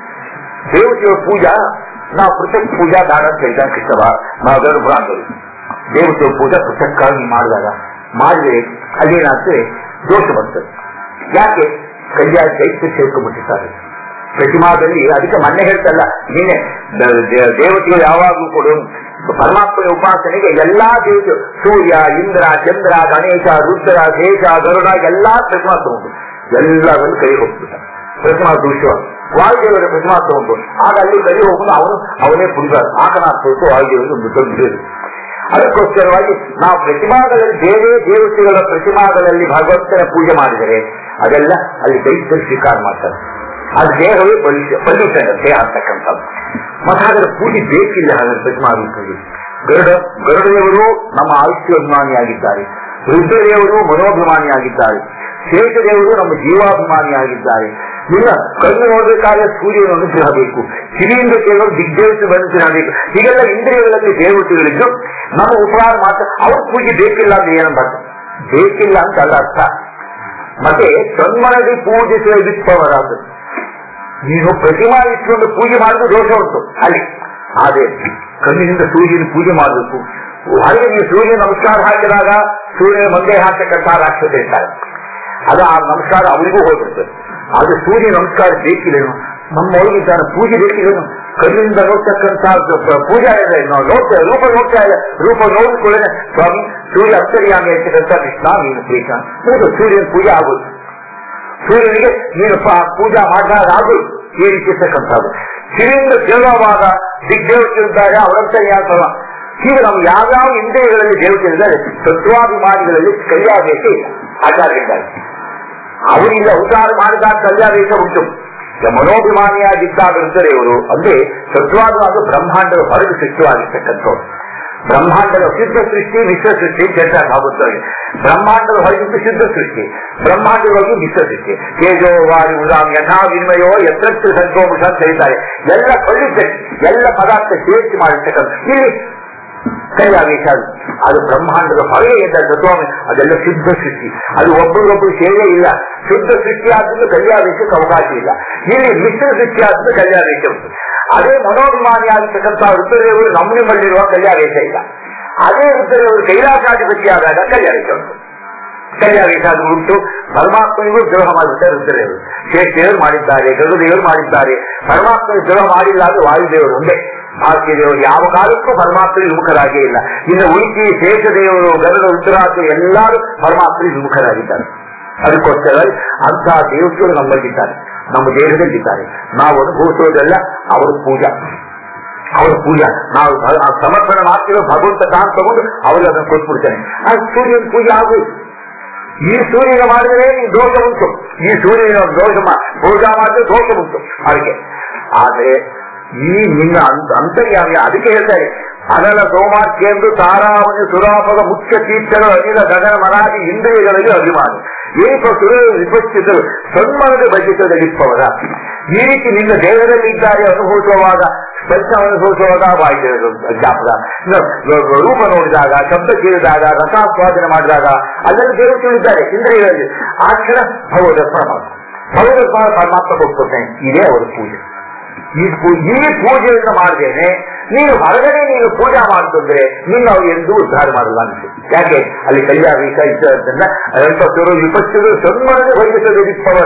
ದೇವತೆಯ ಪೂಜಾ ನಾವು ಪೃಥಕ್ ಪೂಜಾ ದಾನ ಅಂತ ಹೇಳಿದ ಕೃಷ್ಣವ ನಾವೆಲ್ಲರೂ ಬ್ರಾಹ್ಮಣರು. ದೇವತೆಯ ಪೂಜಾ ಪೃಥಕ್ಕಾಗಿ ಮಾಡಿದಾಗ ಮಾಡಿದ್ರೆ ಅದೇನಾಗ್ತದೆ ದೋಷ ಬರ್ತದೆ. ಯಾಕೆ ಕೈಯಾಗ ದೈತ್ಯ ಸೇರ್ಕೊಂಡ್ಬಿಟ್ಟಿರ್ತಾರೆ ಪ್ರತಿಮಾದಲ್ಲಿ. ಅದಕ್ಕೆ ಮೊನ್ನೆ ಹೇಳ್ತಲ್ಲ ನೀನೆ ದೇವತೆಗಳು ಯಾವಾಗಲೂ ಕೊಡು ಪರಮಾತ್ಮನ ಉಪಾಸನೆಗೆ ಎಲ್ಲಾ ದೇವತೆ ಸೂರ್ಯ ಇಂದ್ರ ಚಂದ್ರ ಗಣೇಶ ರುದ್ರ ದೇಶ ಗರುಡ ಎಲ್ಲಾ ಪ್ರತಿಮಾ ತಗೊಂಡು ಎಲ್ಲರನ್ನು ಕೈ ಹೋಗ್ಬಿಡ್ತಾರೆ. ಪ್ರತಿಮಾ ದೃಶ್ಯ ವಾಯುದೇವರ ಪ್ರತಿಮಾ ತಗೊಂಡು ಆಗ ಅಲ್ಲಿ ಕೈ ಹೋಗ್ಕೊಂಡು ಅವನು ಅವನೇ ಪುರುಷ ಆಕನಾಥಬೇಕು ವಾಯುದೇವರಿಗೆ ಒಂದು ದೊಡ್ಡ. ಅದಕ್ಕೋಸ್ಕರವಾಗಿ ನಾವು ಪ್ರತಿಮಾದಲ್ಲಿ ಬೇರೆ ದೇವ ದೇವತೆಗಳ ಪ್ರತಿಮಾಗಳಲ್ಲಿ ಭಗವಂತನ ಪೂಜೆ ಮಾಡಿದರೆ ಅದೆಲ್ಲ ಅಲ್ಲಿ ದೈತ್ಯರು ಸ್ವೀಕಾರ ಮಾಡ್ತಾರೆ. ಅದು ದೇಹವೇ ಪೊಲ್ಯೂಷನ್ ಪೊಲ್ಯೂಷನ್ ದೇಹ ಅಂತಕ್ಕಂಥದ್ದು. ಮತ್ತೆ ಅದರ ಪೂಜೆ ಬೇಕಿಲ್ಲ. ಅದರ ಪ್ರತಿಮಾ ರೂಪದಲ್ಲಿ ಗರುಡ ಗರುಡದೇವರು ನಮ್ಮ ಆಯುಷ್ಯ ಅಭಿಮಾನಿಯಾಗಿದ್ದಾರೆ, ರುದ್ರದೇವರು ಮನೋಭಿಮಾನಿಯಾಗಿದ್ದಾರೆ, ಶೇಷದೇವರು ನಮ್ಮ ಜೀವಾಭಿಮಾನಿಯಾಗಿದ್ದಾರೆ. ಇಲ್ಲ ಕಣ್ಣು ನೋಡಬೇಕಾದ್ರೆ ಸೂರ್ಯನ ಅನುಗ್ರಹ ಬೇಕು, ಕಿವಿಯಿಂದ ಕೇಳಲು ದಿಗ್ದೇವತೆ ಅನುಗ್ರಹ ಬೇಕು. ಹೀಗೆಲ್ಲ ಇಂದ್ರಿಯಗಳಲ್ಲಿ ದೇವತೆಗಳಿದ್ದು ನಮ್ಮ ಉಪಕಾರ ಮಾತ್ರ. ಅವ್ರ ಪೂಜೆ ಬೇಕಿಲ್ಲ ಅಂದ್ರೆ ಏನಂಬಾರ್ದು, ಬೇಕಿಲ್ಲ ಅಂತ ಅಲ್ಲ ಅರ್ಥ. ಮತ್ತೆ ತನ್ಮನದಿ ಪೂಜಿಸುವ ವಿಪ್ಪವರಾದ ನೀನು ಪ್ರತಿಮಾ ಇಟ್ಕೊಂಡು ಪೂಜೆ ಮಾಡಿದ್ರೆ ದೋಷ ಉಂಟು ಅಲ್ಲಿ. ಆದ್ರೆ ಕಣ್ಣಿನಿಂದ ಸೂರ್ಯನ ಪೂಜೆ ಮಾಡಬೇಕು. ಹಾಗೆ ನೀವು ಸೂರ್ಯ ನಮಸ್ಕಾರ ಹಾಕಿದಾಗ ಸೂರ್ಯನ ಮಂದೆ ಹಾಕಕ್ಕಂತ ರಾಕ್ಷಸ ಇರ್ತಾರೆ, ಅದು ಆ ನಮಸ್ಕಾರ ಅವರಿಗೂ ಹೋಗಿರ್ತದೆ. ಆದ್ರೆ ಸೂರ್ಯ ನಮಸ್ಕಾರ ಬೇಕಿಲ್ಲೇನು, ನಮ್ಮ ಒಳಗಿದ್ದಾನೆ ಪೂಜೆ ಬೇಕಿಲ್ಲೇನು. ಕಣ್ಣಿನಿಂದ ನೋಡ್ತಕ್ಕಂಥ ಪೂಜಾ ಇದೆ, ನಾವು ನೋಡ್ತೇವೆ, ರೂಪ ನೋಡ್ತಾ ಇದೆ, ರೂಪ ನೋಡಿಕೊಳ್ಳೆ ಸ್ವಾಮಿ ಸೂರ್ಯ ಅಂತರ್ಯಾಮಿ ಇರ್ತಕ್ಕಂಥ ಕೃಷ್ಣ ನೀನು ಪ್ರೀತ ಹೌದು, ಸೂರ್ಯನ ಪೂಜೆ ಆಗೋದು. ಸೂರ್ಯನಿಗೆ ನೀನು ಪೂಜಾ ಮಾಡಿದಾಗ ಆಗೋದು ಈ ರೀತಿ ಇರ್ತಕ್ಕಂಥದ್ದು. ಕಿವಿಯಿಂದ ಕೇಳುವಾಗ ದಿಗ್ದೇವತೆಗಳಿದ್ದಾರೆ, ಅವರಂತರ್ಯಾಮ. ಹೀಗೆ ನಾವು ಯಾವ್ಯಾವ ಇಂದ್ರಿಯಗಳಲ್ಲಿ ದೇವತೆಗಳಿದ್ದಾರೆ, ತತ್ವಾಭಿಮಾನಿಗಳಲ್ಲಿ ಕಲ್ಯಾವೇಶ ಇಲ್ಲ ಆಚಾರ್ಯರಿದ್ದಾರೆ. ಅವರಿಂದ ಅವತಾರ ಮಾಡಿದಾಗ ಕಲ್ಯಾವೇಶ ಉಂಟು. ಮನೋಭಿಮಾನಿಯಾಗಿದ್ದಾಗ ಇವರು ಅಂದ್ರೆ ತತ್ವಾದ ಬ್ರಹ್ಮಾಂಡದ ಹೊರಗೆ ಸೃಷ್ಟಿವಾಗಿರ್ತಕ್ಕಂಥವ್ರು. ಬ್ರಹ್ಮಾಂಡದ ಸಿದ್ಧ ಸೃಷ್ಟಿ ವಿಶ್ವ ಸೃಷ್ಟಿ ಚರ್ಚೆ ಆಗುತ್ತದೆ. ಬ್ರಹ್ಮಾಂಡದ ಹೊರಗಿದ್ದು ಸಿದ್ಧ ಸೃಷ್ಟಿ, ಬ್ರಹ್ಮಾಂಡದ ಹೊರಗೆ ವಿಶ್ವ ಸೃಷ್ಟಿ. ತೇಜೋ ವಾಯು ಉದಾಮ್ ಯಥಾ ವಿನಿಮಯೋ ಯತ್ರ ಸಂತೋಷ ಅಂತ ಹೇಳ್ತಾರೆ. ಎಲ್ಲ ಕಲಿತ ಎಲ್ಲ ಪದಾರ್ಥ ಸೇರಿಸಿ ಮಾಡಿರ್ತಕ್ಕಂಥ ಇಲ್ಲಿ ಕೈಯಾವೇಶ. ಅದು ಬ್ರಹ್ಮಾಂಡದ ಹೊರಗೆ ಇದ್ದ ತತ್ವಾಮಿ, ಅದೆಲ್ಲ ಶುದ್ಧ ಸೃಷ್ಟಿ. ಅದು ಒಬ್ಬರಿಗೊಬ್ಬರು ಸೇರೇ ಇಲ್ಲ. ಶುದ್ಧ ಸೃಷ್ಟಿ ಆದ್ರೂ ಕಲ್ಯಾವೇಶಕ್ಕೆ ಅವಕಾಶ ಇಲ್ಲ. ಇಲ್ಲಿ ಮಿಶ್ರ ಸೃಷ್ಟಿ ಆದ್ರೂ ಕಲ್ಯಾವೇಶ ಉಂಟು. ಅದೇ ಮನೋಭಿಮಾನಿ ಆಗಿರ್ತಕ್ಕಂಥ ರುದ್ರದೇವರು ನಮ್ಮ ನಿಮ್ಮಲ್ಲಿರುವ ಕಲ್ಯಾವೇಶ ಇಲ್ಲ. ಅದೇ ರುದ್ರದೇವರು ಕೈಲಾಸಾಧಿಪತಿ ಆದಾಗ ಕಲ್ಯಾವೇಶ ಉಂಟು. ಕಲ್ಯಾವೇಶ ಅದು ಉಂಟು. ಪರಮಾತ್ಮನಿಗೂ ದ್ರೋಹ ಮಾಡಿದ್ದಾರೆ ರುದ್ರದೇವರು, ಶೇಷದೇವರು ಮಾಡಿದ್ದಾರೆ, ಗರುಡದೇವರು ಮಾಡಿದ್ದಾರೆ. ಪರಮಾತ್ಮನಿಗೆ ದ್ರೋಹ ಮಾಡಿಲ್ಲ ಅಂದ್ರೆ ವಾಯುದೇವರು ಒಂದೇ. ಭಾರತೀಯದೇವರು ಯಾವ ಕಾಲಕ್ಕೂ ಪರಮಾತ್ಮನಿಗೆ ವಿಮುಖರಾಗೇ ಇಲ್ಲ. ಇನ್ನು ಉಳಿಕೆ ಶೇಷದೇವರು ಗರುಡ ರುದ್ರಾದ್ರು ಎಲ್ಲರೂ ಪರಮಾತ್ಮನಿಗೆ ವಿಮುಖರಾಗಿದ್ದಾರೆ. ಅದಕ್ಕೋಸ್ಕರ ಅಂತಹ ದೇವತೆಗಳು ನಮ್ಮಲ್ಲಿದ್ದಾರೆ, ನಮ್ಮ ದೇಹದಲ್ಲಿದ್ದಾರೆ. ನಾವು ಅನುಭವಿಸೋದೆಲ್ಲ ಅವರ ಪೂಜಾ, ಅವರ ಪೂಜಾ. ನಾವು ಸಮರ್ಪಣೆ ಮಾಡ್ತೀವೋ ಭಗವಂತ ತಾನು ತಗೊಂಡು ಅವ್ರಿಗೆ ಅದನ್ನು ಕೊಟ್ಬಿಡ್ತಾನೆ. ಆ ಸೂರ್ಯನ ಪೂಜೆ ಆಗುವುದು. ಈ ಸೂರ್ಯನ ಮಾಡಿದ್ರೆ ನೀನು ದೋಷ ಉಂಟು, ಈ ಸೂರ್ಯನ ದೋಷ ಪೂಜಾ ಮಾಡಿದ್ರೆ ದೋಷ ಉಂಟು ಅವರಿಗೆ. ಆದ್ರೆ ಈ ನಿನ್ನ ಅಂತರ್ಯಾಮಿ ಅದಕ್ಕೆ ಹೇಳ್ತಾರೆ, ಅನಲ ಸೋಮಾಖ್ಯೆಂದು ತಾರಾವಣಿ ಸುರಾಪದ ಮುಖ್ಯ ತೀರ್ಥರು ಅನಿಲ ಗಗನ ಮರಾದಿ ಇಂದ್ರಿಯಗಳಿಗೆ ಅಭಿಮಾನಿ ಏಕ ಸುರ ವಿಪಸ್ಥಿತರು ಸನ್ಮಾನದ ಬಗೆತದಲ್ಲಿಪ್ಪವರ. ಈ ರೀತಿ ನಿನ್ನ ದೇಹದಲ್ಲಿ ಇದ್ದಾರೆ ಅನುಭವಿಸುವಾಗ, ಸ್ಪರ್ಶ ಅನುಭವಿಸುವಾಗ ವಾಯುದೇವರು ಜ್ಞಾಪಕ, ರೂಪ ನೋಡಿದಾಗ, ಶಬ್ದ ಕೇಳಿದಾಗ, ರಸಾಸ್ವಾದನೆ ಮಾಡಿದಾಗ ಅಲ್ಲೆಲ್ಲ ದೇವತೆಗಳಿದ್ದಾರೆ ಇಂದ್ರಿಯಗಳಲ್ಲಿ. ಆ ಕ್ಷಣ ಭಗವದ ಪರಮಾತ್ಮ ಭಗವದ ಪರಮಾತ್ಮ ಹೋಗ್ತಾನೆ. ಇದೇ ಅವರ ಪೂಜೆ. ಈ ಈ ಪೂಜೆಯನ್ನು ಮಾಡದೇನೆ ನೀನು ಹೊರಗಡೆ ನೀನು ಪೂಜಾ ಮಾಡ್ತಂದ್ರೆ ನೀನು ಅವ್ರು ಎಂದೂ ಉದ್ಧಾರ ಮಾಡಲ್ಲ ಅನ್ಸುತ್ತೆ. ಯಾಕೆ ಅಲ್ಲಿ ಕಲ್ಯಾವೇಶ ಇದ್ದದನ್ನ ಅಲ್ಪರು ವಿಪಕ್ಷರು ಸನ್ಮಾನದ ಭವಿಷ್ಯದವರ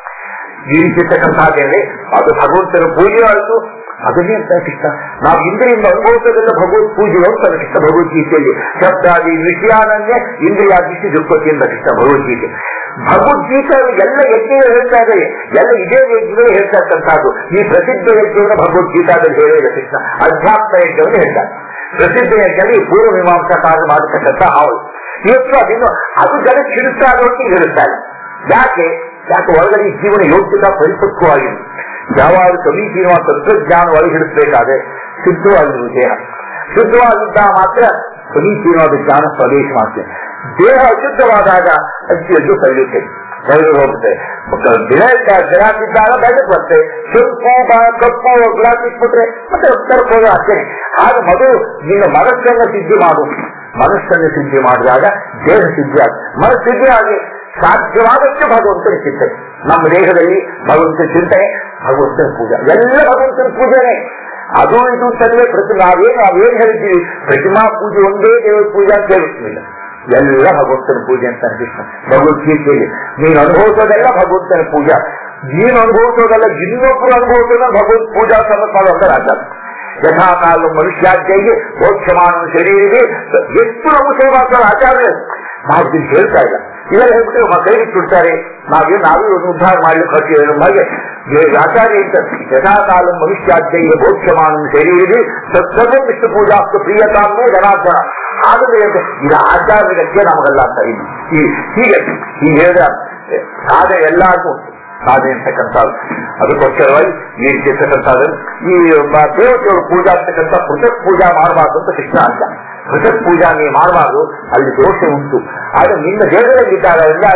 ಈ ರೀತಿ ಇರ್ತಕ್ಕಂಥದ್ದೇನೆ ಅದು ಭಗವಂತನ ಪೂಜೆ ಆಯಿತು. ಅದನ್ನೇ ಅಂತ ಇಷ್ಟ. ನಾವು ಇಂದ್ರಿಯಿಂದ ಅನುಭವಿಸೋದೆಲ್ಲ ಭಗವತ್ ಪೂಜೆ ಅಂತ ಇಷ್ಟ. ಭಗವದ್ಗೀತೆಯಲ್ಲಿ ಶಬ್ದಾದಿ ವಿಷಯಾನನ್ನೇ ಇಂದ್ರಿಯಾದಿಷ್ಟು ದುರ್ಪತಿ ಅಂತ ಇಷ್ಟ ಭಗವದ್ಗೀತೆ. ಭಗವದ್ಗೀತೆ ಎಲ್ಲ ಯಜ್ಞಗಳು ಹೇಳ್ತಾ ಇದ್ದಾರೆ, ಎಲ್ಲ ಇದೇ ಯಜ್ಞಗಳು ಹೇಳ್ತಾ ಇರ್ತಕ್ಕಂಥದ್ದು. ಈ ಪ್ರಸಿದ್ಧ ಯಜ್ಞವನ್ನು ಭಗವದ್ಗೀತಾದಲ್ಲಿ ಹೇಳಿದ ಕೃಷ್ಣ ಅಧ್ಯಾತ್ಮ ಯಜ್ಞವನ್ನು ಹೇಳ್ತಾರೆ. ಪ್ರಸಿದ್ಧ ಯಜ್ಞದಲ್ಲಿ ಪೂರ್ವ ಮೀಮಾಂಸಕಾರ ಮಾಡತಕ್ಕಂಥ ಅವಳು ಇವತ್ತು ಅದನ್ನು ಅದು ಜನ ಚಿಡಿಸ್ತಾ ಆಗೋಕ್ಕೆ ಹೇಳುತ್ತಾರೆ. ಯಾಕೆ ಯಾಕೆ ಒಳಗಡೆ ಜೀವನ ಯೋಗ್ಯತಾ ಪರಿಪಕ್ವವಾಗಿದೆ. ಯಾವಾಗ ಸಮೀಚೀನವಾದ ತಂತ್ರಜ್ಞಾನ ಒಳಗಿಡಿಸಬೇಕಾದ್ರೆ ಶುದ್ಧವಾಗಿರುವ ದೇಹ ಶುದ್ಧವಾಗಿದ್ದ ಮಾತ್ರ ಸಮೀಚೀನವಾದ ಜ್ಞಾನ ಪ್ರವೇಶ ಮಾಡ್ತೇವೆ. ದೇಹ ಅಶುದ್ಧವಾದಾಗ ಅಜ್ಜಿಯದ್ದು ಕಲಿಯುತ್ತೆ, ಬೆಳೆದು ಹೋಗುತ್ತೆ. ದಿನ ಜನಾತಿದ್ದಾಗ ಬೆಳಕು ಬರುತ್ತೆ. ಕೆಂಪು ಕಪ್ಪು ಗ್ಲಾಸ್ ಇಟ್ಬಿಟ್ರೆ ಮತ್ತೆ ತರ್ಕೋದು ಅಷ್ಟೇ. ಆಗ ಮೊದಲು ನಿನ್ನ ಮನಸ್ಸನ್ನು ಸಿದ್ಧಿ ಮಾಡು. ಮನಸ್ಸನ್ನು ಸಿದ್ಧಿ ಮಾಡಿದಾಗ ದೇಹ ಸಿದ್ಧಿ ಆಗ ಮನಸ್ಸು ಸಿದ್ಧಿ ಆಗಿ ಸಾಧ್ಯವಾದಷ್ಟು ಭಗವಂತನ ಚಿಂತನೆ. ನಮ್ಮ ದೇಹದಲ್ಲಿ ಭಗವಂತನ ಚಿಂತನೆ, ಭಗವಂತನ ಪೂಜೆ, ಎಲ್ಲ ಭಗವಂತನ ಪೂಜೆನೆ. ಅದು ಇದು ತಂದ್ರೆ ಪ್ರತಿ ನಾವೇನು ನಾವೇನು ಹೇಳ್ತೀವಿ ಪ್ರತಿಮಾ ಪೂಜೆ ಒಂದೇ ದೇವರ ಪೂಜೆ ಅಂತ ಹೇಳುತ್ತಿಲ್ಲ. ಎಲ್ಲ ಭಗವಂತನ ಪೂಜೆ ಅಂತ ಕೃಷ್ಣ ಭಗವದ್ಗೀತೆಯಲ್ಲಿ ನೀನು ಅನುಭವಿಸೋದೆಲ್ಲ ಭಗವಂತನ ಪೂಜಾ. ನೀನು ಅನುಭವಿಸೋದೆಲ್ಲ ಇನ್ನೊಬ್ಬರು ಅನುಭವಿಸೋದನ್ನ ಭಗವತ್ ಪೂಜಾ ಸಮರ್ಪಣೆ ಅಂತ ರಾಜ. ಯಥಾಕಾಲ ಮನುಷ್ಯಾಜ್ಞೆಗೆ ಮೋಕ್ಷಮಾನ ಶರೀರಿಗೆ ಎಷ್ಟು ನಾವು ಸೇವೆ ಮಾಡ್ತಾರೆ ಆಚಾರ್ಯ. ನಾವು ಇದನ್ನು ಹೇಳ್ತಾ ಇಲ್ಲ, ಇವೆಲ್ಲ ಹೇಳ್ಬಿಟ್ಟು ಕೈ ಬಿಟ್ಬಿಡ್ತಾರೆ. ನಾವೇ ನಾವೇ ಒಂದು ಉದ್ಧಾರ ಮಾಡ್ಲಿಕ್ಕೆ ಹೊರಟಿವೆ ಅನ್ನೋ ಹಾಗೆ ಆಚಾರ್ಯ ಅಂತ ಯಥಾಕಾಲ ಮನುಷ್ಯಾಜ್ಞೆಗೆ ಮೋಕ್ಷಮಾನ ಶರೀರಿಗೆ ಸತ್ಸರ್ವ ವಿಷ್ಣು ಪೂಜಾ ಪ್ರಿಯತಾಮೇ ಜನಾರ್ದನ. ಆದರೆ ಇದು ಆಚಾರ್ಯಕ್ಕೆ ನಮಗಲ್ಲ ಅಂತ ಇನ್ನು ಈ ಹೀಗೆ ಈ ಹೇಳಿದ ಸಾಧನೆ ಎಲ್ಲರಿಗೂ ಸಾಧನೆ ಅಂತಕ್ಕಂಥದ್ದು. ಅದಕ್ಕೋಸ್ಕರವಾಗಿ ಈ ರೀತಿ ಇರ್ತಕ್ಕಂಥದ್ದು ಈ ದೇವತೆಗಳು ಪೂಜಾ ಆಗ್ತಕ್ಕಂಥ ಪೃಥಕ್ ಪೂಜಾ ಮಾಡಬಾರ್ದು ಅಂತ ಕೃಷ್ಣ ಅಂತ. ಪೃಥಕ್ ಪೂಜಾ ನೀ ಮಾಡಬಾರ್ದು, ಅಲ್ಲಿ ದೋಷ ಉಂಟು. ಆದ್ರೆ ನಿನ್ನ ದೇಹದಲ್ಲಿದ್ದಾಗ ಎಲ್ಲ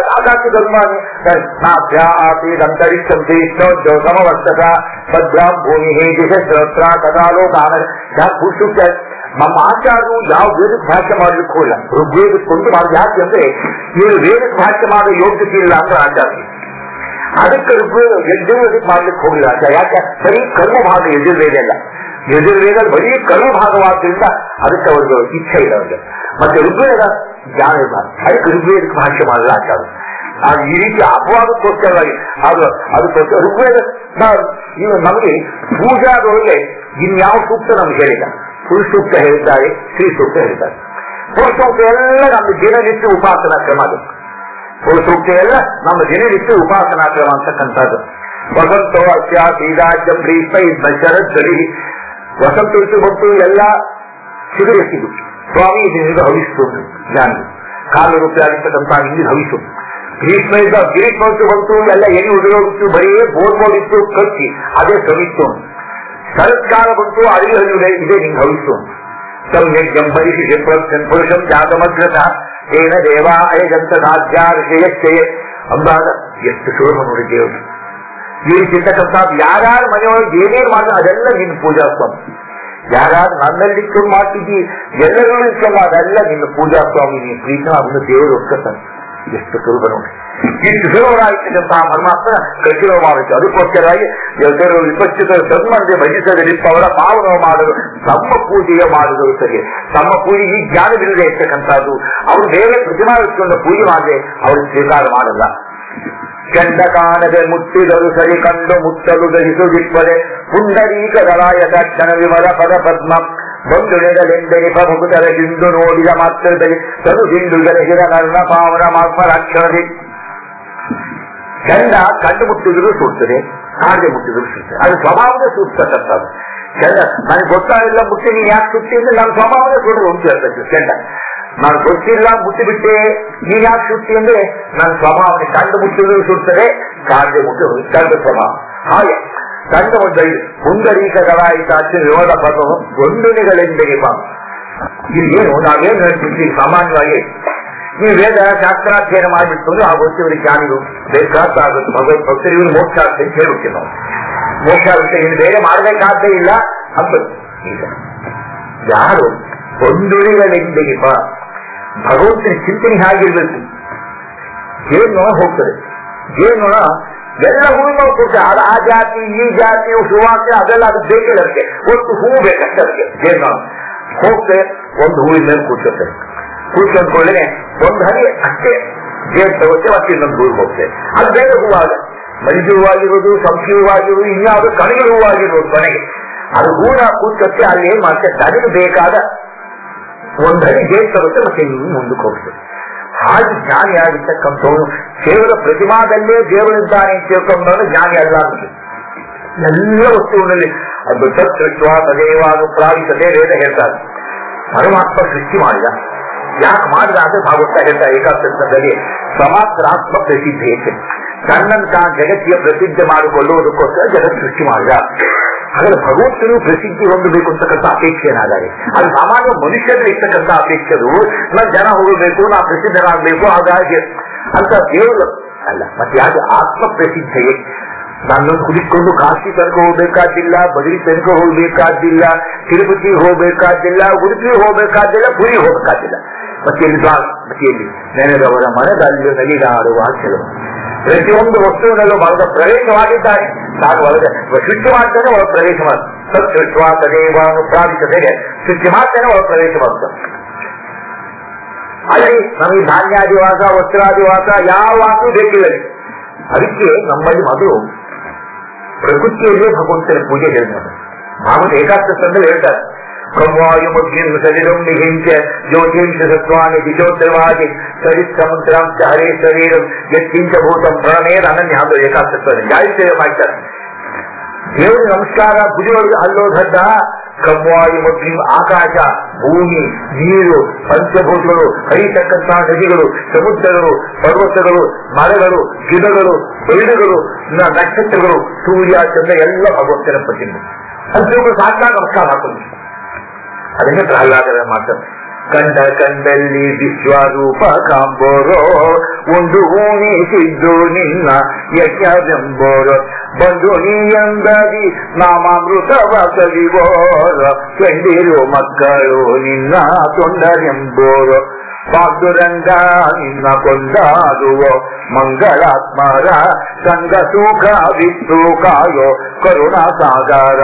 ಆಕಾಶದಂತರಿಕ್ಷಂತರಿಕ್ಷೋದ್ಯೋಗಮವರ್ತಕ ಭದ್ರಾಂ ಭೂಮಿ ದಿಶಸ್ತ್ರ ಕದಾಲೋಕ ಪುರುಷ. ನಮ್ಮ ಆಚಾರ್ಯರು ಯಾವ ವೇದಕ್ಕೆ ಭಾಷೆ ಮಾಡ್ಲಿಕ್ಕೆ ಹೋಗಿಲ್ಲ, ಋಗ್ವೇದಕ್ಕೊಂದು ಮಾಡಿ. ಯಾಕೆ ಅಂದ್ರೆ ನೀವು ವೇದಕ್ಕೆ ಭಾಷೆ ಮಾಡೋ ಯೋಗ್ಯತೆ ಇಲ್ಲ ಅಂದ್ರೆ ಆಚಾರ್ಯ, ಅದಕ್ಕೆ ಋಗ್ವೇದ ಯಜುರ್ವೇದಕ್ಕೆ ಮಾಡ್ಲಿಕ್ಕೆ ಹೋಗಿಲ್ಲ ಆಚಾರ್ಯ. ಯಾಕೆ? ಬರೀ ಕರ್ಮ ಭಾಗ ಯಜುರ್ವೇದ ಅಲ್ಲ, ಯಜುರ್ವೇದ ಬರೀ ಕರ್ಮ ಭಾಗವಾದ್ರಿಂದ ಅದಕ್ಕೆ ಅವ್ರಿಗೆ ಇಚ್ಛೆ ಇಲ್ಲ ಅವ್ರಿಗೆ. ಮತ್ತೆ ಋಗ್ವೇದ ಜ್ಞಾನ ಇಲ್ಲ, ಅದಕ್ಕೆ ಋಗ್ವೇದಕ್ಕೆ ಭಾಷೆ ಮಾಡಲ್ಲ ಆಚಾರ್ಯ. ಅದು ಈ ರೀತಿ ಅಪವಾದಕ್ಕೋಸ್ಕರವಾಗಿ ಅದು ಅದಕ್ಕೋಸ್ಕರ ಋಗ್ವೇದ ಇವು ನಮಗೆ ಪೂಜಾದೊಳಗೆ ಇನ್ಯಾವ ಸೂಕ್ತ ನಮ್ಗೆ ಹೇಳಿಲ್ಲ. ಪುರುಷ ಸೂಕ್ತ ಹೇಳ್ತಾರೆ, ಸ್ತ್ರೀ ಸೂಕ್ತ ಹೇಳ್ತಾರೆ. ಪುರುಷ ಸೂಕ್ತ ಎಲ್ಲ ನಮ್ಮ ದಿನನಿತ್ಯ ಉಪಾಸನಾ ಕ್ರಮ. ಅದು ಪುರುಷ ಸೂಕ್ತ ಎಲ್ಲ ನಮ್ಮ ದಿನನಿತ್ಯ ಉಪಾಸನಾ ಕ್ರಮ ಅಂತಕ್ಕಂಥದ್ದು. ವಸಂತೋ ಅತ್ಯಾಸೀರಾಜ್ಯ ಭೀಷ್ಮ ಶರದ್ಧರಿ. ವಸಂತ ಋತು ಬಂತು, ಎಲ್ಲ ಸಿಗರೆಸಿದು ಸ್ವಾಮಿ ಇದರಿಂದ ಹವಿಸ್ತು ಜ್ಞಾನ ಕಾಲು ರೂಪಾಯಿ ಆಗಿರ್ತಕ್ಕಂಥ ಹಿಂದಿನ ಹವಿಸು. ಭೀಷ್ಮ ಇದ್ದ ಗ್ರೀಷ್ಮ ಋತು ಬಂತು, ಎಲ್ಲ ಎಣ್ಣೆ ಉದುರೋಗಿತ್ತು, ಬರೀ ಬೋರ್ ಬೋರ್ ಇತ್ತು ಕಚ್ಚಿ ಅದೇ ಸವಿಸ್ತು. ಶರತ್ಕಾಲ ಬಂತು, ಅಡಿಗೆ ಹರಿಯುಡೆ ಇದೇ ನಿಂಗೆ ಹವಿಸ್ತು. ಸೌಮ್ಯಜ್ಞಂ ಪರಿಶಿಷ ಪುರುಷಂ ಜಾತಮಗ್ರತ ಏನ ದೇವಾ ಅಯಜಂತ ಸಾಧ್ಯ ಋಷಯಶ್ಚಯ ಅಂದಾಗ ಎಷ್ಟು ಸುಲಭ ನೋಡಿ ದೇವರು. ಈ ಚಿಂತಕಂಥದ್ದು ಯಾರ್ಯಾರು ಮನೆಯೊಳಗೆ ಏನೇನು ಮಾಡಿದ್ರೆ ಅದೆಲ್ಲ ನಿನ್ನ ಪೂಜಾ ಸ್ವಾಮಿ. ಯಾರ್ಯಾರು ನನ್ನಲ್ಲಿ ಇಟ್ಕೊಂಡು ಮಾಡ್ತಿದ್ದಿ ಎಲ್ಲರೂ ಇಟ್ಕೊಂಡು ಅದೆಲ್ಲ ನಿನ್ನ ಪೂಜಾ ಸ್ವಾಮಿ. ನೀನು ಪ್ರೀತ ಅದನ್ನು ದೇವರು ಒಪ್ಕೊತಾನೆ. ಎಷ್ಟು ಸುಲಭ ನೋಡಿ. ಇಷ್ಟು ಸುಲಭರಾಗಿರ್ತಕ್ಕಂತಹ ಪರಮಾತ್ಮ ಕಠಿಣ ಮಾಡುತ್ತೆ. ಅದಕ್ಕೋಸ್ಕರವಾಗಿ ವಿಪಚ್ಚಿತ ಸನ್ಮಂದೆ ಭಜಿಸಲಿಪ್ಪವರ ಪಾವನ ಮಾಡಲು ತಮ್ಮ ಪೂಜೆಯ ಮಾಡಿದರು ಸರಿ. ತಮ್ಮ ಪೂಜೆಗೆ ಜ್ಞಾನವಿಲ್ಲದೆ ಇರ್ತಕ್ಕಂಥದ್ದು ಅವರು ಬೇರೆ ಪ್ರತಿಮಾ ಇಟ್ಕೊಂಡು ಪೂಜೆ ಮಾಡದೆ ಅವರು ಸ್ವೀಕಾರ ಮಾಡಲ್ಲ. ಕೆಂಡ ಕಾಣದೆ ಮುಟ್ಟಿದರು ಸರಿ ಕಂಡು ಮುಟ್ಟಲು ದಹಿಸುದಿಪ್ಪದೆ ಪುಂಡರೀಕರಾಯದ ಕ್ಷಣ ವಿಮಲ ಪದ ಪದ್ಮ ಬಂಧುಳೆಗಳೆಂದೆನಿಪ ಮುಗುದರ ಹಿಂದು ನೋಡಿದ ಮಾತ್ರದಲ್ಲಿ ತನು ಹಿಂದುಗರ ಹಿರ ನರ್ಣ ಪಾವನ ಮಾತ್ಮರಾಕ್ಷಣದಿ. ಕೆಂಡ ಕಂಡು ಮುಟ್ಟಿದ್ರು ಸುಡ್ತದೆ, ಕಾಣದೆ ಮುಟ್ಟಿದ್ರು ಸುಡ್ತದೆ. ಅದು ಸ್ವಭಾವದ ಸುಡ್ತಕ್ಕಂಥದ್ದು. ಕೆಂಡ ನನಗೆ ಗೊತ್ತಾಗಿಲ್ಲ ಮುಟ್ಟಿ ನೀನು ಯಾಕೆ ಸುಟ್ಟಿ ಅಂದ್ರೆ ನನ್ನ ಸ್ವಭಾವದ ಸುಟ್ಟು ಉಂಟು ಹೇಳ್ತದೆ ಕೆಂಡ. ನಾನು ಗೊತ್ತಿಲ್ಲ ಮುಟ್ಟಿ ಬಿಟ್ಟೆ ನೀನ್ ಯಾಕೆ ಸುಟ್ಟಿ ಅಂದ್ರೆ ನನ್ನ ಸ್ವಭಾವನೆ ಕಂಡು ಮುಟ್ಟಿದ್ರು ಸುಡ್ತದೆ, ಕಾಣದೆ ಮುಟ್ಟಿದ್ರು ಕಂಡ ಸ್ವಭಾವ. ಹಾಗೆ ಕಂಡ ಒಂದು ಪುಂಡರೀಕರಾಯಿತಾಚೆ ವಿರೋಧ ಪದವು ಗೊಂಡುನಿಗಳೆಂದೆನಿಪ. ಇಲ್ಲೇನು ನಾವೇನು ಹೇಳ್ತಿದ್ವಿ ಸಾಮಾನ್ಯವಾಗಿ ಈ ವೇದ ಶಾಸ್ತ್ರಾಧ್ಯಯನ ಮಾಡಿಬಿಟ್ಟು ಆ ಗೊತ್ತಿವರಿಗೆ ಜ್ಞಾನಿಗಳು ಬೇಕಾಗುತ್ತೆ. ಭಗವತ್ ಭಕ್ತರು ಇವರು ಮೋಕ್ಷ ಆಗುತ್ತೆ ಅಂತ ಹೇಳ್ಬಿಡ್ತೀವಿ ನಾವು. ಮೋಕ್ಷ ಆಗುತ್ತೆ ಇನ್ನು ಬೇರೆ ಮಾಡಬೇಕಾದ್ದೇ ಇಲ್ಲ ಅಂತ. ಈಗ ಯಾರು ಗೊಂಡುನಿಗಳೆಂದೆನಿಪ ಭಗವಂತನ ಚಿಂತನೆ ಹಾಗಿರ್ಬೇಕು. ಜೇನು ಹೋಗ್ತದೆ, ಜೇನು ಎಲ್ಲ ಹೂವು ನಾವು ಕೊಡ್ತೇವೆ. ಅದು ಆ ಜಾತಿ ಈ ಜಾತಿ ಸುವಾಸನೆ ಅದೆಲ್ಲ ಅದು ಬೇಕಿಲ್ಲ. ಅದಕ್ಕೆ ಒಟ್ಟು ಹೂವು ಬೇಕಷ್ಟೇ. ಅದಕ್ಕೆ ಜೇನು ಹೋಗ್ತೇವೆ, ಒಂದು ಹೂವಿನ ಮೇಲೆ ಕೂರ್ಸೋತೇವೆ. ಕೂರ್ಸೊಂಡ್ಕೊಳ್ಳೆ ಒಂದು ಹನಿ ಅಷ್ಟೇ ಜೇನು ತಗೋತೆ, ಮತ್ತೆ ಇನ್ನೊಂದು ಹೂವಿಗೆ ಹೋಗ್ತೇವೆ. ಅದು ಬೇರೆ ಹೂವಾಗ ಮರಿಜು ಹೂವಾಗಿರೋದು, ಸಂಶಿ ಹೂವಾಗಿರೋದು, ಇನ್ಯಾವುದು ಕಣಿಗೆ ಹೂವಾಗಿರೋದು ಕೊನೆಗೆ ಅದು ಹೂವಿನ ಕೂರ್ಸೋಕ್ಕೆ ಅಲ್ಲಿ ಏನ್ ಮಾಡ್ತೇವೆ, ತನಗೆ ಬೇಕಾದ ಒಂದು ಹನಿ ಜೇನು ತಗೋತೆ, ಮತ್ತೆ ನೀವು ಮುಂದಕ್ಕೆ ಹೋಗ್ತೇವೆ. ಹಾಗೆ ಜ್ಞಾನಿ ಆಗಿರ್ತಕ್ಕಂಥವನು ಕೇವಲ ಪ್ರತಿಮಾದಲ್ಲೇ ದೇವರಿದ್ದಾನೆ ಅಂತ ತಿಳ್ಕೊಂಡವನು ಜ್ಞಾನಿ ಅಲ್ಲ ಅಂತ. ಎಲ್ಲ ವಸ್ತುವಿನಲ್ಲಿ ಅದು ತತ್ವ ತದೇವಾನು ಪ್ರಾವಿಸದೆ ವೇದ ಹೇಳ್ತಾರೆ. ಪರಮಾತ್ಮ ಸೃಷ್ಟಿ ಮಾಡಿದ, ಯಾಕೆ ಮಾಡಿದ ಅಂದ್ರೆ ಭಾಗವತ ಹೇಳ್ತಾರೆ ಏಕಾದಶದಲ್ಲಿ ಸಮಾತ್ರಾತ್ಮ ಪ್ರಸಿದ್ಧಿ ಐತೆ. ತನ್ನನ್ನು ತಾನು ಜಗತ್ತಿಗೆ ಪ್ರಸಿದ್ಧ ಮಾಡಿಕೊಳ್ಳುವುದಕ್ಕೋಸ್ಕರ ಜಗತ್ ಸೃಷ್ಟಿ ಮಾಡಿದ. ಹಾಗಾದ್ರೆ ಭಗವಂತನು ಪ್ರಸಿದ್ಧಿ ಹೊಂದಬೇಕು ಅಂತಕ್ಕಂಥ ಅಪೇಕ್ಷೆ ಏನಾದರೆ ಅದು ಸಾಮಾನ್ಯ ಮನುಷ್ಯರಲ್ಲಿ ಇರ್ತಕ್ಕಂಥ ಅಪೇಕ್ಷೆದು. ನಾನು ಜನ ಹೋಗಬೇಕು, ನಾ ಪ್ರಸಿದ್ಧನಾಗಬೇಕು ಹಾಗಾಗಿ ಅಂತ ದೇವರು ಅಲ್ಲ. ಮತ್ತೆ ಯಾಕೆ ಆತ್ಮ ಪ್ರಸಿದ್ಧೆಯೇ ನನ್ನನ್ನು ಕುಡಿಕೊಂಡು ಕಾಶಿ ತನಕ ಹೋಗ್ಬೇಕಾದಿಲ್ಲ, ಬದರಿ ತನಕ ಹೋಗ್ಬೇಕಾದಿಲ್ಲ, ತಿರುಪತಿ ಹೋಗ್ಬೇಕಾದಿಲ್ಲ, ಉಡುಪಿ ಹೋಗ್ಬೇಕಾದಿಲ್ಲ, ಪುರಿ ಹೋಗ್ಬೇಕಾದಿಲ್ಲ. ಮತ್ತೆ ಎಲ್ಲಿ ಮತ್ತೆ ಎಲ್ಲಿ ನೆನೆದವರ ಮನದಲ್ಲಿ ನಲಿದಾಡುವ ಕೆಲವು ಪ್ರತಿಯೊಂದು ವಸ್ತುವಿನಲ್ಲೂ ಭಾಗದ ಪ್ರವೇಶವಾಗಿದ್ದಾನೆ. ನಾನು ಒಳಗೆ ಸೃಷ್ಟಿ ಮಾಡ್ತೇನೆ, ಒಳ ಪ್ರವೇಶ ಮಾಡ್ತೇನೆ. ಸತ್ ಸೃಷ್ಟಿ ತದೇವಾನು ಪ್ರಾಪಿಸದೆ ಸೃಷ್ಟಿ ಮಾಡ್ತೇನೆ, ಒಳ ಪ್ರವೇಶ ಮಾಡ್ತೇನೆ. ಅಲ್ಲಿ ನಮಗೆ ಧಾನ್ಯಾದಿವಾಸ ವಸ್ತ್ರಾದಿವಾಸ ಯಾವ ವಾಸು ಬೇಕಿಲ್ಲ. ಅದಕ್ಕೆ ನಮ್ಮಲ್ಲಿ ಮೊದಲು ಪ್ರಕೃತಿಯಲ್ಲೇ ಭಗವಂತನ ಪೂಜೆ ಹೇಳ್ತಾರೆ. ಭಾಗವತ ಏಕಾದಶದಲ್ಲಿ ಹೇಳ್ತಾರೆ, ಕವ್ವಾಯು ಮುದ್ಗಿನ್ ಶರೀರಂ ನಿಹಿಂಚ ಜ್ಯೋತಿಂಶ ಸತ್ವಾನಿ ದಿಶೋತ್ತರವಾಗಿ ಸರಿತ್ ಸಮುದ್ರಾಂಶ ಹರೇ ಶರೀರಂ ಯತ್ಕಿಂಚ ಭೂತಂ ಪ್ರಣಮೇನ ಅನನ್ಯ ಅದು ಏಕಾದಶದಲ್ಲಿ ಜಾರಿ ಸೇವೆ ಮಾಡ್ತಾರೆ. ದೇವರ ನಮಸ್ಕಾರ ಭುಜೊಳಗೆ ಅಲ್ಲೋದಡ್ಡ ಕವ್ವಾಯು ಮುದ್ಗಿನ್ ಆಕಾಶ ಭೂಮಿ, ನೀರು, ಪಂಚಭೂತಗಳು, ಹರಿತಕ್ಕಂತಹ ನದಿಗಳು, ಸಮುದ್ರಗಳು, ಪರ್ವತಗಳು, ಮರಗಳು, ಗಿಡಗಳು, ಬೈಡುಗಳು, ನಕ್ಷತ್ರಗಳು, ಸೂರ್ಯ, ಚಂದ್ರ ಎಲ್ಲ ಭಗವಂತನ ಪ್ರತಿಮೆ. ಅದು ಸಾಕಾಗ ನಮಸ್ಕಾರ ಹಾಕೊಂಡು ಅದನ್ನೇ ಪ್ರಹ್ಲಾದರ ಮಾತು. ಕಂಡ ಕಂಡಲ್ಲಿ ವಿಶ್ವರೂಪ ಕಾಂಬೋರೋ ಒಂದು ಊಣಿಸಿದ್ದು ನಿನ್ನ ಯಜ್ಞವೆಂಬೋರೋ ಬಂದು ನೀಯಂದದಿ ನಾಮಾಮೃತವ ಕಲಿಬೋರ ಕಂಡಿರು ಮಕ್ಕಳು ನಿನ್ನ ತೊಂದರೆಂಬೋರು ಪಾದುರಂಗ ನಿನ್ನ ಕೊಂಡಾಡುವ ಮಂಗಳಾತ್ಮರ ಸಂಗ ಸುಖ ವಿತ್ತು ಕಾಯೋ ಕರುಣಾ ಸಾಗರ.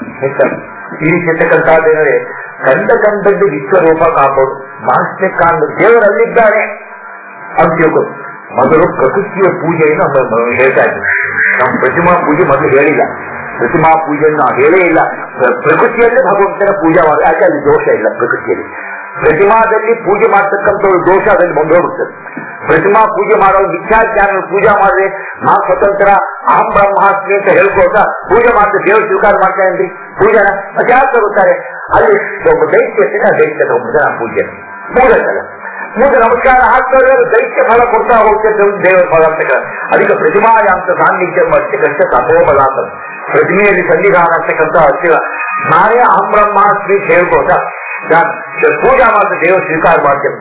ಈ ಚಿತ್ರಕಂತಾದೇನರೇ ಕಂಡ ಕಂಡದ್ದು ವಿಶ್ವರೂಪ ಕಾಂಬೋರು ಮಾಸ್ಟೆ ಕಾಂಡ ದೇವರಲ್ಲಿದ್ದಾರೆ ಅಂತ ತಿಳ್ಕೊ. ಮೊದಲು ಪ್ರಕೃತಿಯ ಪೂಜೆಯನ್ನು ಹೇಳ್ತಾ ಇದ್ವಿ. ನಾವು ಪ್ರತಿಮಾ ಪೂಜೆ ಮೊದಲು ಹೇಳಿಲ್ಲ, ಪ್ರತಿಮಾ ಪೂಜೆಯನ್ನು ನಾವು ಹೇಳೇ ಇಲ್ಲ. ಪ್ರಕೃತಿಯಲ್ಲೇ ಭಗವಂತನ ಪೂಜೆ ಮಾಡಿ, ಯಾಕೆ ಅಲ್ಲಿ ದೋಷ ಇಲ್ಲ. ಪ್ರಕೃತಿಯಲ್ಲಿ ಪ್ರತಿಮಾದಲ್ಲಿ ಪೂಜೆ ಮಾಡ್ತಕ್ಕಂಥವ್ರು ದೋಷ ಅದರಲ್ಲಿ ಬಂದೋಗ್ಬಿಡ್ತದೆ. ಪ್ರತಿಮಾ ಪೂಜೆ ಮಾಡೋರು ಮಿಥ್ಯಾಜ್ಞಾನ ಪೂಜೆ ಮಾಡಿದ್ರೆ ನಾ ಸ್ವತಂತ್ರ ಅಹಂ ಬ್ರಹ್ಮಾಸ್ಮಿ ಅಂತ ಹೇಳ್ಕೋತ ಪೂಜೆ ಮಾಡ್ತಾರೆ, ದೇವರು ಸ್ವೀಕಾರ ಮಾಡ್ತಾರೆ ಅಂದ್ರಿ ಪೂಜೆನ ಮತ್ತೆ ಯಾರು ತಗೋತಾರೆ? ಅಲ್ಲಿ ಒಬ್ಬ ದೈತ್ಯ ದೈತ್ಯ ತಗೊಂಡ್ಬಿಡ್ತಾರೆ ಆ ಪೂಜೆ ಮೂಡಲ್ಲ. ಮೂಢ ನಮಸ್ಕಾರ ಹಾಕ್ತಾರೆ, ದೈತ್ಯ ಫಲ ಕೊಡ್ತಾ ಹೋಗ್ತದೆ ದೇವರ ಫಲ ಅಂತ. ಅದಕ್ಕೆ ಪ್ರತಿಮಾಯಾಂತ ಸಾನ್ನಿಧ್ಯ ಅಷ್ಟಕ್ಕಷ್ಟ ತಪೋಬಲ ಅಂತ. ಪ್ರತಿಮೆಯಲ್ಲಿ ಸನ್ನಿಧಾನ ಅಂತಕ್ಕಂಥ ಅಷ್ಟೇ ನಾನೇ ಅಹಂ ಬ್ರಹ್ಮಾಸ್ಮಿ ಹೇಳ್ಕೋತ ಪೂಜಾ ಮಾಡ್ತಾ ದೇವರು ಸ್ವೀಕಾರ ಮಾಡ್ತೇವೆ.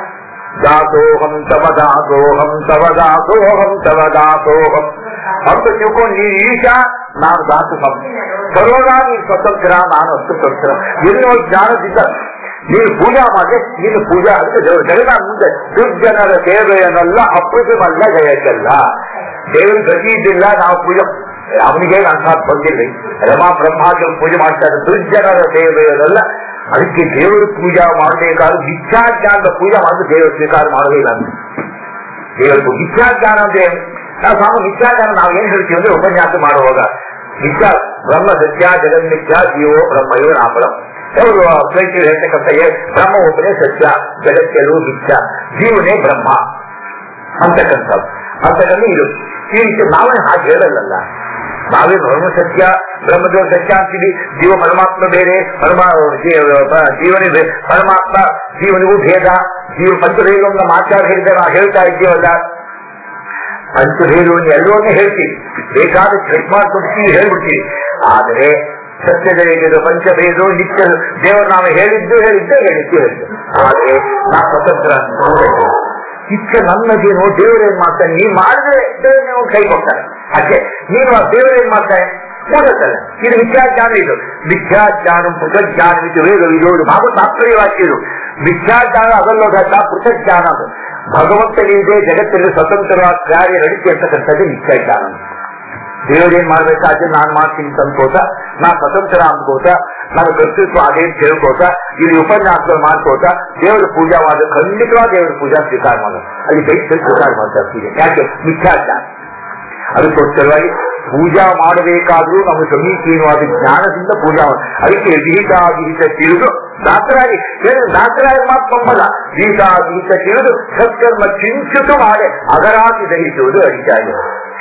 ದಾಸೋಹಂ ತವ ದಾಸೋಹಂ ತವ ದಾಸೋಹಂ ತವ ದಾಸೋಹಂ ಅಂತ ತಿಳ್ಕೊಂಡು ನೀನು ಈಶ, ನಾನು ದಾಸೋಹಂ ಸರ್ವದ ನೀನು ಸ್ವತಂತ್ರ, ನಾನು ಅಷ್ಟು ಸ್ವತಂತ್ರ ಎನ್ನುವ ಜ್ಞಾನದಿಂದ ನೀನು ಪೂಜಾ ಮಾಡಿ. ನೀನು ಪೂಜಾ ಅಂತ ದೇವರು ಜಗದ ಮುಂದೆ ದುರ್ಜನರ ಸೇವೆಯನ್ನೆಲ್ಲ ಅಪ್ರತಿಮಲ್ಲ ಜಯಕ್ಕಲ್ಲ. ದೇವರು ಗತಿ ಇದ್ದಿಲ್ಲ, ನಾವು ಪೂಜೆ ಅವನಿಗೆ ಅಂತ ಬಂದಿಲ್ಲ. ರಮಾ ಬ್ರಹ್ಮಾಜ ಪೂಜೆ ಮಾಡ್ತಾರೆ, ದುರ್ಜನರ ಸೇವೆಯನ್ನೆಲ್ಲ. ಅದಕ್ಕೆ ದೇವರು ಪೂಜಾ ಮಾಡಬೇಕಾದ್ರೆ ಮಿಥ್ಯಾಜ್ಞಾನದ ಪೂಜೆ ಮಾಡಿದ್ರೆ ದೇವರು ಸ್ವೀಕಾರ ಮಾಡೋದೇ ಇಲ್ಲ. ದೇವರಿಗೆ ಮಿಥ್ಯಾಜ್ಞಾನ ಅಂದ್ರೆ ನಾವು ಸಾಮ ಮಿಥ್ಯಾಜ್ಞಾನ ನಾವು ಏನ್ ಹೇಳ್ತೀವಿ ಅಂದ್ರೆ ಉಪನ್ಯಾಸ ಮಾಡುವಾಗ ಮಿಥ್ಯಾ ಬ್ರಹ್ಮ ಸತ್ಯ ಜಗನ್ಮಿಥ್ಯ ಜೀವೋ ಬ್ರಹ್ಮಯೋ ನಾಪರಂ. ಅವರು ಪ್ರೇಕ್ಷಕರು ಹೇಳ್ತಕ್ಕಂಥ ಬ್ರಹ್ಮ ಒಬ್ಬನೇ ಸತ್ಯ, ಜಗತ್ತೆಲ್ಲೂ ಮಿಥ್ಯ, ಜೀವನೇ ಬ್ರಹ್ಮ ಅಂತಕ್ಕಂಥದ್ದು ಅಂತಕ್ಕಂಥ ಇದು. ಈ ರೀತಿ ನಾವೇ ಹಾಗೆ ಹೇಳಲ್ಲ. ನಾವೇ ಬ್ರಹ್ಮ ಸತ್ಯ ಬ್ರಹ್ಮದೇವ ಸತ್ಯ ಅಂತೀವಿ. ಜೀವ ಪರಮಾತ್ಮ ಬೇರೆ, ಪರಮಾ ಜೀವನೇ ಪರಮಾತ್ಮ ಜೀವನಿಗೂ ಭೇದ. ಜೀವ ಪಂಚಭೇದವನ್ನು ಮಾತಾಡಿ ಹೇಳಿದ್ರೆ ನಾವು ಹೇಳ್ತಾ ಇದ್ದೀವಲ್ಲ, ಪಂಚಭೇದವನ್ನು ಎಲ್ಲವನ್ನೇ ಹೇಳ್ತೀವಿ, ಬೇಕಾದ ಚೆಕ್ ಮಾಡ್ಕೊಡ್ತೀವಿ, ಹೇಳ್ಬಿಡ್ತೀವಿ. ಆದರೆ ಸತ್ಯದ ಪಂಚಭೇದ ನಿತ್ಯ ದೇವರು ನಾವು ಹೇಳಿದ್ದು ಹೇಳಿದ್ದೆ ಹೇಳಿದ್ದು ಹೇಳಿದ್ದು. ಆದರೆ ನಾ ಸ್ವತಂತ್ರ ಇಚ್ಛೆ ನನ್ನದೇನೋ ದೇವರೇನ್ ಮಾಡ್ತಾನೆ, ನೀನ್ ಮಾಡಿದ್ರೆ ನೀವು ಕೈ ಕೊಡ್ತಾರೆ ಅಷ್ಟೇ. ನೀನು ಆ ದೇವರೇನ್ ಮಾಡ್ತಾನೆ ಮೂಡತ್ತಲ್ಲ. ಇದು ಮಿಥ್ಯಾಜ್ಞಾನ. ಇದು ಮಿಥ್ಯಾಜ್ಞಾನ ಪೃಥಜ್ಞಾನ ಇದು ವೇದ ಇದು ಭಾಗವತ ತಾತ್ಪರ್ಯ ವಾಕ್ಯ. ಇದು ಮಿಥ್ಯಾಜ್ಞಾನ ಅದಲ್ಲೋದಲ್ಲ, ಪೃಥಜ್ಞಾನ ಅದು ಭಗವಂತನಿದೆ ಜಗತ್ತಲ್ಲಿ ಸ್ವತಂತ್ರವಾದ ಕಾರ್ಯ ನಡೀತಿ ಅಂತಕ್ಕಂಥದ್ದು ಮಿಥ್ಯಾಜ್ಞಾನ. ದೇವರೇನ್ ಮಾಡ್ಬೇಕಾದ್ರೆ ನಾನ್ ಮಾಡ್ತೀನಿ ಅನ್ಕೋತ, ನಾ ಸ್ವತಂತ್ರ ಅನ್ಕೋತ, ನನ್ನ ಕರ್ತೃತ್ವ ಅದೇ ಕೇಳ್ಕೋತ, ಇಲ್ಲಿ ಉಪನ್ಯಾಸ ಮಾಡ್ಕೋತ ದೇವರ ಪೂಜಾ ಮಾಡಿದ್ರೆ ಖಂಡಿತವಾಗಿ ದೇವರ ಪೂಜಾ ಸ್ವೀಕಾರ ಮಾಡೋದು. ಅಲ್ಲಿ ದೈತ್ಯ ಸ್ವೀಕಾರ ಮಾಡ್ತಾರೆ ಪೂಜೆ. ಯಾಕೆ? ಮಿಥ್ಯಾಜ್ಞಾನ. ಅದಕ್ಕೋಸ್ಕರವಾಗಿ ಪೂಜಾ ಮಾಡಬೇಕಾದ್ರೂ ನಮಗೆ ಸಮೀಚೀನವಾದ ಜ್ಞಾನದಿಂದ ಪೂಜಾ ಮಾಡಿ. ಅದಕ್ಕೆ ವಿಹಿತ ವಿಹಿತ ತಿಳಿದು ದಾಸರಾಗಿ ಹೇಳಿದ್ರು. ದಾಸರಾಗಿ ಮಾತು ನಂಬಲ್ಲ. ವಿಹಿತ ವಿಹಿತ ತಿಳಿದು ಸತ್ಕರ್ಮ ಚಿಂತಿತು ಮಾಡಿ ಅದರಾಗಿ ದಹಿಸುವುದು ಅಡಿಯಾಗಿ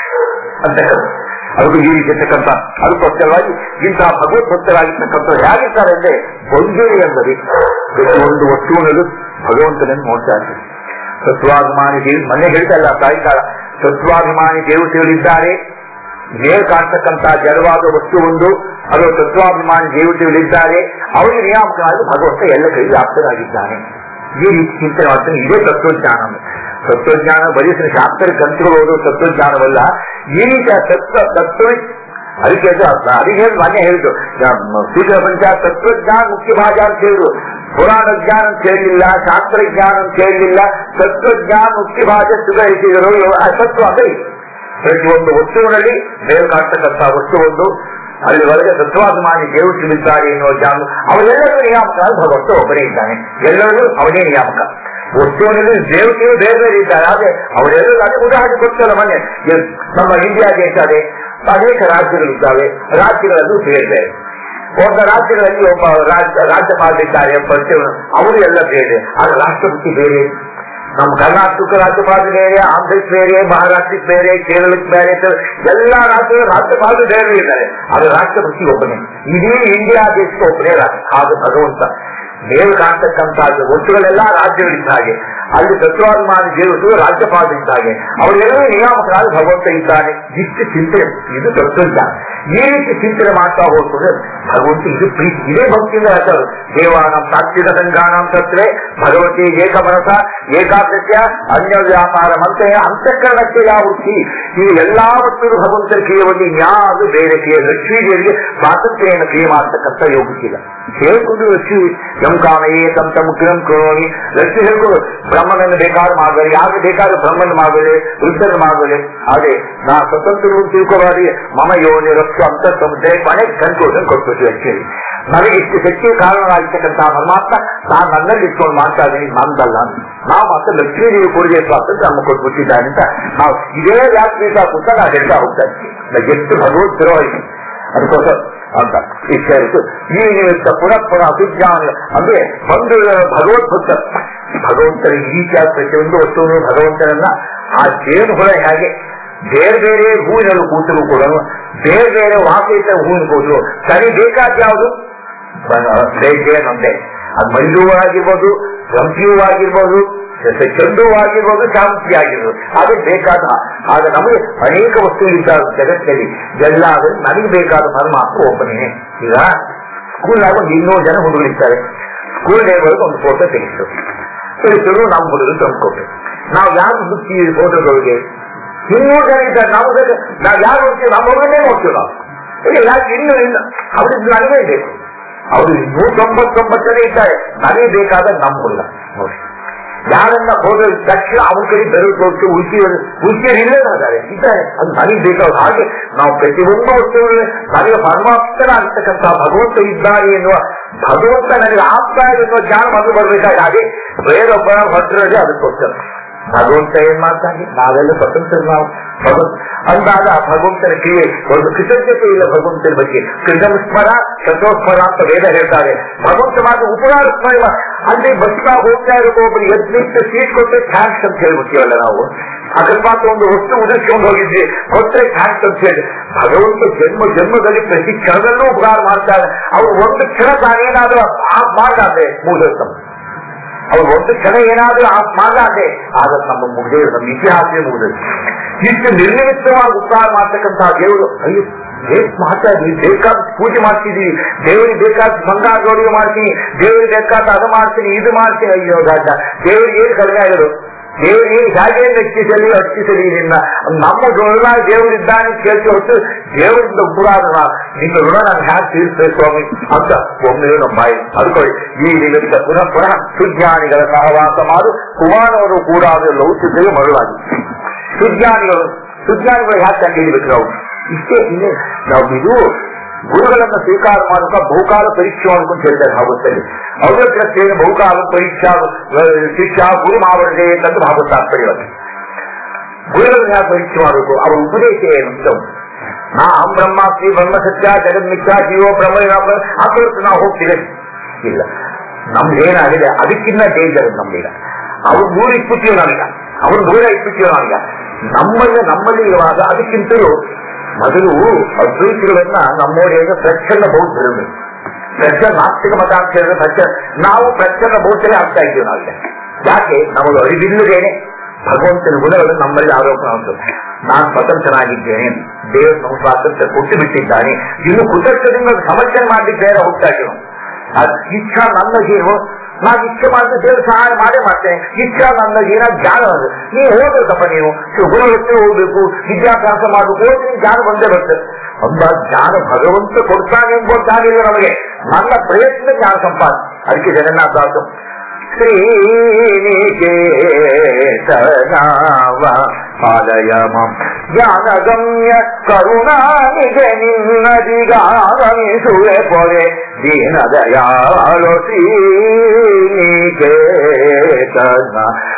ಅಂತಕ್ಕಂಥ ಅದಕ್ಕೆ ಈ ರೀತಿರ್ತಕ್ಕಂಥ. ಅದಕ್ಕೋಸ್ಕರವಾಗಿ ಇಂತಹ ಭಗವದ್ಭಕ್ತರಾಗಿರ್ತಕ್ಕಂಥ ಹೇಗಿರ್ತಾರೆ ಅಂದ್ರೆ ಬಂಜೇರಿ ಎಂಬುದು ಒಂದು ವಸ್ತುವಿನಲ್ಲೂ ಭಗವಂತನನ್ನು ನೋಡ್ತಾ ಇರ್ತಾರೆ. ಸತ್ವಾಭಿಮಾನಿ ದೇವಿ ಮನೆ ಹೇಳ್ತಾ ಇಲ್ಲ ಸಾಯಂಕಾಲ, ಸತ್ವಾಭಿಮಾನಿ ದೇವತೆಗಳಿದ್ದಾರೆ. ಮೇಲ್ ಕಾಣ್ತಕ್ಕಂಥ ಜಡವಾದ ವಸ್ತು ಒಂದು, ಅದು ತತ್ವಾಭಿಮಾನಿ ದೇವತೆಗಳಿದ್ದಾರೆ. ಅವರಿಗೆ ನಿಯಾಮಕನಾಗಿ ಭಗವಂತ ಎಲ್ಲ ಕೈ ವ್ಯಾಪ್ತರಾಗಿದ್ದಾನೆ. ಈ ರೀತಿ ಚಿಂತನೆ ಮಾಡ್ತಾನೆ. ಇದೇ ತತ್ವಜ್ಞಾನ. ತತ್ವಜ್ಞಾನ ಬರೀ ಶಾಸ್ತ್ರ ಕಂತ್ರುಗಳು ತತ್ವಜ್ಞಾನವಲ್ಲ. ಈ ರೀತಿಯ ತತ್ವ ತತ್ವ ಅದಕ್ಕೆ ಅದಕ್ಕೆ ಮನೆ ಹೇಳಿದ್ರು ಸೂರ್ಯ ಪಂಚ ತತ್ವಜ್ಞಾನ ಮುಖ್ಯ ಭಾಗ ಅಂತ ಹೇಳಿದ್ರು. ಪುರಾಣ ಜ್ಞಾನ ಅಂತ ಹೇಳಲಿಲ್ಲ, ಶಾಸ್ತ್ರ ಜ್ಞಾನ ಅಂತ ಹೇಳಲಿಲ್ಲ. ತತ್ವಜ್ಞಾನ ಮುಖ್ಯ ಭಾಗ ಸುಧಾರಿಸಿದರು. ತತ್ವ ಅಂದ್ರೆ ಪ್ರತಿಯೊಂದು ವಸ್ತುವಿನಲ್ಲಿ ಬೇರೆ ಕಾಡ್ತಕ್ಕಂಥ ವಸ್ತು ಒಂದು, ಅಲ್ಲಿ ಒಳಗೆ ತತ್ವಾಭಿಮಾನಿ ದೇವತೆಗಳಿದ್ದಾರೆ ಎನ್ನುವ ಜ್ಞಾನ. ಅವರೆಲ್ಲರೂ ನಿಯಾಮಕ ಭಗವಂತ ಒಬ್ಬರೇ ಇದ್ದಾನೆ. ಎಲ್ಲರೂ ಅವನೇ ನಿಯಾಮಕ. ವಸ್ತುವಿನಲ್ಲಿ ದೇವತೆಗಳು ಬೇರೆ ಬೇರೆ ಇದ್ದಾರೆ. ಆದ್ರೆ ಅವರೆಲ್ಲರೂ ಅದೇ ಉದಾಹರಣೆ ಕೊಡ್ತಾರೆ. ಮನೆ ನಮ್ಮ ಇಂಡಿಯಾ ದೇಶ ಅದೇ ಅನೇಕ ರಾಜ್ಯಗಳಿದ್ದಾವೆ. ರಾಜ್ಯಗಳಲ್ಲೂ ಬೇರೆ ಬೇರೆ. ಒಬ್ಬ ರಾಜ್ಯಗಳಲ್ಲಿ ಒಬ್ಬ ರಾಜ್ಯ ರಾಜ್ಯಪಾಲರಿದ್ದಾರೆ, ಅವರು ಎಲ್ಲ ಬೇರೆ. ಆದ್ರೆ ರಾಷ್ಟ್ರಪತಿ ಬೇರೆ. ನಮ್ಮ ಕರ್ನಾಟಕ ರಾಜ್ಯಪಾಲ ಬೇರೆ, ಆಂಧ್ರಕ್ಕೆ ಬೇರೆ, ಮಹಾರಾಷ್ಟ್ರಕ್ಕೆ ಬೇರೆ, ಕೇರಳಕ್ಕೆ ಬೇರೆ, ಎಲ್ಲಾ ರಾಜ್ಯಗಳ ರಾಜ್ಯಪಾಲರು ಬೇರೆ ಇದ್ದಾರೆ. ಆದ್ರೆ ರಾಷ್ಟ್ರಪತಿ ಒಬ್ಬನೇ. ಇಡೀ ಇಂಡಿಯಾ ದೇಶಕ್ಕೆ ಒಬ್ಬನೇ ಆಗ ಭಗವಂತ. ಮೇಲು ಕಾಣ್ತಕ್ಕಂಥದ್ದು ವಸ್ತುಗಳೆಲ್ಲ ರಾಜ್ಯಗಳಿದ್ದ ಹಾಗೆ, ಅಲ್ಲಿ ತತ್ವಾಭಿಮಾನಿ ದೇವತೆಗಳು ರಾಜ್ಯಪಾಲರಿದ್ದ ಹಾಗೆ, ಅವರೆಲ್ಲರೂ ನಿಯಾಮಕರಾದ ಭಗವಂತ ಇದ್ದಾನೆ. ಇಷ್ಟು ಚಿಂತನೆ ಇದು ತತ್ವಜ್ಞಾನ. ಈ ರೀತಿ ಚಿಂತನೆ ಮಾಡ್ತಾ ಹೋಗ್ತದೆ ಭಗವಂತ ಇದು ಪ್ರೀತಿ. ಇದೇ ಭಕ್ತಿಯಿಂದ ಹೇಳ್ತಾರೆ ದೇವಾನಂ ಸಾತ್ವಿಕ ಸಂಘಾನಂ ತತ್ವೇ ಭಗವತಿ ಏಕಮನಸ ಏಕಾಗ್ರತ್ಯ ಅನ್ಯ ವ್ಯಾಪಾರ ಮತ್ತೆ ಅಂತಃಕರಣಕ್ಕೆ ಯಾವ ವೃತ್ತಿ. ಈ ಎಲ್ಲಾ ವಸ್ತುಗಳು ಭಗವಂತನ ಕ್ರಿಯೆಯಲ್ಲಿ ಯಾವುದು ಬೇರೆ ಕ್ರಿಯೆ. ಲಕ್ಷ್ಮೀದೇವಿಗೆ ಸ್ವಾತಂತ್ರ್ಯವನ್ನು ಕ್ರಿಯೆ ಮಾಡತಕ್ಕಂಥ ಯೋಗಿಸಿಲ್ಲ. ಹೇಳ್ಕೊಂಡು ಲಕ್ಷ್ಮಿ ಎಂ ಕಾಮಯೇ ತಂ ತಂ ಕಿರಂ ಕರೋಮಿ. ಲಕ್ಷ್ಮಿ ಹೇಳ್ಕೊಂಡು ಬ್ರಹ್ಮನನ್ನು ಬೇಕಾದ್ರೂ ಮಾಡಬೇಡಿ, ಯಾರು ಬೇಕಾದ್ರೂ ಬ್ರಹ್ಮನ್ ಮಾಡಬೇಡಿ, ವೃದ್ಧನ ಮಾಡಬೇಡಿ. ಅದೇ ನಾ ಸ್ವತಂತ್ರವನ್ನು ತಿಳ್ಕೋಬಾರಿ ಮಮ ಯೋನಿ ರಕ್ಷು ಅಂತ ಸಮುದ್ರ ಮನೆ ಕನ್ಕ್ಲೂಷನ್ ಕೊಟ್ಬಿಟ್ಟು ಲಕ್ಷ್ಮಿ ನನಗೆ ಇಷ್ಟು ಶಕ್ತಿ ಕಾರಣವಾಗಿರ್ತಕ್ಕಂಥ ಪರಮಾತ್ಮ ನಾನು ನನ್ನಲ್ಲಿ ಇಟ್ಕೊಂಡು ಮಾಡ್ತಾ ಇದ್ದೀನಿ, ನಂದಲ್ಲ. ನಾವು ಮತ್ತೆ ಲಕ್ಷ್ಮೀ ದೇವಿ ಕೊಡುಗೆ ಸ್ವಾತಂತ್ರ್ಯ ನಮ್ಮ ಕೊಟ್ಬಿಟ್ಟಿದ್ದಾನೆ ಅಂತ ನಾವು ಇದೇ ವ್ಯಾಪ್ತಿ ಅಂತ ನಾವು ಹೇಳ್ತಾ ಹೋಗ್ತಾ ಇದ್ದೀವಿ. ಎಷ್ಟು ಭಗವತ್ ದ್ರೋಹಿ ಅದಕ್ಕೋಸ್ಕರ ಅಂತ ಇಷ್ಟ ಇತ್ತು. ಈ ನಿಮಿತ್ತ ಪುನಃ ಪುನಃ ಅಭಿಜ್ಞಾನ ಅಂದ್ರೆ ಒಂದು ಭಗವದ್ಭಕ್ತ ಭಗವಂತನ ಈ ರೀತಿಯಾದ ಪ್ರತಿಯೊಂದು ವಸ್ತುವನ್ನು ಭಗವಂತನನ್ನ ಆ ಜೇನು ಹುಳ ಹೇಗೆ ಬೇರೆ ಬೇರೆ ಹೂವಿನಲ್ಲಿ ಕೂತರು ಕೂಡ ಬೇರೆ ಬೇರೆ ವಾಸಯುತ ಹೂವಿನ ಕೂತರು ಸರಿ ಬೇಕಾದ ಯಾವುದು ಜೇನೊಂದೇ. ಅದು ಮೈಲು ಆಗಿರ್ಬೋದು, ರಂಪಿ ಹೂ ಆಗಿರ್ಬೋದು, ಚೆಂಡು ಹೂ ಆಗಿರ್ಬೋದು, ಶಾಂತಿ ಆಗಿರ್ಬೋದು. ಅದು ಬೇಕಾದ ಆಗ ನಮಗೆ ಅನೇಕ ವಸ್ತುಗಳಿದ್ದ ಜಗತ್ತಲ್ಲಿ ಎಲ್ಲ ಆದ್ರೆ ನನಗೆ ಬೇಕಾದ ಪರಮಾತ್ಮ ಒಬ್ಬನೇ. ಈಗ ಸ್ಕೂಲ್ನಾಗ ಒಂದು ಇನ್ನೂರು ಜನ ಹುಡುಗರಿರ್ತಾರೆ. ಸ್ಕೂಲ್ ಡೇವರೆಗೆ ಒಂದು ಫೋಟೋ ತೆಗಿತು ತೆಗಿಸಿದ್ರು ನಮ್ಮ ಹುಡುಗರು ತಂದ್ಕೊಬೇಕು. ನಾವು ಯಾರು ಹುಡುಕ್ತೀವಿ ಫೋಟೋಗಳಿಗೆ? ಇನ್ನೂರು ಜನ ಇದ್ದಾರೆ. ನಾವು ನಾವು ಯಾರು ಹೋಗ್ತೀವಿ? ನಮ್ಮ ಹುಡುಗನೇ ಹೋಗ್ತೀವಿ ನಾವು. ಈಗ ಯಾಕೆ ಇನ್ನೂ ಇಲ್ಲ ಅವ್ರಿಗೆ ನನಗೇ ಬೇಕು. ಅವರು ನೂರ ತೊಂಬತ್ತೊಂಬತ್ತು ಜನ ಇದ್ದಾರೆ. ನನಗೆ ಬೇಕಾದ ನಮ್ಮ ಹುಡುಗ ನೋಡಿ. ಯಾರನ್ನ ಹೋದ ತಕ್ಷಣ ಅವ್ರ ಕಡೆ ಬೆರಳು ಹೋಗ್ತು ಉಳಿಸಿಯವರು ಉಳಿಸಿಯರು ಇಲ್ಲದಾರೆ ಇದ್ದಾರೆ. ಅದು ನನಗೆ ಬೇಕಾದ ಹಾಗೆ ನಾವು ಪ್ರತಿಯೊಂದು ವಸ್ತುಗಳು ನನಗೆ ಪರಮಾತ್ಮನಾಗಿರ್ತಕ್ಕಂಥ ಭಗವಂತ ಇದ್ದಾನೆ ಎನ್ನುವ ಭಗವಂತ ನನಗೆ ಆಗ್ತಾ ಎನ್ನುವ ಜ್ಞಾನ ಮೊದಲು ಬರಬೇಕಾಗಿ ಹಾಗೆ ಬೇರೊಬ್ಬರ ಭದ್ರತೆ ಅದಕ್ಕೋಸ್ಕರ ಭಗವಂತ ಏನ್ ಮಾಡ್ತಾನೆ. ನಾವೆಲ್ಲ ಸ್ವತಂತ್ರ ನಾವು ಭಗವಂತ ಅಂದಾಗ ಭಗವಂತನ ಕ್ರಿಯೆ ಒಂದು ಕೃತಜ್ಞತೆ ಇಲ್ಲ ಭಗವಂತನ ಬಗ್ಗೆ. ಕೃತಸ್ಮರ ಶತೋಸ್ಮರ ಅಂತ ವೇದ ಹೇಳ್ತಾರೆ. ಭಗವಂತ ಮಾತ್ರ ಉಪಕಾರ ಸ್ಮರ ಅಲ್ಲಿ ಬಸ್ತಾ ಹೋಗ್ತಾ ಇರೋದು ಒಬ್ಬರು ಎದ್ನಿಟ್ಟು ಸೀಟ್ ಕೊಟ್ಟರೆ ಥ್ಯಾಂಕ್ಸ್ ಅಂತ ಹೇಳ್ಬಿಡ್ತೀವಲ್ಲ ನಾವು. ಅಕಸ್ಮಾತ್ ಒಂದು ವಸ್ತು ಉದರ್ಸ್ಕೊಂಡು ಹೋಗಿದ್ವಿ ಕೊಟ್ಟರೆ ಥ್ಯಾಂಕ್ಸ್ ಅಂತ ಹೇಳಿ ಭಗವಂತ ಜನ್ಮ ಜನ್ಮದಲ್ಲಿ ಪ್ರತಿ ಕ್ಷಣದಲ್ಲೂ ಉಪಕಾರ ಮಾಡ್ತಾರೆ. ಅವ್ರು ಒಂದು ಕ್ಷಣ ತಾನೇನಾದ್ರೂ ಆ ಮಾಡಾದ್ರೆ ಮೂಢೋತ್ತಮ. ಅವ್ರು ಒಂದು ಕ್ಷಣ ಏನಾದ್ರೂ ಆ ಮಾಡಾದ್ರೆ ಆಗ ನಮ್ಮ ಮುಗ್ದೇ ನಮ್ಮ ಇತಿಹಾಸವೇ ಮುಗಿದ. ಇಷ್ಟು ನಿರ್ನಿಮಿತ್ತವಾಗಿ ಉಪಕಾರ ಮಾಡ್ತಕ್ಕಂತಹ ದೇವರು ಅಯ್ಯೋ ಬೇಕು ಮಾಡ್ತಾ ಇದ್ವಿ, ಬೇಕಾದ ಪೂಜೆ ಮಾಡ್ತಿದೀವಿ, ದೇವರಿಗೆ ಬೇಕಾದ ಬಂಗಾರ ಜೋಡಿಗೆ ಮಾಡ್ತೀನಿ, ದೇವರಿಗೆ ಬೇಕಾದ ಅದು ಮಾಡ್ತೀನಿ ಇದು ಮಾಡ್ತೀನಿ. ಅಯ್ಯೋ ಗಾಜ ದೇವರಿಗೆ ಏನು ಕಡಿಮೆ ಆಗಿರು, ದೇವರಿಗೆ ಹೇಗೆ ರಕ್ಷಿಸಲಿ ರಕ್ಷಿಸಲಿ ನಿನ್ನ ನಮ್ಮ ಋಣ ದೇವರಿದ್ದಾನೆ ಕೇಳ್ತಿ ಹೊತ್ತು ದೇವರಿಂದ ಉಪಕಾರ ನಿನ್ನ ಋಣ ನಾನು ಹ್ಯಾಕ್ ತೀರಿಸ್ತೇವೆ ಸ್ವಾಮಿ ಅಂತ ಒಮ್ಮೆ ನಮ್ಮ ಬಾಯಿ ಅದ್ಕೊಳ್ಳಿ. ಈ ನಿಮಿತ್ತ ಪುನಃ ಪುನಃ ಸುಜ್ಞಾನಿಗಳ ಸಹವಾಸ ಮಾಡು ಕುಮಾರವರು ಕೂಡ ಅದರ ಲೌಕಿಕತೆಗೆ ಮರಳಾಗಿ ಸುಜ್ಞಾನಿಗಳು ಸುಜ್ಞಾನಿಗಳು ಹ್ಯಾಕ್ ಕಂಡು ಹಿಡಿಬೇಕು ನಾವು. ಇಷ್ಟೇ ಇನ್ನೇ ನಾವು ಇದು ಗುರುಗಳನ್ನ ಸ್ವೀಕಾರ ಮಾಡುತ್ತಾ ಬಹುಕಾಲ ಪರೀಕ್ಷೆ ಮಾಡ್ಕೊಂಡು ಹೇಳ್ತಾರೆ ಭಾಗವತದಲ್ಲಿ. ಅವರೇ ಬಹುಕಾಲ ಪರೀಕ್ಷಾ ಶಿಕ್ಷಾ ಗುರು ಮಾವರದೇ ಅಂತ ಭಾಗವತ ಆಗ್ತದೆ. ಗುರುಗಳನ್ನ ಯಾಕೆ ಪರೀಕ್ಷೆ ಮಾಡಬೇಕು? ಅವರ ಉಪದೇಶ ಏನು? ನಾ ಅಹಂ ಬ್ರಹ್ಮಾಸ್ಮಿ ಬ್ರಹ್ಮ ಸತ್ಯ ಜಗನ್ಮಿಥ್ಯಾ ಜೀವೋ ಬ್ರಹ್ಮ ಆತೋರ್ತು ನಾವು ಹೋಗ್ತಿದೆ ಇಲ್ಲ. ನಮ್ದು ಏನಾಗಿದೆ ಅದಕ್ಕಿಂತ ಡೇಂಜರ್ ನಮ್ಗೀಗ. ಅವ್ರು ನೂರ ಇಪ್ಪತ್ತೀವಿ ನಾವೀಗ, ಅವ್ರು ನೂರ ಇಪ್ಪತ್ತೀವಿ ನಾವೀಗ. ನಮ್ಮಲ್ಲಿ ನಮ್ಮಲ್ಲಿ ಇರುವಾಗ ಅದಕ್ಕಿಂತಲೂ ಮೊದಲು ಅದ್ವೈತಿಗಳನ್ನ ನಮ್ಮವರಿಗೆ ಪ್ರಚ್ಛನ್ನ ಬೌದ್ಧರು, ಪ್ರಚ್ಛನ್ನ ನಾಸ್ತಿಕ ಮತ ಅಂತ ಹೇಳಿದ್ರೆ ಪ್ರಚ್ಛ ನಾವು ಪ್ರಚ್ಛನ್ನ ಬೌದ್ಧರೇ ಆಗ್ತಾ ಇದ್ದೀವಿ ನಾವೀಗ. ಯಾಕೆ? ನಮಗೆ ಅರಿವಿಲ್ಲದೇನೆ ಭಗವಂತನ ಗುಣಗಳು ನಮ್ಮಲ್ಲಿ ಆರೋಪ ಉಂಟು. ನಾನು ಸ್ವತಂತ್ರನಾಗಿದ್ದೇನೆ, ದೇವರು ನಮ್ಮ ಸ್ವಾತಂತ್ರ್ಯ ಕೊಟ್ಟು ಬಿಟ್ಟಿದ್ದಾನೆ, ಇನ್ನು ಕೃತಜ್ಞದಿಂದ ಸಮಸ್ಯೆ ಮಾಡ್ಲಿಕ್ಕೆ ಬೇರೆ ಹೋಗ್ತಾ ಇದ್ದೀವಿ. ಅದು ಇಚ್ಛಾ ನನ್ನ ಜೀವ, ನಾನು ಇಚ್ಛೆ ಮಾಡಿದ್ರೆ ದೇವರು ಸಹಾಯ ಮಾಡೇ ಮಾಡ್ತೇನೆ. ಇಚ್ಛಾ ನನ್ನ ಜೀವನ ಜ್ಞಾನ ಅದು. ನೀವು ಹೋಗ್ಬೇಕಪ್ಪ, ನೀವು ಗುರು ಹತ್ರ ಹೋಗ್ಬೇಕು, ವಿದ್ಯಾಭ್ಯಾಸ ಮಾಡ್ಬೇಕು, ಹೋಗಿ ಜ್ಞಾನ ಬಂದೇ ಬರ್ತದೆ. ಅಂದ ಜ್ಞಾನ ಭಗವಂತ ಕೊಡ್ತಾನೆ ಎಂಬ ಜ್ಞಾನ ಇಲ್ಲ ನಮಗೆ. ನನ್ನ ಪ್ರಯತ್ನ ಜ್ಞಾನ ಸಂಪಾದನೆ. ಅದಕ್ಕೆ ಜಗನ್ನಾಥ ಶ್ರೀನಿಕೇತನಾವ ಪಾದಯಮ ಜ್ಞಾನಗಮ್ಯ ಕರುಣಾನಿಗೆ ನಿನ್ನದಿಗಾಗಮಿಸುವೆ ಪೊರೆ ದೀನ ದಯಾಳು ಶ್ರೀನಿಕೇತನ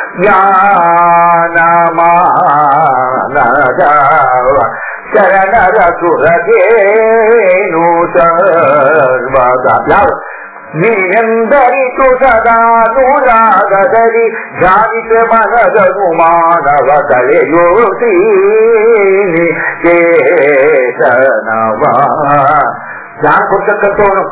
ಜ್ಞಾನಮಾನದವ ಶರಣರ ಸುರಗೇನು ಸರ್ವದ ಯಾರು ನೀನೆಂದರಿತು ಸದಾ ನೂರಾಗದಲ್ಲಿ ಜಾನಿತ ಮನದನು ಮಾನವ ಕಳೆಯೋ ಶ್ರೀನಿ ಕೇತನವ. ಜ್ಞಾನ ಕೊಡ್ತಕ್ಕಂಥವನು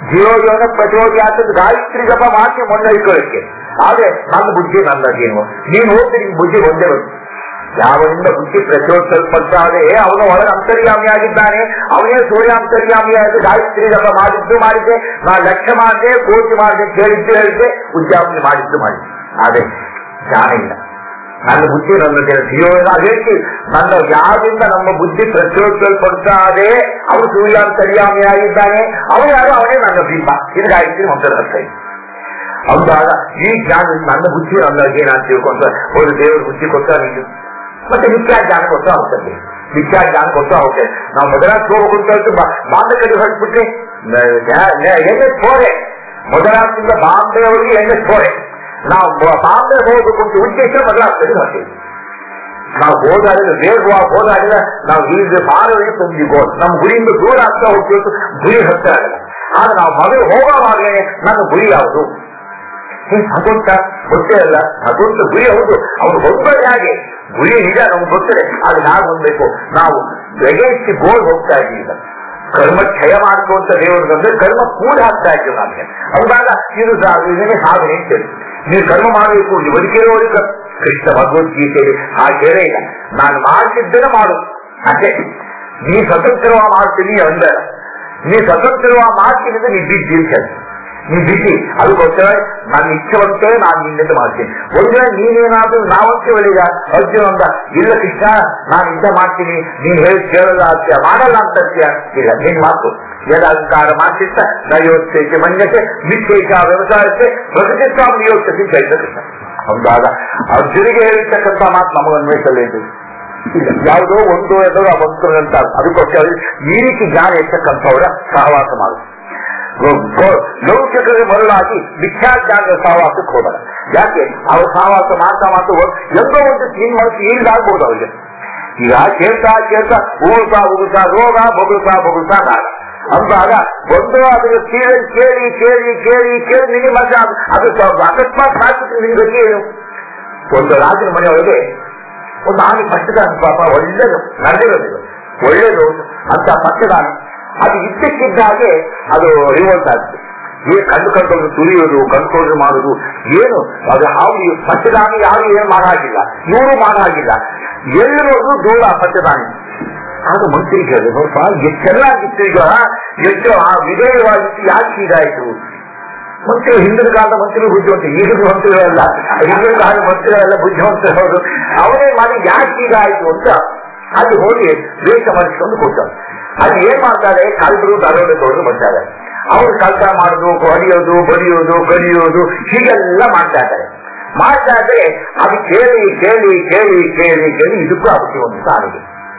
ಜೀವೋಜೀವನ ಪ್ರಚೋದಿ ಆಗ್ತದೆ ಗಾಯತ್ರಿ ಜಪ ಮಾಡಿ ಮೊನ್ನೈಕೊಳ್ಳಿಕ್ಕೆ. ಆದ್ರೆ ನನ್ನ ಬುದ್ಧಿ ನನ್ನದೇನು, ನೀನು ಹೋಗಿ ನಿನ್ ಬುದ್ಧಿ ಒಂದೇ ಬಂತು. ಯಾವನಿಂದ ಬುದ್ಧಿ ಪ್ರಚೋದಿಸಲ್ಪಡ್ತಾದೆ ಅವನು ಒಳಗೆ ಅಂತರ್ಯಾಮಿಯಾಗಿದ್ದಾನೆ. ಅವನೇ ಸೂರ್ಯಾಂತರ್ಯಾಮಿಯಾಗಿ ಗಾಯತ್ರಿ ಜಪ ಮಾಡಿದ್ದು ಮಾಡಿದ್ದೆ, ನಾ ಲಕ್ಷ ಮಾಡಿದೆ, ಕೋಟಿ ಮಾಡಿದೆ, ಕೇಳಿದ್ದು ಹೇಳಿದ್ದೆ, ಉದ್ಯಾಪನೆ ಮಾಡಿದ್ದು ಮಾಡಿದ್ದೆ. ಆದ್ರೆ ಜ್ಞಾನ ಇಲ್ಲ. ನನ್ನ ಬುದ್ಧಿ ನನ್ನ ಜೀವನ ಹೇಳ್ತೀವಿ. ನನ್ನ ಯಾರಿಂದ ನಮ್ಮ ಬುದ್ಧಿ ಪ್ರಚೋದಿಸಲ್ಪಡ್ತಾದೆ ಅವನು ಸೂರ್ಯಾಂತರ್ಯಾಮಿಯಾಗಿದ್ದಾನೆ, ಅವನು ಯಾರು, ಅವನೇ ನನ್ನ ದೀಪ. ಇದು ಗಾಯತ್ರಿ ಮಂತ್ರ ಅರ್ಥ ಇದೆ. ಅಂದಾಗ ಈ ಜ್ಞಾನ ನನ್ನ ಬುದ್ಧಿ ಅಂದಾಗ ಏನಂತ ತಿಳ್ಕೊಂತ ಒಂದು ದೇವರ ಬುದ್ಧಿ ಕೊಡ್ತಾ ನಿಂತು ಮತ್ತೆ ಮಿಥ್ಯಾ ಜ್ಞಾನ ಕೊಡ್ತಾ ಹೋಗ್ತದೆ. ಮಿಥ್ಯಾ ಜ್ಞಾನ ಕೊಡ್ತಾ ಹೋಗ್ತೇವೆ. ನಾವು ಮೊದಲಾಗಿ ಹೋಗ್ಬೇಕು ಬಾಂಬೆ ಕಡೆ ಹೊರಟ್ಬಿಟ್ರೆ ಎಣ್ಣೆ ಸ್ಫೋರೆ, ಮೊದಲಾಗಿಂದ ಬಾಂಬೆ ಅವರಿಗೆ ಎಣ್ಣೆ ಸ್ಫೋರೆ. ನಾವು ಬಾಂಬೆ ಹೋಗ್ಬೇಕು ಅಂತ ಉದ್ದೇಶ ಮೊದಲಾಗ್ತದೆ ಹೊರಟೇವೆ. ನಾವು ಹೋದಾಡಿದ್ರೆ ವೇಗವಾಗಿ ಹೋದಾಡಿದ್ರೆ ನಾವು ಈಗ ಮಾರವೇ ತುಂಬಿಗೋ ನಮ್ಮ ಗುರಿಯಿಂದ ದೂರ ಆಗ್ತಾ ಹೋಗ್ಬೇಕು, ಗುರಿ ಹತ್ತ ಆಗಲ್ಲ. ಆದ್ರೆ ನಾವು ಮೊದಲು ಹೋಗೋವಾಗಲೇ ನನ್ನ ಗುರಿ ಯಾವುದು? ಭಗವಂತ ಗೊತ್ತೇ ಅಲ್ಲ. ಭಗವಂತ ಗುರಿ ಹೌದು, ಅವ್ರು ಹೊಂದೋದು ಹಾಗೆ ಗುರಿ ನಿಜ ನಮ್ಗೆ ಗೊತ್ತಿದೆ. ಅದು ನಾವು ಹೊಂದಬೇಕು. ನಾವು ಬೆಗೆಸಿ ಗೋಲ್ ಹೋಗ್ತಾ ಇದ್ದೀವಿ. ಕರ್ಮ ಕ್ಷಯ ಮಾಡ್ಕೊಂತ ದೇವರು ಬಂದ್ರೆ ಕರ್ಮ ಕೂಡ ಹಾಕ್ತಾ ಇದ್ದೀವಿ ನಮಗೆ. ಅಂದಾಗ ಇದು ಇದನ್ನೇ ಸಾಧನೆ ಅಂತೇಳಿ ನೀವು ಕರ್ಮ ಮಾಡಬೇಕು. ಬದುಕಿರೋರಿಗೆ ಕೃಷ್ಣ ಭಗವದ್ಗೀತೆಯಲ್ಲಿ ಆ ಕೇಳೇ ಇಲ್ಲ. ನಾನು ಮಾಡ್ತಿದ್ದೇನೆ ಮಾಡು ಅಷ್ಟೇ. ನೀ ಸ್ವತಂತ್ರವ ಮಾಡ್ತೀನಿ ಅಂದ ನೀ ಸ್ವತಂತ್ರವ ಮಾಡ್ತೀನಿ ಅಂದ್ರೆ ನೀ ಬಿದ್ದು ಜೀವಿಸ ನೀ ಬಿಸಿ. ಅದಕ್ಕೋಸ್ಕರ ನಾನು ಇಚ್ಛೆವಂತೆ ನಾನು ನಿನ್ನಿಂದ ಮಾಡ್ತೀನಿ. ಒಂದೇ ನೀನೇನಾದ್ರೂ ನಾವಂತೆ ಒಳ್ಳೆಯ ಅರ್ಜುನ ಅಂದ ಇಲ್ಲ ಕೃಷ್ಣ ನಾನು ಇಂಥ ಮಾಡ್ತೀನಿ, ನೀನ್ ಹೇಳಿ ಕೇಳಲ್ಲ ಅತ್ಯ ಮಾಡಲ್ಲ ಅಂತ ಅತ್ಯ ಇಲ್ಲ. ನಿನ್ ಮಾತು ಯದಾಂಕಾರ ಮಾತಿತ್ತ ನಯೋತ್ಸಕ್ಕೆ ಮನ್ಯತೆ ನಿಶ್ಚೈಕ ವ್ಯವಸಾಯಕ್ಕೆ ಪ್ರಕೃತಿತ್ವ ನಿಯೋಗ್ತದೆ ಚೈತ ಕೃಷ್ಣ ಅಂದಾಗ ಅರ್ಜುನಿಗೆ ಹೇಳಿರ್ತಕ್ಕಂಥ ಮಾತು ನಮಗೆ ಅನ್ವಯಿಸಲೇದು ಇಲ್ಲ. ಯಾವುದೋ ಒಂದು ಎದುರು ಆ ಒಂದು ಅಂತ. ಅದಕ್ಕೋಸ್ಕರ ಈ ರೀತಿ ಜ್ಞಾನ ಇರ್ತಕ್ಕಂಥವರ ಸಹವಾಸ ಮಾಡುದು. ಲೌಕಿಕರಿಗೆ ಮರಳಾಗಿ ಮಿಥ್ಯಾಜ್ಞಾನದ ಸಹವಾಸಕ್ಕೆ ಹೋಗಲ್ಲ. ಯಾಕೆ ಅವ್ರ ಸಹವಾಸ ಮಾಡ್ತಾ ಮಾತು ಎಂದೋ ಒಂದು ನಿನ್ ಮನಸ್ಸು ಈಡಾಗ್ಬೋದು ಅವ್ರಿಗೆ. ಈಗ ಕೇಳ್ತಾ ಕೇಳ್ತಾ ಉಗುಳ್ತಾ ಉಗುಳ್ತಾ ರೋಗ ಬೊಗಳ್ತಾ ಬೊಗಳ್ತಾ ನಾಗ ಅಂದಾಗ ಒಂದು ಅದರ ಕೇಳಿ ಕೇಳಿ ಕೇಳಿ ಕೇಳಿ ಕೇಳಿ ನಿಮಗೆ ಮಜಾ ಅದು ಅಕಸ್ಮಾತ್ ಸಾಕಿದ್ರೆ ನಿಮ್ಗೆ ಏನು. ಒಂದು ರಾಜನ ಮನೆಯೊಳಗೆ ಒಂದು ಆನೆ ಪಟ್ಟದಾನ ಪಾಪ ಒಳ್ಳೇದು ನಡೆದಿರೋದಿಲ್ಲ, ಒಳ್ಳೇದು ಅಂತ ಪಟ್ಟದಾನ ಅದು ಇದ್ದಕ್ಕಿದ್ದ ಹಾಗೆ ಅದು ರಿವೋಲ್ಟ್ ಆಗ್ತದೆ. ಏನ್ ಕಂಡು ಕಂಡು ತುಳಿಯೋದು ಕಂಡುಕೊಂಡು ಮಾಡುದು ಏನು ಅದು ಹಾವು ಪಟ್ಟದಾನಿ ಯಾರು ಏನು ಮಾಡಾಗಿಲ್ಲ, ಇವರು ಮಾಡಾಗಿಲ್ಲ. ಎಲ್ಲರೂ ದೂರ ಪಟ್ಟದಾನಿ. ಆಗ ಮಂತ್ರಿ ಕೇಳಿದ್ರು ನೋಡ್ಪಾ ಎಷ್ಟು ಚೆನ್ನಾಗಿತ್ತು, ಈಗ ಎಷ್ಟು ಆ ವಿಧೇಯವಾಗಿತ್ತು, ಯಾಕೆ ಹೀಗಾಯ್ತು? ಮಂತ್ರಿ ಹಿಂದಿನ ಕಾಲದ ಮಂತ್ರಿ ಬುದ್ಧಿವಂತ, ಈಗಿನ ಮಂತ್ರಿಗಳಲ್ಲ, ಹಿಂದಿನ ಕಾಲದ ಮಂತ್ರಿಗಳೆಲ್ಲ ಬುದ್ಧಿವಂತರವರು. ಅವರೇ ಮಾಡಿ ಯಾಕೆ ಹೀಗಾಯ್ತು ಅಂತ ಅಲ್ಲಿ ಹೋಗಿ ವೇಷ ಮಾಡಿಸ್ಕೊಂಡು ಕೊಡ್ತಾರೆ. ಅಲ್ಲಿ ಏನ್ ಮಾಡ್ತಾರೆ, ಕಲ್ಬರು ದರೋಡೆ ತೋರು ಬರ್ತಾರೆ. ಅವ್ರು ಕಲ್ತ ಮಾಡುದು, ಹೊಡೆಯೋದು, ಬಡಿಯೋದು, ಕಡಿಯೋದು ಹೀಗೆಲ್ಲ ಮಾಡ್ತಾ ಇದ್ದಾರೆ. ಮಾಡ್ತಾ ಇದ್ರೆ ಅದು ಕೇಳಿ ಕೇಳಿ ಕೇಳಿ ಕೇಳಿ ಕೇಳಿ ಇದಕ್ಕೂ ಅದಕ್ಕೆ ಒಂದು ಸಾರಿಗೆ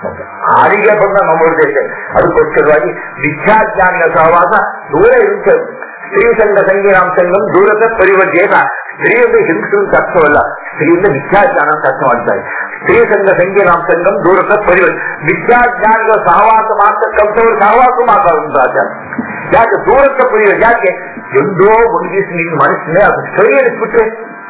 ಆರಿಗೆ ಬಂದ ನಮ್ಮ ದೇಶ. ಅದಕ್ಕೋಸ್ಕರವಾಗಿ ವಿದ್ಯಾಜ್ಞಾನಿಯ ಸಹವಾಸ ದೂರ ಇರುತ್ತೆ. ಸ್ತ್ರೀ ಸಂಘ ಸಂಗೀನಾಂ ಸಂಘಂ ದೂರದ ಪರಿವರ್ಜೇನ. ಸ್ತ್ರೀಯಿಂದ ಹಿಂಸೆಂತ ಅರ್ಥವಲ್ಲ, ಸ್ತ್ರೀಯಿಂದ ವಿದ್ಯಾಜ್ಞಾನ ಅಂತ ಅರ್ಥ ಮಾಡ್ತಾರೆ. ಸ್ತ್ರೀ ಸಂಘ ಸಂಗೀನಾಂ ಸಂಘಂ ದೂರದ ಪರಿವರ್ ವಿದ್ಯಾಜ್ಞಾನಿಗಳ ಸಹವಾಸ ಮಾಡ್ತಕ್ಕಂಥವ್ರು ಸಹವಾಸ ಮಾತಾಡುವಂತ ಆಚಾರ. ಯಾಕೆ ದೂರದ ಪರಿವರ್? ಯಾಕೆ ಎಂದೋ ಒಂದು ದಿವಸ ನಿನ್ನ ಮನಸ್ಸಿನೇ ಅದು ಸರಿ ಅನಿಸ್ಬಿಟ್ರೆ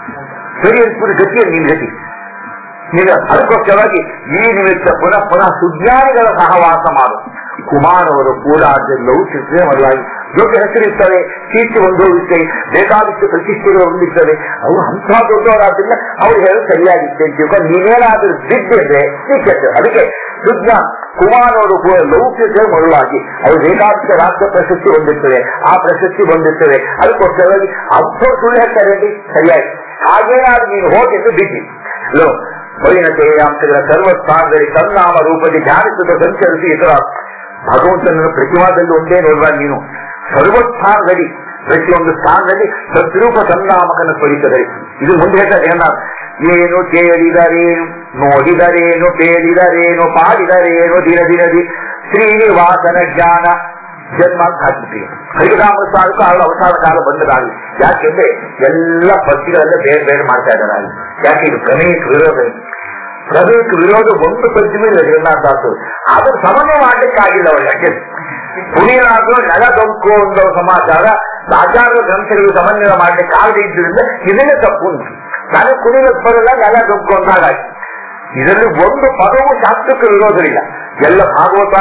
ಸರಿ ಅನಿಸ್ಬಿಟ್ರೆ ಗತಿಯಲ್ಲಿ ನಿನ್ ಗತಿ ನೀನು. ಅದಕ್ಕೋಸ್ಕರವಾಗಿ ಈ ನಿಮಿತ್ತ ಪುನಃ ಪುನಃ ಸುಜ್ಞಾನಿಗಳ ಸಹವಾಸ ಮಾಡು. ಕುಮಾರವರು ಕೂಡ ಲೌಕಿಕ ಮೊದಲಾಗಿ ದೊಡ್ಡ ಹೆಸರಿರ್ತವೆ, ಕೀರ್ತಿ ಹೊಂದೋಗಿರ್ತವೆ, ಬೇಕಾದಷ್ಟು ಪ್ರತಿಷ್ಠೆಗಳು ಹೊಂದಿರ್ತವೆ. ಅವರು ಅಂಥ ದೊಡ್ಡವರಾದ್ರಿಂದ ಅವ್ರು ಹೇಳೋದು ಸರಿಯಾಗಿತ್ತೆ ಅಂತ ನೀನೇನಾದ್ರೂ ಬಿದ್ದಿದ್ರೆ ಸಿಕ್ಕತ್ತೆ. ಅದಕ್ಕೆ ಸುಜ್ಞಾನ ಕುಮಾರವರು ಕೂಡ ಲೌಕಿಕ ಮೊದಲಾಗಿ ಅವರು ಬೇಕಾದಷ್ಟು ರಾಷ್ಟ್ರ ಪ್ರಶಸ್ತಿ ಹೊಂದಿರ್ತವೆ, ಆ ಪ್ರಶಸ್ತಿ ಹೊಂದಿರ್ತವೆ. ಅದಕ್ಕೋಸ್ಕರವಾಗಿ ಅಂಥ ಸುಳ್ಳು ಹೇಳ್ತಾರೆ ಸರಿಯಾಗಿ. ಹಾಗೇನಾದ್ರೂ ನೀನು ಹೋಗಿದ್ದು ಬಿದ್ದಿ ಲೋ ಪರಿಣತೆಯಾಂಶಗಳ ಸರ್ವಸ್ಥಾನದಲ್ಲಿ ತನ್ನಾಮ ರೂಪದಲ್ಲಿ ಧ್ಯಾನಿಸುತ್ತ ಸಂಚರಿಸಿ ಇತರ ಭಗವಂತನ ಪ್ರತಿಮಾದಲ್ಲಿ ಒಂದೇ ನೋಡುವ ನೀನು ಸರ್ವಸ್ಥಾನದಲ್ಲಿ ಪ್ರತಿಯೊಂದು ಸ್ಥಾನದಲ್ಲಿ ಸದ್ರೂಪ ಸನ್ನಾಮಕನ ಸ್ಮರಿಸಿದರೆ ಇದು ಮುಂದೆ ಹೇಳ್ತಾರೆ. ಏನ ಏನು ಕೇಳಿದರೇನು ನೋಡಿದರೇನು ಕೇಳಿದರೇನು ಪಾಡಿದರೇನು ದಿನ ದಿನದಿ ಶ್ರೀನಿವಾಸನ ಜ್ಞಾನ ಜನ್ಮ ಅಂತ ಹಾಕಿರ್ತೀವಿ. ಹರಿರಾಮ ಸಾಲಕ್ಕೂ ಅವಳ ಅವಸಾನ ಕಾಲ ಬಂದದಾಗಲಿ. ಯಾಕೆಂದ್ರೆ ಎಲ್ಲ ಪದ್ಯಗಳೆಲ್ಲ ಬೇರೆ ಬೇರೆ ಮಾಡ್ತಾ ಇದ್ದಾರೆ ಅಲ್ಲಿ. ಯಾಕೆ ಇದು ಪ್ರಮೇಯಕ್ಕೆ ವಿರೋಧ, ಪ್ರಮೇಯಕ್ಕೆ ವಿರೋಧ ಒಂದು ಪದ್ಯವೇ ಇಲ್ಲ ಜಗನ್ನಾಥದಾಸರು. ಆದ್ರೆ ಸಮನ್ವಯ ಮಾಡ್ಲಿಕ್ಕಾಗಿಲ್ಲ ಅವರು. ಯಾಕೆ ಪುಣಿಯನಾದ್ರೂ ನೆಲ ದೊಂಕು ಒಂದು ಸಮಾಚಾರ ಆಚಾರ್ಯ ಗ್ರಂಥಗಳು ಸಮನ್ವಯ ಮಾಡ್ಲಿಕ್ಕೆ ಆಗದೆ ಇದ್ದರಿಂದ ಇದನ್ನೇ ತಪ್ಪು ಉಂಟು. ನಾನು ಕುಣಿಯಕ್ಕೆ ಬರಲ್ಲ, ನೆಲ ದೊಂಕು ಅಂತ ಹಾಗಾಗಿ ಇದರಲ್ಲಿ ಒಂದು ಪದವು ಶಾಸ್ತ್ರಕ್ಕೆ ವಿರೋಧವಿಲ್ಲ. ಎಲ್ಲ ಭಾಗವತ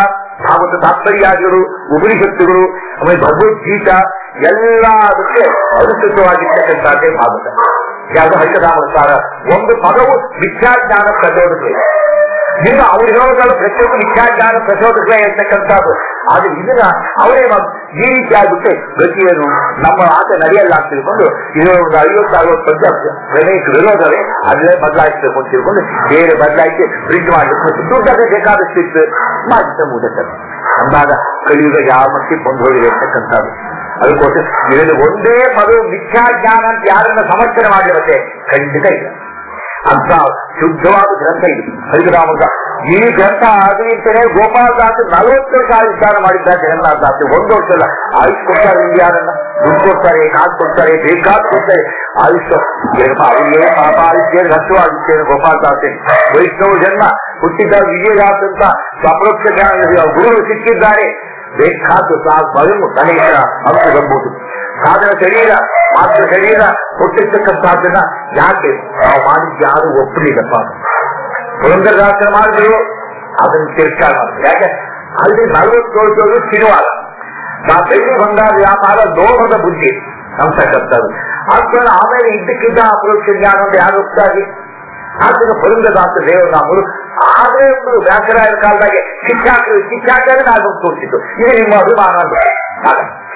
ಭಾಗವತ ತಾತ್ಪರ್ಯಾದಿಗಳು, ಉಪನಿಷತ್ತುಗಳು, ಆಮೇಲೆ ಭಗವದ್ಗೀತಾ ಎಲ್ಲ ಅದಕ್ಕೆ ಅನುಸೃತವಾಗಿರ್ತಕ್ಕಂಥದ್ದೇ ಭಾಗವತ. ಯಾವುದು ಹರಿಕಥಾಮೃತಾರ ಒಂದು ಪದವು ಮಿಥ್ಯಾಜ್ಞಾನ ಪ್ರಚೋದಕವೇ. ಇನ್ನು ಅವ್ರು ಹೇಳೋದಲ್ಲ ಪ್ರತಿಯೊಂದು ಮಿಥ್ಯಾಜ್ಞಾನ ಪ್ರಚೋದಕವೇ ಇರ್ತಕ್ಕಂಥದ್ದು. ಆದ್ರೆ ಇದನ್ನ ಅವರೇ ಈ ರೀತಿ ಆಗುತ್ತೆ ಗತಿಯನ್ನು ನಮ್ಮ ಆಟ ನಡೆಯಲ್ಲ ಅಂತ ತಿಳ್ಕೊಂಡು ಇರೋ ಒಂದು ಐವತ್ತು ಅರವತ್ತು ಪದ್ಯ ಪ್ರಣಯಕ್ಕೆ ವಿರೋಧವೇ ಅದನ್ನೇ ಬದಲಾಯಿಸಬೇಕು ಅಂತ ತಿಳ್ಕೊಂಡು ಬೇರೆ ಬದಲಾಯಿಸಿ ಪ್ರಿಂಟ್ ಮಾಡಬೇಕು ಮತ್ತು ದುಡ್ಡದೇ ಬೇಕಾದಷ್ಟು ಇತ್ತು ಮಾಡಿದ ಮೂಲಕ ಅಂದಾಗ ಕಲಿಯುಗ ಯಾವ ಮಟ್ಟಿಗೆ ಬಂದು ಹೋಗಿದೆ ಅಂತಕ್ಕಂಥದ್ದು. ಅದಕ್ಕೋಸ್ಕರ ಇದರಲ್ಲಿ ಒಂದೇ ಪದವು ಮಿಥ್ಯಾಜ್ಞಾನ ಅಂತ ಯಾರನ್ನ ಸಮರ್ಥನೆ ಮಾಡಿರುತ್ತೆ ಖಂಡಿತ ಇಲ್ಲ. ಅಂತ ಶುದ್ಧವಾದ ಗ್ರಂಥ ಇದು ಹರಿಕಥಾಮೃತ. ಈ ಗ್ರಂಥ ಆಗಲಿಂತಲೇ ಗೋಪಾಲದಾಸ ನಲವತ್ತು ವರ್ಷ ಆವಿಷ್ಕಾರ ಮಾಡಿದ್ದಾರೆ. ಜಗನ್ನಾಥದಾಸ ಒಂದು ವರ್ಷ ಅಲ್ಲ, ಆಯುಷ್ ಕೊಡ್ತಾರೆ. ಇಂಡಿಯಾರನ್ನ ದುಡ್ಡು ಕೊಡ್ತಾರೆ, ಕಾಸು ಕೊಡ್ತಾರೆ, ಬೇಕಾದ ಕೊಡ್ತಾರೆ. ಆಯುಷ್ ಅವರಿಗೆ ಪಾಪ ಆಯುಷ್ಯ ಹಸುವಾಗಿರ್ತೇನೆ ಗೋಪಾಲದಾಸೇನೆ. ವೈಷ್ಣವ ಜನ್ಮ ಹುಟ್ಟಿದ್ದ ವಿಜಯದಾಸ ಅಂತ ಅಪರೋಕ್ಷ ಜ್ಞಾನ ಗುರುಗಳು ಸಿಕ್ಕಿದ್ದಾರೆ. ಬೇಕಾದ್ದು ಬಯಲು ತನೇಶ ಅಂಶ ಗಂಬುದು ಸಾಧನ ಶರೀರ ಮಾತ್ರ ಶರೀರ ಕೊಟ್ಟಿರ್ತಕ್ಕಂಥದ್ದನ್ನ ಯಾಕೆ ನಾವು ಮಾಡಿದ್ದು ಯಾರು ಒಪ್ಪಲಿಲ್ಲಪ್ಪ. ಪುರಂದರದಾಸನ ಮಾಡಿದ್ರು ಅದನ್ನು ತಿರಸ್ಕಾರ ಮಾಡಿದ್ರು. ಯಾಕೆ ಅಲ್ಲಿ ನಲವತ್ತು ವರ್ಷಗಳು ತಿರುವಾಗ ನಾ ಬೆಳ್ಳಿ ಬಂಗಾರ ವ್ಯಾಪಾರ ಲೋಹದ ಬುದ್ಧಿ ಅಂತಕ್ಕಂಥದ್ದು. ಆದ್ಮೇಲೆ ಆಮೇಲೆ ಇದ್ದಕ್ಕಿದ್ದ ಅಪರೋಕ್ಷ ಜ್ಞಾನ ಅಂತ ಯಾರು ಹೋಗ್ತಾಗಿ ಆದ್ರೆ ಪುರಂದರದಾಸ ದೇವರಾಮರು ಆದ್ರೆ ಒಂದು ವ್ಯಾಸರಾಯರ ಕಾಲದಾಗೆ ಶಿಕ್ಷಾಕ ಶಿಕ್ಷಾಕರೇ ನಾನು ತೋರಿಸಿದ್ದು. ಇದು ನಿಮ್ಮ ಅಭಿಮಾನ ಆಗ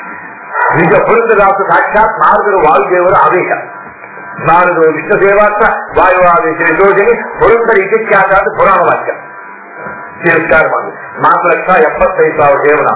ನಿಜ ಪುರಂದರದಾಸ ಸಾಕ್ಷಾತ್ ನಾರದರು ವಾಯುದೇವರ ಆವೇಶ. ನಾರದರು ವಿಷ್ಣು ದೇವಾರ್ಥ ವಾಯುವಾವೇಶ ಯೋಜನೆ ಪುರಂದರ ಇದಕ್ಕಾದ ಪುರಾಣ ವಾಕ್ಯ ತಿರಸ್ಕಾರ ಮಾಡಿ ನಾಲ್ಕು ಲಕ್ಷ ಎಪ್ಪತ್ತೈದು ಸಾವಿರ ದೇವರ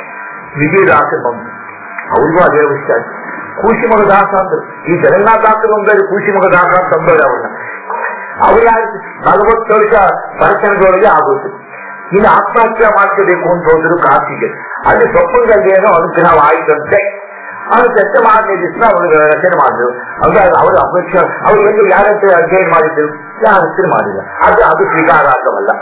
ವಿಜಯದಾಸ ಬಂದು ಅವ್ರಿಗೂ ಅದೇ ವಿಷಯ. ಕೂಶಿಮಗ ದಾಸ ಅಂದ್ರು. ಈ ಜಗನ್ನಾಥದಾಸರು ಒಂದಲ್ಲಿ ಕೂಶಿಮಗ ದಾಸ ಅಂತ ಅಂದರು ಅವ್ರನ್ನ. ಅವ್ರ ನಲವತ್ತು ವರ್ಷ ಪರಚನದೊಳಗೆ ಆಗೋದು. ಇನ್ನು ಆತ್ಮಹತ್ಯೆ ಮಾಡ್ಕೋಬೇಕು ಅಂತ ಹೋದ್ರು ಕಾಸಿಗೆ. ಅಲ್ಲಿ ಸೊಪ್ಪಂಗಲ್ಲಿ ಏನೋ ಅನುಗ್ರಹವಾಯಿತಂತೆ. ಅವನು ಚರ್ಚೆ ಮಾಡಲಿ ದಿವಸ ಅವ್ರಿಗೆ ರಚನೆ ಮಾಡಿದ್ರು. ಅಂದ್ರೆ ಅವರು ಅಪೇಕ್ಷ ಅವ್ರು ಎಂದು ಯಾರಂತೆ ಅಧ್ಯಯನ ಮಾಡಿದ್ರು, ಯಾರ ರಚನೆ ಮಾಡಿಲ್ಲ. ಅದು ಅದು ಸ್ವೀಕಾರಾರ್ಹವಲ್ಲ.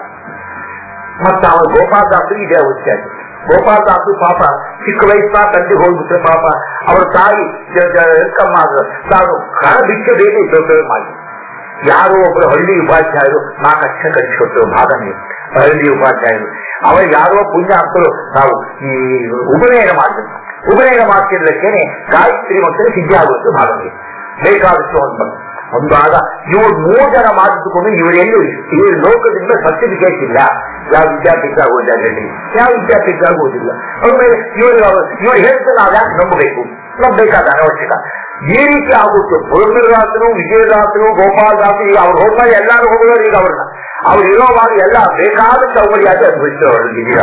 ಮತ್ತೆ ಅವರು ಗೋಪಾಲದಾಸರು ಇದೇ ಅವಶ್ಯ ಆಯ್ತು. ಗೋಪಾಲದಾಸರು ಪಾಪ ಚಿಕ್ಕ ವಯಸ್ಸಿನ ತಂದೆ ಹೋಗ್ಬಿಟ್ರೆ ಪಾಪ ಅವ್ರ ತಾಯಿ ಕಮ್ಮ ತಾನು ಹಣ ಬಿಟ್ಟು ಬೇರೆ ಉಪಯೋಗ ಮಾಡಿ ಯಾರೋ ಒಬ್ಬರು ಹಳ್ಳಿ ಉಪಾಧ್ಯಾಯರು ನಾಲ್ಕು ಅಕ್ಷ ಕಲಿಸಿಕೊಟ್ಟು ಭಾಗನೇ ಹಳ್ಳಿ ಉಪಾಧ್ಯಾಯರು ಅವರು ಯಾರೋ ಪುಣ್ಯ ಅಂತರು ನಾವು ಈ ಉಪನಯನ ಮಾಡಬೇಕು. ಉಪನಯನ ಮಾಡ್ತಿರ್ಲಿಕ್ಕೇನೆ ಗಾಯತ್ರಿ ಮಕ್ಕಳು ಸಿದ್ಧಿ ಆಗುತ್ತೆ ಭಾಗವೇ ಬೇಕಾದಷ್ಟು ಅಂತ ಒಂದು ಆಗ ಇವರು ಮೂರು ಜನ ಮಾಡಿದುಕೊಂಡು ಇವರೆಲ್ಲೂ ಈ ಲೋಕದಿಂದ ಸರ್ಟಿಫಿಕೇಟ್ ಇಲ್ಲ. ಯಾವ ವಿದ್ಯಾಪೀಠ ಆಗೋದಿಲ್ಲ, ಯಾವ ವಿದ್ಯಾಪೀಠ ಆಗುವುದಿಲ್ಲ. ಆಮೇಲೆ ಇವರು ಇವರು ಹೇಳ್ತಾರೆ ನಾವು ಯಾಕೆ ನಂಬಬೇಕು, ನಂಬಬೇಕಾದ ಅನವಶ್ಯಕ. ಈ ರೀತಿ ಆಗುತ್ತೆ. ಪುರಂದರದಾಸರು, ವಿಜಯದಾಸರು, ಗೋಪಾಲದಾಸರು ಅವ್ರು ಹೋಗ್ತಾರೆ, ಎಲ್ಲಾರು ಹೋಗೋರು ಈಗ ಅವ್ರನ್ನ ಅವ್ರು ಇರೋವಾಗ ಎಲ್ಲ ಬೇಕಾದ ಸೌಕರ್ಯಾಗಿ ಅನುಭವಿಸಿದೀಗ.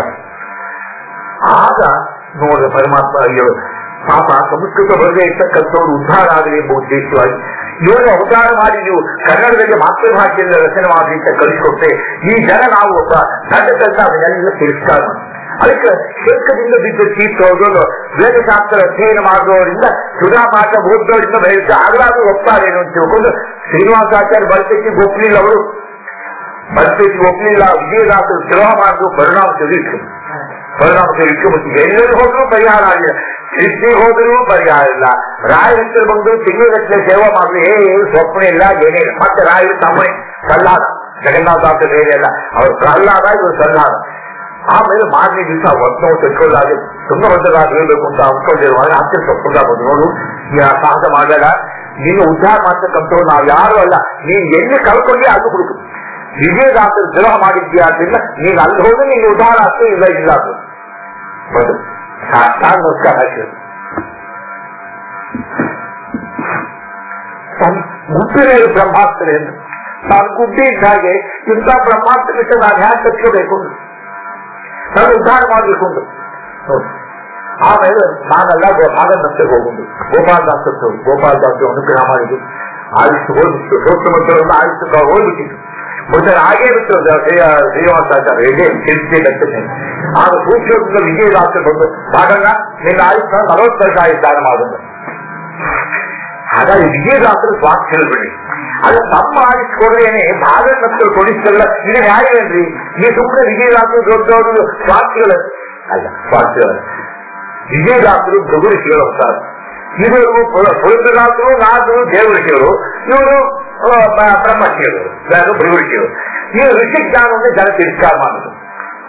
ಆಗ ನೋಡ್ರಿ ಪರಮಾತ್ಮ ಅಯ್ಯೋ ಪಾಪ ಸಂಸ್ಕೃತ ಬರದೇ ಇರ್ತಕ್ಕಂಥವ್ರು ಉದ್ಧಾರ ಆಗಲಿ ಎಂಬ ಉದ್ದೇಶವಾಗಿ ಇವರು ಅವತಾರ ಮಾಡಿ ನೀವು ಕನ್ನಡದಲ್ಲಿ ಮಾತೃಭಾಷೆಯಿಂದ ರಚನೆ ಮಾಡಿ ಅಂತ ಕಲಿಸ್ಕೊಟ್ಟೆ. ಈ ಜನ ನಾವು ಒಬ್ಬ ದಡ್ಡ ಕೆಲಸ ಅದನ್ನೆಲ್ಲ ತಿರಸ್ಕಾರ ಮಾಡಿ ಅದಕ್ಕೆ ಶೇಖದಿಂದ ಬಿದ್ದ ಚೀಟ್ ಹೋಗೋದು ವೇದಶಾಸ್ತ್ರ ಅಧ್ಯಯನ ಮಾಡಿದವರಿಂದ ಸುಧಾಪಾಠ ಓದೋರಿಂದ ಬೆಳೆಯುತ್ತೆ. ಆಗಲಾದ್ರೂ ಒಪ್ಪಾರೇನು ಅಂತ ತಿಳ್ಕೊಂಡು ಶ್ರೀನಿವಾಸಾಚಾರ್ಯ ಬಳಸಕ್ಕೆ ಒಪ್ಪಲಿಲ್ಲ. ಅವರು ಬಳಸಕ್ಕೆ ಒಪ್ಪಲಿಲ್ಲ. ವಿಜಯದಾಸರು ದ್ರೋಹ ಮಾಡಿದ್ರು. ಪರಿಣಾಮ ತೆಗೆದಿತ್ತು ಪರಿಣಾಮ ತೆಗೆದಿತ್ತು ಮತ್ತು ಎಲ್ಲರೂ ಹೋದ್ರೂ ಪರಿಹಾರ ಆಗಿಲ್ಲ. ಸೃಷ್ಟಿಗೆ ಹೋದ್ರೂ ಪರಿಹಾರ ಇಲ್ಲ. ರಾಯರ ಹತ್ತಿರ ಬಂದು ತಿಂಗಳಗಟ್ಟಲೆ ಸೇವಾ ಮಾಡಿದ್ರು. ಏ ಸ್ವಪ್ನ ಇಲ್ಲ, ಏನೇ ಇಲ್ಲ. ಮತ್ತೆ ರಾಯರು ತಮ್ಮನೆ ಸಲ್ಲಾದ ಜಗನ್ನಾಥದಾಸ ಬೇರೆ ಅಲ್ಲ, ಅವ್ರು ಪ್ರಹ್ಲಾದ, ಇವರು ಸಲ್ಲಾದ. ಆಮೇಲೆ ಮಾರನೇ ದಿವಸ ಒತ್ತು ತೆಕ್ಕೊಳ್ಳಾಗಿ ತುಂಗಭದ್ರರಾಗಿ ಹೇಳ್ಬೇಕು ಅಂತ ಅಂದ್ಕೊಂಡಿರುವಾಗ ಹತ್ತಿರ ತಪ್ಪುಗ ಬಂದು ನೋಡು, ಸಾಹಸ ಮಾಡಬೇಡ, ನೀನು ಉದ್ಧಾರ ಮಾಡ್ತಕ್ಕಂಥವ್ರು ನಾವು ಯಾರು ಅಲ್ಲ, ನೀನ್ ಎಲ್ಲಿ ಕಳ್ಕೊಂಡಿ ಅದು ಹುಡುಕು. ವಿಜಯದಾಸರು ದ್ರೋಹ ಮಾಡಿದ್ಯಾ ಅಂತಿಲ್ಲ, ನೀನು ಅಲ್ಲಿ ಹೋದ್ರೆ ನೀನು ಉದ್ಧಾರ ಆಗ್ತದೆ, ಇಲ್ಲ ಇಲ್ಲ ಅದು ಬದು ನಮಸ್ಕಾರ. ಗುಡ್ಡಿನ ಬ್ರಹ್ಮಾಸ್ತ್ರ ಎಂದು ನಾನು ಗುಡ್ಡಿ ಇದ್ದ ಹಾಗೆ ಇಂಥ ಬ್ರಹ್ಮಾಸ್ತ್ರಕ್ಕೆ ನಾನು ಹ್ಯಾಕ್ ಕಚ್ಕೋಬೇಕು, ನಾನು ಉದ್ಧಾರ ಮಾಡಬೇಕು ನೋಡಿ. ಆಮೇಲೆ ನಾನೆಲ್ಲ ಹಾಗನ್ನಷ್ಟೇ ಹೋಗುದು. ಗೋಪಾಲದಾಸರು ಗೋಪಾಲದಾಸರು ಅನುಗ್ರಹ ಮಾಡಿದ್ದು ಆಯುಷ್ ಹೋಗ್ಬಿಟ್ಟು ಸೋತ್ತಮಂತ್ರವನ್ನು ಆಯುಷ್ ಹೋಗ್ಬಿಟ್ಟಿತ್ತು. ಮುಂದೆ ಹಾಗೇ ಬಿಟ್ಟು ಶ್ರೀನಿವಾಸಾಚಾರ್ಯ ಹೇಗೆ ತಿಳಿಸಿದಂತೆ ಆಗ ಸೂಕ್ಷ್ಮದಿಂದ ವಿಜಯದಾಸರು ಬಂದು ಭಾಗನ್ನ ನಿನ್ನ ಆಯುಷ್ ನಲವತ್ತು ವರ್ಷ ಆಯುಷ್ ದಾನ ಮಾಡೋದು. ಹಾಗಾಗಿ ವಿಜಯದಾಸರು ಸ್ವಾರ್ಥಿ ಹೇಳ್ಬೇಡಿ. ಅದು ತಮ್ಮ ಆಯುಷ್ ಕೊಡ್ರೇನೆ ಭಾಗನ್ನಷ್ಟರು ಕೊಡಿಸಲ್ಲ. ಈಗ ನ್ಯಾಯವೇನ್ರಿ? ಈ ಸುಮ್ಮನೆ ವಿಜಯದಾಸರು ದೊಡ್ಡವರು ಸ್ವಾರ್ಥಿಗಳ ಅಲ್ಲ, ಸ್ವಾರ್ಥಿಗಳ ವಿಜಯದಾಸರು ಭೃಗುಋಷಿಗಳು ಹೋಗ್ತಾರೆ. ಇವರು ಪುರಂದರದಾಸರು, ನಾದರು ದೇವಋಷಿಗಳು, ಇವರು ಬ್ರಹ್ಮರ್ಷಿಗಳು, ಭೃಗುಋಷಿಗಳು. ಇವರು ಋಷಿ ಜ್ಞಾನವನ್ನು ಜನ ತಿರಸ್ಕಾರ ಮಾಡುದು.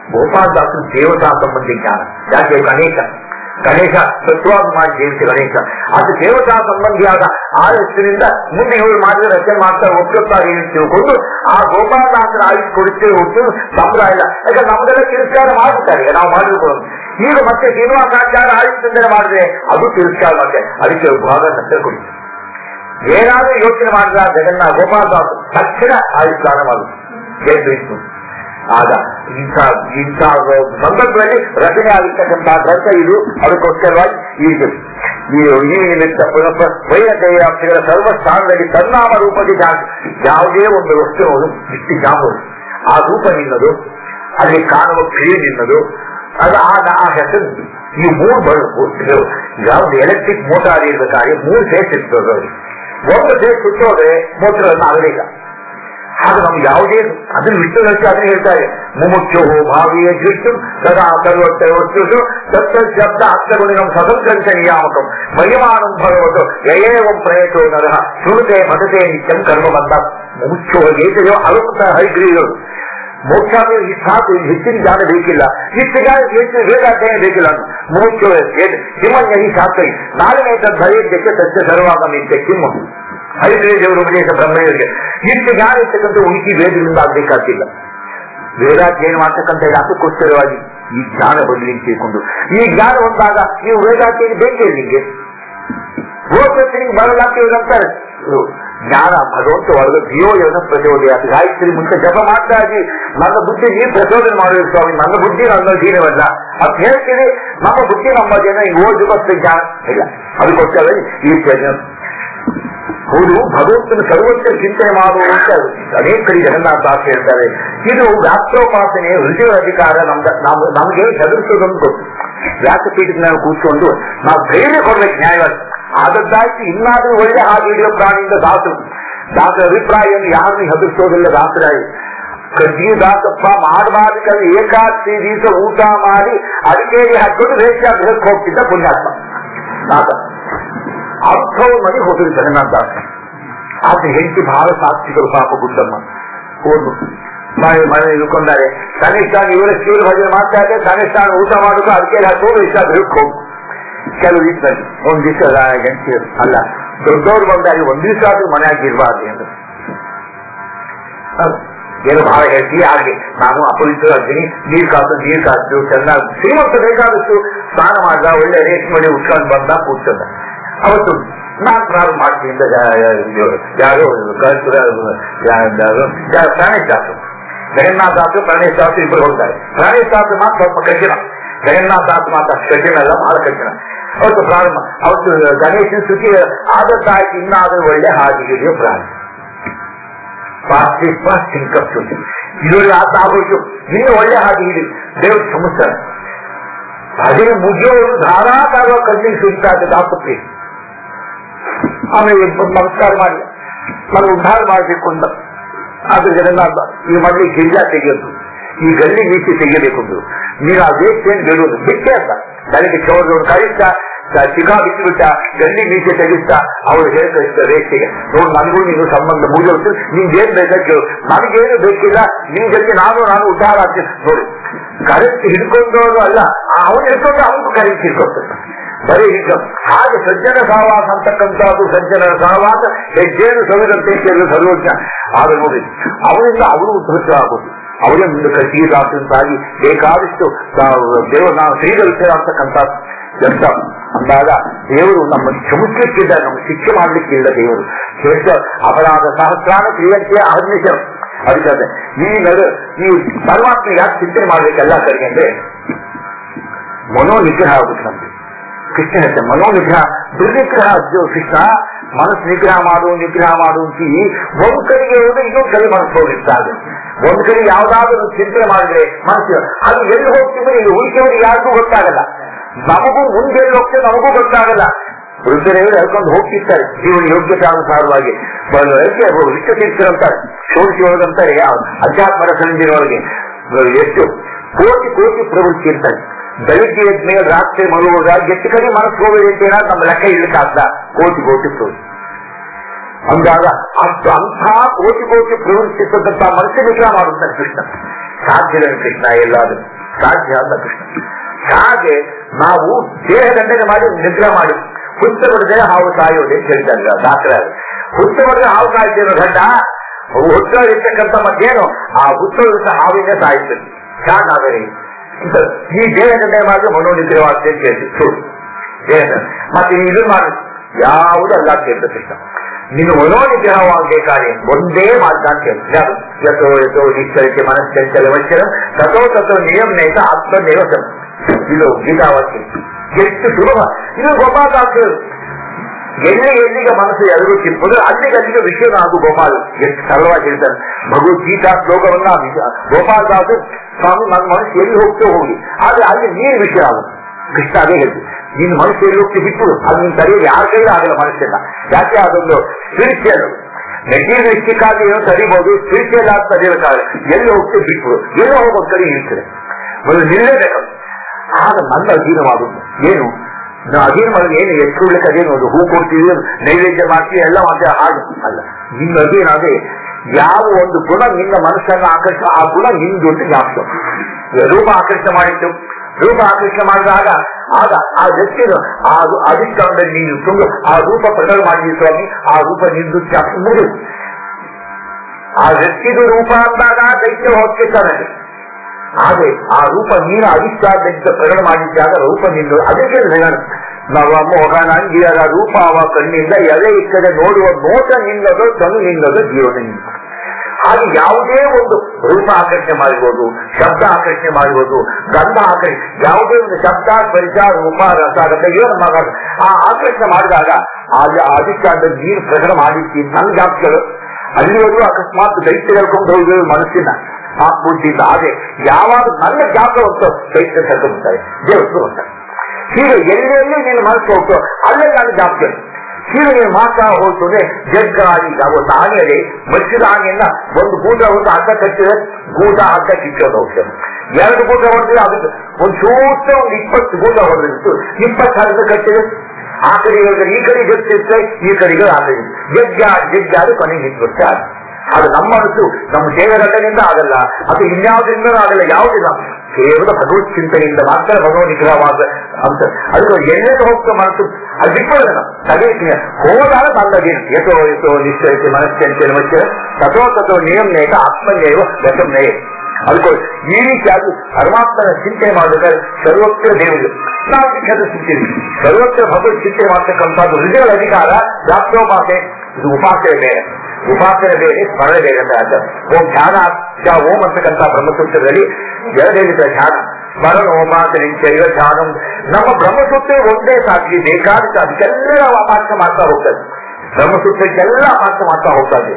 ಗೋಪಾಲದಾಸನ ದೇವತಾ ಸಂಬಂಧಿ ಜ್ಞಾನ. ಯಾಕೆ ಗಣೇಶ ಗಣೇಶ ತತ್ವಾಭಿಮಾನಿ ಜಯಂತಿ ಗಣೇಶ ಅದು ದೇವತಾ ಸಂಬಂಧಿಯಾದ ಆ ಹೆಸರಿನಿಂದ ಮುಂದೆ ಇವರು ಮಾಡಿದ ರಚನೆ ಮಾಡ್ತಾರೆ ಒಪ್ಪಿರ್ತಾರೆ ಅಂತ ತಿಳ್ಕೊಂಡು ಆ ಗೋಪಾಲದಾಸನ ಆಯುಷ್ ಕೊಡುತ್ತೇವೆ ಹೊತ್ತು ಸಂಪ್ರದಾಯ ಇಲ್ಲ. ಯಾಕಂದ್ರೆ ನಮ್ದೆಲ್ಲ ತಿರಸ್ಕಾರ ಮಾಡುತ್ತಾರೆ ನಾವು ಮಾಡಿರ್ಬೋದು. ಈಗ ಮತ್ತೆ ಶ್ರೀನಿವಾಸಾಚಾರ್ಯ ಆಯುಷ್ಯಂದರೆ ಮಾಡಿದ್ರೆ ಅದು ತಿರಸ್ಕಾರ ಮತ್ತೆ ಅದಕ್ಕೆ ಭಾಗ ನಷ್ಟ ಕೊಡಿ. ಏನಾದ್ರೂ ಯೋಚನೆ ಮಾಡಿದ ಜಗನ್ನ ಗೋಪಾಲದಾಸ ತಕ್ಷಣ ಆಯುಷ್ಠಾನ ಮಾಡುದು. ಆಗ ಇಂಥ ಇಂಥ ಸಂದರ್ಭದಲ್ಲಿ ರಚನೆ ಆಗಿರ್ತಕ್ಕಂತಹ ಗ್ರಂಥ ಇದು. ಅದಕ್ಕೋಸ್ಕರವಾಗಿ ಈಗ ಈ ನಿಮಿತ್ತ ವೈನತೆಯ ಸರ್ವ ಸ್ಥಾನದಲ್ಲಿ ತನ್ನಾಮ ರೂಪಕ್ಕೆ ಯಾವುದೇ ಒಂದು ವಸ್ತು ಇಷ್ಟು ಜಾಮೂರು ಆ ರೂಪ ನಿನ್ನದು, ಅಲ್ಲಿ ಕಾಣುವ ಕ್ರಿಯೆ ನಿನ್ನದು, ಅದು ಆಗ ಆ ಹೆಸರು. ಈ ಮೂರು ಬರು ಯಾವ್ದು ಎಲೆಕ್ಟ್ರಿಕ್ ಮೋಟಾರ್ ಇರ್ಬೇಕಾದ್ರೆ ಮೂರು ಫೇಸ್ ಇರ್ತದೆ. ಒಂದು ಫೇಸ್ ಸುತ್ತೋದ್ರೆ ಮೋಟರ್ ಆಗಲಿಲ್ಲ. ಹಾಗೆ ನಮ್ಗೆ ಯಾವುದೇ ಅದನ್ನು ವಿಷ್ಣು ಅದನ್ನು ಹೇಳ್ತಾರೆ, ಮುಮುಕ್ಷು ಭಾವಿಯ ದೃಷ್ಟು ಸದಾ ಸರ್ವತ್ತು ಸಪ್ತ ಶಬ್ದ ಅರ್ಥಗುಣಿನಂ ಸ್ವತಂತ್ರ ನಿಯಾಮಕಂ ಮಹಿಮಾನಂ ಭಗವತು ಯಯೇವಂ ಪ್ರಯತೋ ನರಃ ಶೃಣುತೆ ಮತತೆ ನಿತ್ಯಂ ಕರ್ಮ ಬಂದ ಮುಮುಕ್ಷು ಏತೆಯೋ ಅರುಂತ ಹೈಗ್ರೀಗಳು. ಮೋಕ್ಷ ಸಾಕು, ಹೆಚ್ಚಿನ ಜ್ಞಾನ ಬೇಕಿಲ್ಲ, ಇಷ್ಟು ಜ್ಞಾನ ಹೆಚ್ಚಿನ ವೇದಾಧ್ಯಯನ ಬೇಕಿಲ್ಲ. ಮುಮುಕ್ಷು ಹಿಮನ್ಯಹಿ ಶಾಸ್ತ್ರಿ ನಾಲ್ಕನೇ ತದ್ಭಯಕ್ಕೆ ಸತ್ಯ ಸರ್ವಾಗಮಿತ್ಯ ಕಿಮ್ಮ ಹರಿದ್ರೇ ದೇವರು ಉಪದೇಶ ಬ್ರಹ್ಮನಿಗೆ ಇಷ್ಟು ಜ್ಞಾನ ಇರ್ತಕ್ಕಂಥ ಉಳಿಸಿ ವೇದದಿಂದ ಆಗ್ಬೇಕಾಗಿಲ್ಲ. ವೇದಾಧ್ಯಯನ ಮಾಡ್ತಕ್ಕಂಥ ಯಾತಕ್ಕೋಸ್ಕರವಾಗಿ ಈ ಜ್ಞಾನ ಬದಲಿ ತಿಳ್ಕೊಂಡು ಈ ಜ್ಞಾನ ಹೊಂದಾಗ ನೀವು ವೇದಾಧ್ಯಯನ ಬೇಕೇ ನಿಮಗೆ ಗೋಪತ್ನಿಗೆ ಬರಲಾಗ್ತಿರೋದಂತಾರೆ ಜ್ಞಾನ ಭಗವಂತ ಒಳಗೆ ಧಿಯೋಯನ ಪ್ರಚೋದಯ. ಗಾಯತ್ರಿ ಮುಂಚೆ ಜಪ ಮಾಡ್ತಾ ಇದ್ವಿ, ನನ್ನ ಬುದ್ಧಿ ನೀವು ಪ್ರಚೋದನೆ ಮಾಡಿದ್ರು ಸ್ವಾಮಿ, ನನ್ನ ಬುದ್ಧಿ ನನ್ನ ಜೀವನವಲ್ಲ ಅಂತ ಹೇಳ್ತೀವಿ. ನಮ್ಮ ಬುದ್ಧಿ ನಮ್ಮ ಜನ ಈಗ ಓದು ಬಸ್ ಜ್ಞಾನ ಇಲ್ಲ. ಅದಕ್ಕೋಸ್ಕರ ಈ ಹೌದು ಭಗವಂತನ ಸರ್ವೋಚ್ಚ ಚಿಂತನೆ ಮಾಡುವಂತ ಅನೇಕ ಕಡೆ ಜಗನ್ನಾಥ ದಾಸ ಹೇಳ್ತಾರೆ. ಇದು ವ್ಯಾಪ್ತೋಪಾಸನೆ ಹೃದಯ ಅಧಿಕಾರ ನಮ್ದ ನಾವು ನಮ್ಗೆ ಹೆದರಿಸೋದನ್ನು ಗೊತ್ತು. ವ್ಯಾಸಪೀಠಕ್ಕೆ ನಾವು ಕೂತ್ಕೊಂಡು ನಾವು ಧೈರ್ಯ ಕೊಡ್ಬೇಕು ನ್ಯಾಯವಾಗಿ. ಆದದ್ದಾಯ್ತು ಇನ್ನಾದ್ರೂ ಒಳ್ಳೆ ಹಾಗೆ ಹಿಡಿಯೋ ಪ್ರಾಣಿಯಿಂದ ದಾಸರು ದಾಸರ ಅಭಿಪ್ರಾಯವನ್ನು ಯಾರನ್ನು ಹೆದರಿಸೋದಿಲ್ಲ. ದಾಸರಾಯಿ ಕಡ್ಡಿ ದಾಸಪ್ಪ ಮಾಡಬಾರ್ದು ಏಕಾದಶಿ ದಿವಸ ಊಟ ಮಾಡಿ ಅಡಿಕೆಗೆ ಹಾಕೊಂಡು ರೇಷಾ ಗೃಹಕ್ಕೆ ಹೋಗ್ತಿದ್ದ ಪುಣ್ಯಾತ್ಮ ದಾಸ. ಅಂಥವ್ರ ಮನೆಗೆ ಹೋದ್ರು ಜಗನ್ನಾಥ ದಾಸ. ಆತ ಹೆಂಡತಿ ಬಹಳ ಸಾಕ್ಷಿಗಳು ಪಾಪ ಬುದ್ಧಮ್ಮ ಹೋದ್ರು ಮನೆ ಮನೆ ಇಳ್ಕೊಂಡಾರೆ. ಕನಿಷ್ಠ ಇವರ ಶಿವರ ಭಜನೆ ಮಾಡ್ತಾ ಇದ್ದೆ, ಕನಿಷ್ಠ ಊಟ ಮಾಡೋದು ಅದಕ್ಕೆ ಹಾಕೋದು ಇಷ್ಟ ಗೃಹಕ್ಕೆ ಹೋಗು. ಕೆಲವು ದಿವಸದಲ್ಲಿ ಒಂದ್ ದಿವಸ ಹೆಂಡತಿ ಅಲ್ಲ ದೊಡ್ಡವ್ರು ಬಂದಾಗ ಒಂದ್ ದಿವಸ ಆದ್ರೂ ಮನೆಯಾಗಿ ಇರಬಾರ್ದು ಎಂದು ಏನು ಬಹಳ ಹೇಳ್ತೀವಿ. ಹಾಗೆ ನಾನು ಅಪವಿತ್ರ ಅರ್ಜುನಿ ನೀರ್ ಕಾಸು ನೀರ್ ಕಾಸು ಚೆನ್ನಾಗಿ ಶ್ರೀಮಂತ ಬೇಕಾದಷ್ಟು ಸ್ನಾನ ಮಾಡ್ದ, ಒಳ್ಳೆ ರೇಟ್ ಮಾಡಿ ಉಟ್ಕೊಂಡು ಬಂದ ಕೂತ್ಕೊಂಡ. ಅವತ್ತು ನಾನ್ ಪ್ರಾರಂಭ ಮಾಡ್ತೀನಿ ಯಾರೋ ಪ್ರಾಣೇಶ್ ದಾಸು ಜಗನ್ನಾಥ ದಾಸು ಪ್ರಾಣೇಶ್ ದಾಸು ಇಬ್ಬರು ಹೋಗ್ತಾರೆ. ಪ್ರಾಣೇಶ್ ದಾಸು ಮಾತ್ರ ಸ್ವಲ್ಪ ಕಠಿಣ, ಜಗನ್ನಾಥ ದಾಸು ಮಾತ್ರ ಕಠಿಣ ಅಲ್ಲ, ಬಹಳ ಕಠಿಣ. ಅವತ್ತು ಪ್ರಾರಂಭ ಅವತ್ತು ಗಣೇಶನ ಸ್ತುತಿ ಆದತ್ತಾಯ್ತು, ಇನ್ನಾದ್ರೂ ಒಳ್ಳೆ ಹಾದಿಗೆ ಪ್ರಾಣ ಇದರಲ್ಲಿ ಆತ ಆಗೋಯ್ತು, ಇನ್ನು ಒಳ್ಳೆ ಹಾದಿ ಹಿಡಿ ದೇವ್ರ ಸಮಸ್ಯೆ. ಅದೇ ಮುಗಿಯೋರು ಧಾರಾಕಾರ ಕಣ್ಣಿಗೆ ಸುರಿತಾ ಇದ್ದ ದಾಸಪ್ರಿ. ಆಮೇಲೆ ನಮಸ್ಕಾರ ಮಾಡಿ ನಾನು ಉದ್ಧಾರ ಮಾಡಬೇಕು ಅಂತ ಆದ್ರೆ ಜಗನ್ನಾಥ ಈ ಮನೆಗೆ ಗಿರಿಜಾ ತೆಗೆಯೋದು, ಈ ಗಲ್ಲಿ ನೀತಿ ತೆಗೆಯಬೇಕು ನೀನು ಆ ವೇಷೇನು ಬೇಡೋದು ಬಿಟ್ಟೆ ಅಂತ ಬೆಳಗ್ಗೆ ಚೌರ್ದವ್ರು ಕಳಿಸ್ತಾ ಚಿಕಾ ಬಿಟ್ಟು ಬಿಟ್ಟ ಗಲ್ಲಿ ಮೀಸೆ ತೆಗಿಸ್ತಾ ಅವ್ರು ಹೇಳ್ತಾ ರೇಖೆಗೆ ನೋಡಿ ನನಗೂ ನೀನು ಸಂಬಂಧ ಮುಗಿದೋದು, ನಿಮ್ಗೇನ್ ಬೇಕಾಗಿ ನನಗೇನು ಬೇಕಿಲ್ಲ, ನಿಮ್ ಜೊತೆ ನಾನು ನಾನು ಉದ್ಧಾರ ಆಗ್ತೀನಿ ನೋಡಿ. ಕರೆಕ್ಟ್ ಹಿಡ್ಕೊಂಡವರು ಅಲ್ಲ, ಅವನು ಹಿಡ್ಕೊಂಡು ಅವನು ಕರೆಕ್ಟ್ ಹಿಡ್ಕೊಳ್ತಾರೆ ಬರೀ ಈಗ. ಹಾಗೆ ಸಜ್ಜನ ಸಹವಾಸ ಅಂತಕ್ಕಂಥದ್ದು ಸಜ್ಜನರ ಸಹವಾಸ ಹೆಜ್ಜೆಯನ್ನು ಸವಿದಂತೆ ಸರ್ವಜ್ಞ ಆದ್ರೆ ನೋಡಿ ಅವರಿಂದ ಅವರು ಉದ್ಧೃತ ಆಗೋದು. ಅವರೇ ಮುಂದೆ ಕಟ್ಟಿದಾಸಂತಾಗಿ ಬೇಕಾದಷ್ಟು ದೇವರು ನಾವು ಶ್ರೀಗರಿಸ್ತಾರೆ ಅಂತಕ್ಕಂಥ ಎಂತ ಅಂದಾಗ ದೇವರು ನಮ್ಮ ಕ್ಷಮಿಸ್ಲಿಕ್ಕಿಲ್ಲ, ನಮ್ಮ ಶಿಕ್ಷೆ ಮಾಡ್ಲಿಕ್ಕಿಲ್ಲ. ದೇವರು ಶ್ರೇಷ್ಠ ಅಪರಾಧ ಸಹಸ್ರಾನ ಕ್ರಿಯಂತೆ ಅಹರ್ನಿಶ. ಅದಕ್ಕೆ ಈ ನಡು ಈ ಪರಮಾತ್ಮ ಯಾಕೆ ಚಿಂತನೆ ಮಾಡ್ಬೇಕೆಲ್ಲ ಕಡೆಗೆ ಅಂದ್ರೆ ಮನೋನಿಗ್ರಹ ಆಗುತ್ತೆ ನಮ್ಗೆ. ಕೃಷ್ಣ ಹೇಳ್ತೆ ಮನೋನಿಗ್ರಹ ದುರ್ನಿಗ್ರಹ. ಕೃಷ್ಣ ಮನಸ್ಸು ನಿಗ್ರಹ ಮಾಡು ನಿಗ್ರಹ ಮಾಡು ಅಂತೀವಿ. ಒಂದ್ ಕಡೆಗೆ ಹೋದ್ರೆ ಇನ್ನೊಂದು ಕಡೆ ಮನಸ್ಸು ಹೋಗಿರ್ತಾರೆ. ಒಂದ್ ಕಡೆ ಯಾವ್ದಾದ್ರು ಚಿಂತನೆ ಮಾಡಿದ್ರೆ ಮನಸ್ಸು ಅದು ಎಲ್ಲಿ ಹೋಗ್ತೀವಿ ಇಲ್ಲಿ ಉಳಿಕೆಯವರಿಗೆ ಯಾರಿಗೂ ಗೊತ್ತಾಗಲ್ಲ. ನಮಗೂ ಮುಂದೆ ಎಲ್ಲಿ ಹೋಗ್ತೇವೆ ನಮಗೂ ಗೊತ್ತಾಗಲ್ಲ. ವೃದ್ಧರೇವರು ಹೇಳ್ಕೊಂಡು ಹೋಗ್ತಿರ್ತಾರೆ ಜೀವನ ಯೋಗ್ಯತೆ ಅನುಸಾರವಾಗಿ. ವಿಶ್ವ ತೀರ್ಥರಂತಾರೆ ಶೋಧಿಸಿ ಒಳಗಂತಾರೆ ಅಧ್ಯಾತ್ಮರ ಸನ್ನಿಧಿನೊಳಗೆ ಎಷ್ಟು ಕೋಟಿ ಕೋಟಿ ಪ್ರವೃತ್ತಿ ಇರ್ತಾರೆ. ಬೆಳಿಗ್ಗೆ ಎದ್ಮೇಲೆ ರಾತ್ರಿ ಮಲಗುವಾಗ ಎಷ್ಟು ಕಡೆ ಮನಸ್ಸು ಹೋಗಲಿ ಅಂತ ಏನಾದ್ರು ನಮ್ಮ ಲೆಕ್ಕ ಇಡ್ಲಿಕ್ಕಾಗ್ದ ಕೋಟಿ ಕೋಟಿ ಪ್ರವೃತ್ತಿ ಅಂದಾಗ ಅಷ್ಟು ಅಂಥ ಕೋಟಿ ಕೋಟಿ ಪ್ರವೃತ್ತಿಸಿದಂತ ಮನಸ್ಸು ನಿಗ್ರಹ ಮಾಡುತ್ತಾರೆ ಕೃಷ್ಣ. ಸಾಧ್ಯದ ಕೃಷ್ಣ, ಎಲ್ಲಾದ್ರೂ ಸಾಧ್ಯ ಅಂತ ಕೃಷ್ಣ. ಹಾಗೆ ನಾವು ದೇಹದಂಡನೆ ಮಾಡಿ ನಿಗ್ರಹ ಮಾಡಿ ಹುಚ್ಚ ಹೊಡೆದ್ರೆ ಹಾವು ಸಾಯೋದೆ ಅಂತ ಹೇಳ್ತಾರೆ ದಾಖಲೆ. ಹುಚ್ಚ ಹೊಡೆದ್ರೆ ಹಾವು ಸಾಯ್ತೇನೋ ಗಂಡ, ಹುಚ್ಚ ಮತ್ತೇನು ಆ ಹುಚ್ಚ ಹಾವಿನ ಸಾಯ್ತದೆ. ಹಾಗಾದರೆ ಈ ದೇಹದಂಡನೆ ಮಾಡಿದ್ರೆ ಮನೋನಿಗ್ರಹವಾಗ್ತದೆ ಅಂತ ಹೇಳ್ತಿತ್ತು ದೇಹದ. ಮತ್ತೆ ನೀವು ಇದು ಮಾಡಿ ಯಾವುದು ಅಲ್ಲ ಅಂತ ಹೇಳ್ತ ಕೃಷ್ಣ. ನೀನು ಮನೋನಿಗ್ರಹವಾಗಬೇಕಾದ್ರೆ ಒಂದೇ ಮಾರ್ಗ ಅಂತ ಹೇಳ್ತೀವಿ. ಯಥೋ ಯಥೋ ನಿಶ್ಚರಿಕೆ ಮನಸ್ಸಂಚಲ ವಚನ ತಥೋ ತಥೋ ನಿಯಮ ನೈತ ಆತ್ಮನೇವ ಸಮ. ಇದು ಗೀತಾವಾಕ್ಯ ಎಷ್ಟು ಸುಲಭ. ಇದು ಗೋಪಾಲ ಎಲ್ಲಿ ಎಲ್ಲಿಗೆ ಮನಸ್ಸು ಎಲ್ಲರೂ ತಿಪ್ಪುದು ಅಲ್ಲಿಗೆ ಅಲ್ಲಿಗೆ ವಿಷಯ ಹಾಗೂ ಗೋಪಾಲ ಎಷ್ಟು ಸರಳವಾಗಿ ಹೇಳ್ತಾರೆ. ಭಗವದ್ಗೀತಾ ಶ್ಲೋಕವನ್ನ ಗೋಪಾಲದಾಸು ಸ್ವಾಮಿ ನನ್ನ ಮನಸ್ಸು ಎಲ್ಲಿ ಹೋಗ್ತೋ ಹೋಗಿ, ಆದ್ರೆ ಅಲ್ಲಿ ನೀರು ವಿಷಯ ಆಗುತ್ತೆ. ಕೃಷ್ಣ ಅದೇ ಹೇಳ್ತೀವಿ, ನಿನ್ನ ಮನಸ್ಸು ಎಲ್ಲಿ ಹೋಗ್ತಿ ಬಿಟ್ಟು ಅದು ನಿನ್ ತಡೆಯಲ್ಲಿ ಯಾರ ಕೈಲೂ ಆಗಲ್ಲ ಮನಸ್ಸನ್ನ. ಯಾಕೆ ಅದೊಂದು ಸ್ಪಿರಿಚುವಲ್ ಮೆಟೀರಿಯಲಿಸ್ಟಿಕ್ಕಾಗಿ ಏನೋ ತಡಿಬಹುದು, ಸ್ಪಿರಿಚುವಲ್ ಆಗಿ ತಡೆಯಬೇಕಾದ್ರೆ ಎಲ್ಲಿ ಹೋಗ್ತಿ ಬಿಟ್ಟು ಎಲ್ಲೋ ಹೋಗೋದ್ ಕಡೆ ಇರ್ತದೆ, ಒಂದು ನಿಲ್ಲೇಬೇಕು. ಆಗ ನನ್ನ ಅಧೀನವಾಗುದು ಏನು ನಾವು ಅಧೀನ ಮಾಡೋದು ಏನು ಎತ್ಕೊಡ್ಲಿಕ್ಕೆ ಅದೇನು ಅದು ಹೂ ಕೊಡ್ತೀವಿ ನೈವೇದ್ಯ ಮಾಡ್ತೀವಿ ಎಲ್ಲ ಮಾಡ್ತೀವಿ ಹಾಗೆ ಅಲ್ಲ. ನಿನ್ನ ಅಧೀನ ಅದೇ ಯಾವ ಒಂದು ಗುಣ ನಿನ್ನ ಮನಸ್ಸನ್ನು ಆಕರ್ಷ ಆ ಗುಣ ನಿಂದು ಅಂತ ಜ್ಞಾಪಕ. ರೂಪ ಆಕರ್ಷಣೆ ಮಾಡಿತ್ತು, ರೂಪ ಆಕರ್ಷಣೆ ಮಾಡಿದಾಗ ಆಗ ಆ ವ್ಯಕ್ತಿಯನ್ನು ಆ ಅಧಿಷ್ಠಾನದಲ್ಲಿ ನೀನು ತುಂಬ ಆ ರೂಪ ಪ್ರಕಟ ಮಾಡಿದ ಸ್ವಾಮಿ, ಆ ರೂಪ ನಿಂದು ಜ್ಞಾಪಕ ಮುಗಿದು ಆ ವ್ಯಕ್ತಿದು ರೂಪ ಅಂದಾಗ ದೈತ್ಯ ಹೋಗ್ತಿರ್ತಾನೆ. ಹಾಗೆ ಆ ರೂಪ ನೀನು ಅಧಿಷ್ಠಾನದಿಂದ ಪ್ರಕಟ ಮಾಡಿದ್ದಾಗ ರೂಪ ನಿಂದು ಅದಕ್ಕೆ ನವ ಮೋಹನ ಅಂಗಿಯರ ರೂಪ ಅವ ಕಣ್ಣಿಂದ ಎಲೆ ಇಕ್ಕದೆ ನೋಡುವ ನೋಟ ನಿನ್ನದು ತನು ನಿನ್ನದು ಜೀವನ ನಿಂದು. ಹಾಗೆ ಯಾವುದೇ ಒಂದು ರೂಪ ಆಕರ್ಷಣೆ ಮಾಡಿರ್ಬೋದು, ಶಬ್ದ ಆಕರ್ಷಣೆ ಮಾಡಿರ್ಬೋದು, ಗಂಧ ಆಕರ್ಷಣೆ, ಯಾವುದೇ ಒಂದು ಶಬ್ದ ಸ್ಪರ್ಶ ರೂಪ ರಸ ಗಂಧ ಏನು ಆ ಆಕರ್ಷಣೆ ಮಾಡಿದಾಗ ಅಲ್ಲಿ ಅಧಿಷ್ಠಾನದಲ್ಲಿ ನೀನು ಪ್ರಕಟ ಮಾಡಿರ್ತೀನಿ ನನ್ನ ಜ್ಞಾಪಕಗಳು. ಅಲ್ಲಿವರೆಗೂ ಅಕಸ್ಮಾತ್ ದೈತ್ಯ ಹೇಳ್ಕೊಂಡು ಹೋಗಿರೋ ಮನಸ್ಸಿನ ಆ ಬುದ್ಧಿಯಿಂದ ಹಾಗೆ ಯಾವಾಗ ನನ್ನ ಜ್ಞಾಪಕ ಹೋಗ್ತೋ ದೈತ್ಯ ಕರ್ಕೊಂಡ್ಬಿಡ್ತಾರೆ, ದೇವಸ್ಥರು ಹೋಗ್ತಾರೆ. ಹೀಗೆ ಎಲ್ಲೆಲ್ಲಿ ನೀನು ಮನಸ್ಸು ಹೋಗ್ತೋ ಅಲ್ಲೇ ನಾನು ಜ್ಞಾಪಕ. ಹೀಗೆ ನೀನು ಮಾತ್ರ ಹೋಗ್ತದೆ ಜಗ್ಗ ಆಗಿ ಒಂದು ಆನೆಯಲ್ಲಿ ಮಚ್ಚಿದ ಆನೆಯನ್ನ ಒಂದು ಗೂಟ ಒಂದು ಅಡ್ಡ ಕಟ್ಟಿದ್ರೆ ಗೂಟ ಅಡ್ಡ ಕಿಚ್ಚೋದು ಹೋಗ್ತದೆ. ಎರಡು ಗೂಟ ಹೊಡೆದ್ರೆ ಅದಕ್ಕೆ ಒಂದು ಸೂತ್ರ ಒಂದು ಇಪ್ಪತ್ತು ಗೂಟ ಹೊಡೆದಿತ್ತು, ಇಪ್ಪತ್ತು ಹರಿದ ಕಟ್ಟಿದೆ. ಆ ಕಡೆಗೆ ಈ ಕಡೆ ಜಗ್ತಿರ್ತದೆ, ಈ ಕಡೆಗೆ ಆ ಕಡೆ ಜಗ್ಗ ಜಗ್ಗಾದು ಕೊನೆಗೆ ನಿಂತ್ಬಿಡ್ತಾರೆ. ಅದು ನಮ್ಮ ಮನಸ್ಸು ನಮ್ಮ ದೇವರಲ್ಲಿಂದ ಆಗಲ್ಲ, ಅದು ಇನ್ಯಾವುದರಿಂದಲೂ ಆಗಲ್ಲ, ಯಾವುದಿಲ್ಲ, ಕೇವಲ ಭಗವತ್ ಚಿಂತನೆಯಿಂದ ಮಾತ್ರ ಭಗವದ್ ನಿಗ್ರಹವಾದ ಅಂತ. ಅದಕ್ಕೆ ಎಲ್ಲೆಲ್ಲಿ ಹೋಗ್ತಾ ಮನಸ್ಸು ಅದು ಬಿಟ್ಕೊಳ್ಳೋಣ ತಗೇತೀನಿ ಹೋದಾಗ ಬಂದಾಗೇನು ಯಥೋ ಯಥೋ ನಿಶ್ಚಯಿಸಿ ಮನಸ್ಸಂಚಲ ವಚನ ತಥೋ ತಥೋ ನಿಯಮ ನೇತ ಆತ್ಮನ್ಯವ ಗತಂ ನಯ. ಅದಕ್ಕೆ ಈ ರೀತಿಯಾಗಿ ಪರಮಾತ್ಮನ ಚಿಂತನೆ ಮಾಡಬೇಕಾದ್ರೆ ಸರ್ವೋತ್ತರ ದೇವರು ನಾವು ಚಿಂತಿದ್ದೀವಿ. ಸರ್ವೋತ್ತರ ಭಗವತ್ ಚಿಂತನೆ ಮಾಡ್ತಕ್ಕಂಥದ್ದು ಹೃದಯದ ಅಧಿಕಾರ ವ್ಯಾಪ್ತೋಪಾಸನೆ. ಇದು ಉಪಾಸನೆ ಬೇರೆ, ಉಪಾಸನೆ ಬೇರೆ, ಸ್ಮರಣೆ ಬೇರೆ ಅಂತ ಹೇಳ್ತಾರೆ. ಓಂ ಧ್ಯಾನ ಓಂ ಅಂತಕ್ಕಂಥ ಬ್ರಹ್ಮಸೂತ್ರದಲ್ಲಿ ಎರಡು ಹೇಳಿದ್ರೆ ಧ್ಯಾನ ಸ್ಮರಣ ಓಮಾಸನೆ ಶೈವ ಧ್ಯಾನ. ನಮ್ಮ ಬ್ರಹ್ಮಸೂತ್ರ ಒಂದೇ ಸಾಧ್ಯ ಬೇಕಾದ ಅದಕ್ಕೆಲ್ಲ ಅಪಾರ್ಥ ಮಾಡ್ತಾ ಹೋಗ್ತದೆ, ಬ್ರಹ್ಮಸೂತ್ರಕ್ಕೆಲ್ಲ ಅಪಾರ್ಥ ಮಾಡ್ತಾ ಹೋಗ್ತದೆ.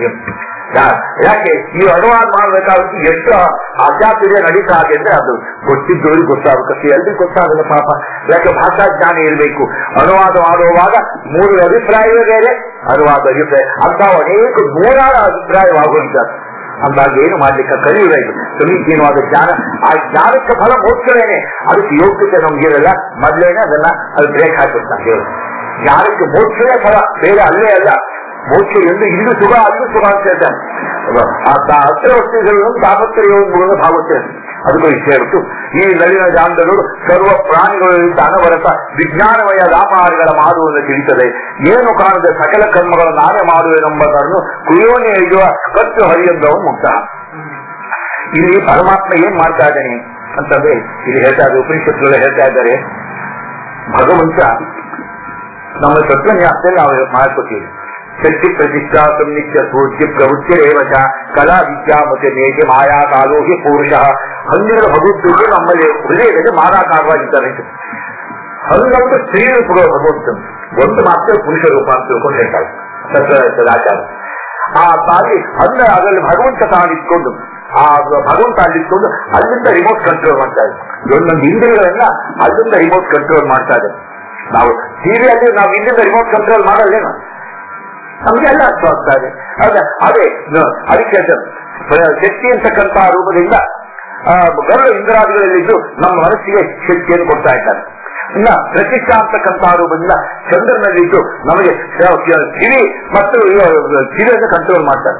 ಯಾಕೆ ಈ ಅನುವಾದ ಮಾಡ್ಬೇಕಾಗುತ್ತೆ ಎಷ್ಟು ಆಧ್ಯಾತ್ಮಿಕ ನಡೀತಾ ಇದೆ ಅಂದ್ರೆ ಅದು ಗೊತ್ತಿದ್ದವ್ರಿಗೆ ಗೊತ್ತಾಗುತ್ತೆ, ಎಲ್ರಿಗೂ ಗೊತ್ತಾಗಲ್ಲ ಪಾಪ. ಯಾಕೆ ಭಾಷಾ ಜ್ಞಾನ ಇರಬೇಕು. ಅನುವಾದ ಮಾಡುವಾಗ ಮೂರು ಅಭಿಪ್ರಾಯವೇ ಬೇರೆ, ಅನುವಾದ ಅಭಿಪ್ರಾಯ ಅಂತ ಅನೇಕ ನೂರಾರು ಅಭಿಪ್ರಾಯವಾಗುವಂತಾರೆ. ಅಂದಾಗ ಏನು ಮಾಡ್ಲಿಕ್ಕೆ ಕಲಿಯಬೇಕು ಸಮೀಚೀನವಾದ ಜ್ಞಾನ. ಆ ಜ್ಞಾನಕ್ಕೆ ಫಲ ಮೋಕ್ಷವೇನೆ, ಅದಕ್ಕೆ ಯೋಗ್ಯತೆ ನಮ್ಗಿರಲ್ಲ. ಮೊದಲೇನೆ ಅದನ್ನ ಅದು ಬ್ರೇಕ್ ಹಾಕಿರ್ತಾರೆ ದೇವರು. ಜ್ಞಾನಕ್ಕೆ ಮೋಕ್ಷವೇ ಫಲ, ಬೇರೆ ಅಲ್ಲೇ ಅಲ್ಲ. ಮೋಕ್ಷ ಎಂದು ಇಲ್ಲೂ ಸುಖ ಅಲ್ಲೂ ಸುಖ ಅಂತ ಹೇಳ್ತಾನೆ. ಹತ್ತಿರ ವಸ್ತುಗಳನ್ನು ತಾಪತ್ರಯ ಭಾಗುತ್ತೆ. ಅದಕ್ಕೂ ಇಷ್ಟ ಹೇಳ್ತು ಈ ನಳಿನ ಜಾಂಡಗಳು ಸರ್ವ ಪ್ರಾಣಿಗಳಿಂದ ಅನವರತ ವಿಜ್ಞಾನಮಯ ವ್ಯಾಪಾರಿಗಳ ಮಾಡುವುದನ್ನು ತಿಳಿಸದೆ ಏನು ಕಾಣದೆ ಸಕಲ ಕರ್ಮಗಳು ನಾನೇ ಮಾಡುವೆನೆಂಬುದನ್ನು ಕುಯೋನೆ ಇರುವ ಖರ್ಚು ಹರಿಯದ್ದವು ಮುಕ್ತ. ಇಲ್ಲಿ ಪರಮಾತ್ಮ ಏನ್ ಮಾಡ್ತಾ ಇದ್ದಾನೆ ಅಂತಂದ್ರೆ ಇಲ್ಲಿ ಹೇಳ್ತಾ ಇದ್ದಾರೆ, ಉಪನಿಷತ್ತುಗಳು ಹೇಳ್ತಾ ಇದ್ದಾರೆ, ಭಗವಂತ ನಮ್ಮ ತತ್ವನ್ಯಾಸದಲ್ಲಿ ನಾವು ಮಾಡ್ಕೋತೀವಿ. ಶಕ್ತಿ ಪ್ರತಿಷ್ಠಾ ಸಂನಿತ್ಯ ಸೂಚ್ಯ ಪ್ರವೃತ್ತಿರೇವಚ ಕಲಾ ವಿದ್ಯಾ ಮತ್ತೆ ನೇಗೆ ಮಾಯಾ ಕಾಲೋಹಿ ಪುರುಷ. ಹನ್ನೆರಡು ಭಗವದ್ಗೀತೆ ನಮ್ಮಲ್ಲಿ ಹೃದಯದಲ್ಲಿ ಮಾರಾಕಾರವಾಗಿದ್ದಾರೆ. ಹನ್ನೊಂದು ಸ್ತ್ರೀ ರೂಪಗಳು ಭಗವಂತ, ಒಂದು ಮಾತ್ರ ಪುರುಷ ರೂಪ ಅಂತ ತಿಳ್ಕೊಂಡು ಹೇಳ್ತಾರೆ ಸದಾಚಾರ. ಆ ತಾಯಿ ಹನ್ನ ಅದರಲ್ಲಿ ಭಗವಂತ ತಾನಿಟ್ಕೊಂಡು ಆ ಭಗವಂತ ಅಲ್ಲಿಟ್ಕೊಂಡು ಅಲ್ಲಿಂದ ರಿಮೋಟ್ ಕಂಟ್ರೋಲ್ ಮಾಡ್ತಾ ಇದೆ. ಒಂದೊಂದು ಇಂದ್ರಿಯಗಳನ್ನ ಅಲ್ಲಿಂದ ರಿಮೋಟ್ ಕಂಟ್ರೋಲ್ ಮಾಡ್ತಾ ಇದೆ. ನಾವು ಟಿವಿಯಲ್ಲಿ ನಾವು ಇಲ್ಲಿಂದ ರಿಮೋಟ್ ಕಂಟ್ರೋಲ್ ಮಾಡೋದೇನು ನಮ್ಗೆಲ್ಲ ಅರ್ಥ ಆಗ್ತಾ ಇದೆ. ಅದೇ ಅದೇ ಅದಕ್ಕೆ ಶಕ್ತಿ ಅಂತಕ್ಕಂಥ ರೂಪದಿಂದ ಗರುಡ ಇಂದ್ರಾದಿಗಳಲ್ಲಿದ್ದು ನಮ್ಮ ಮನಸ್ಸಿಗೆ ಶಕ್ತಿಯನ್ನು ಕೊಡ್ತಾ ಇದ್ದಾರೆ. ಇನ್ನ ಪ್ರತಿಷ್ಠಾ ಅಂತಕ್ಕಂಥ ರೂಪದಿಂದ ಚಂದ್ರನಲ್ಲಿದ್ದು ನಮಗೆ ಕಿವಿ ಮತ್ತು ಕಿವಿಯನ್ನು ಕಂಟ್ರೋಲ್ ಮಾಡ್ತಾರೆ.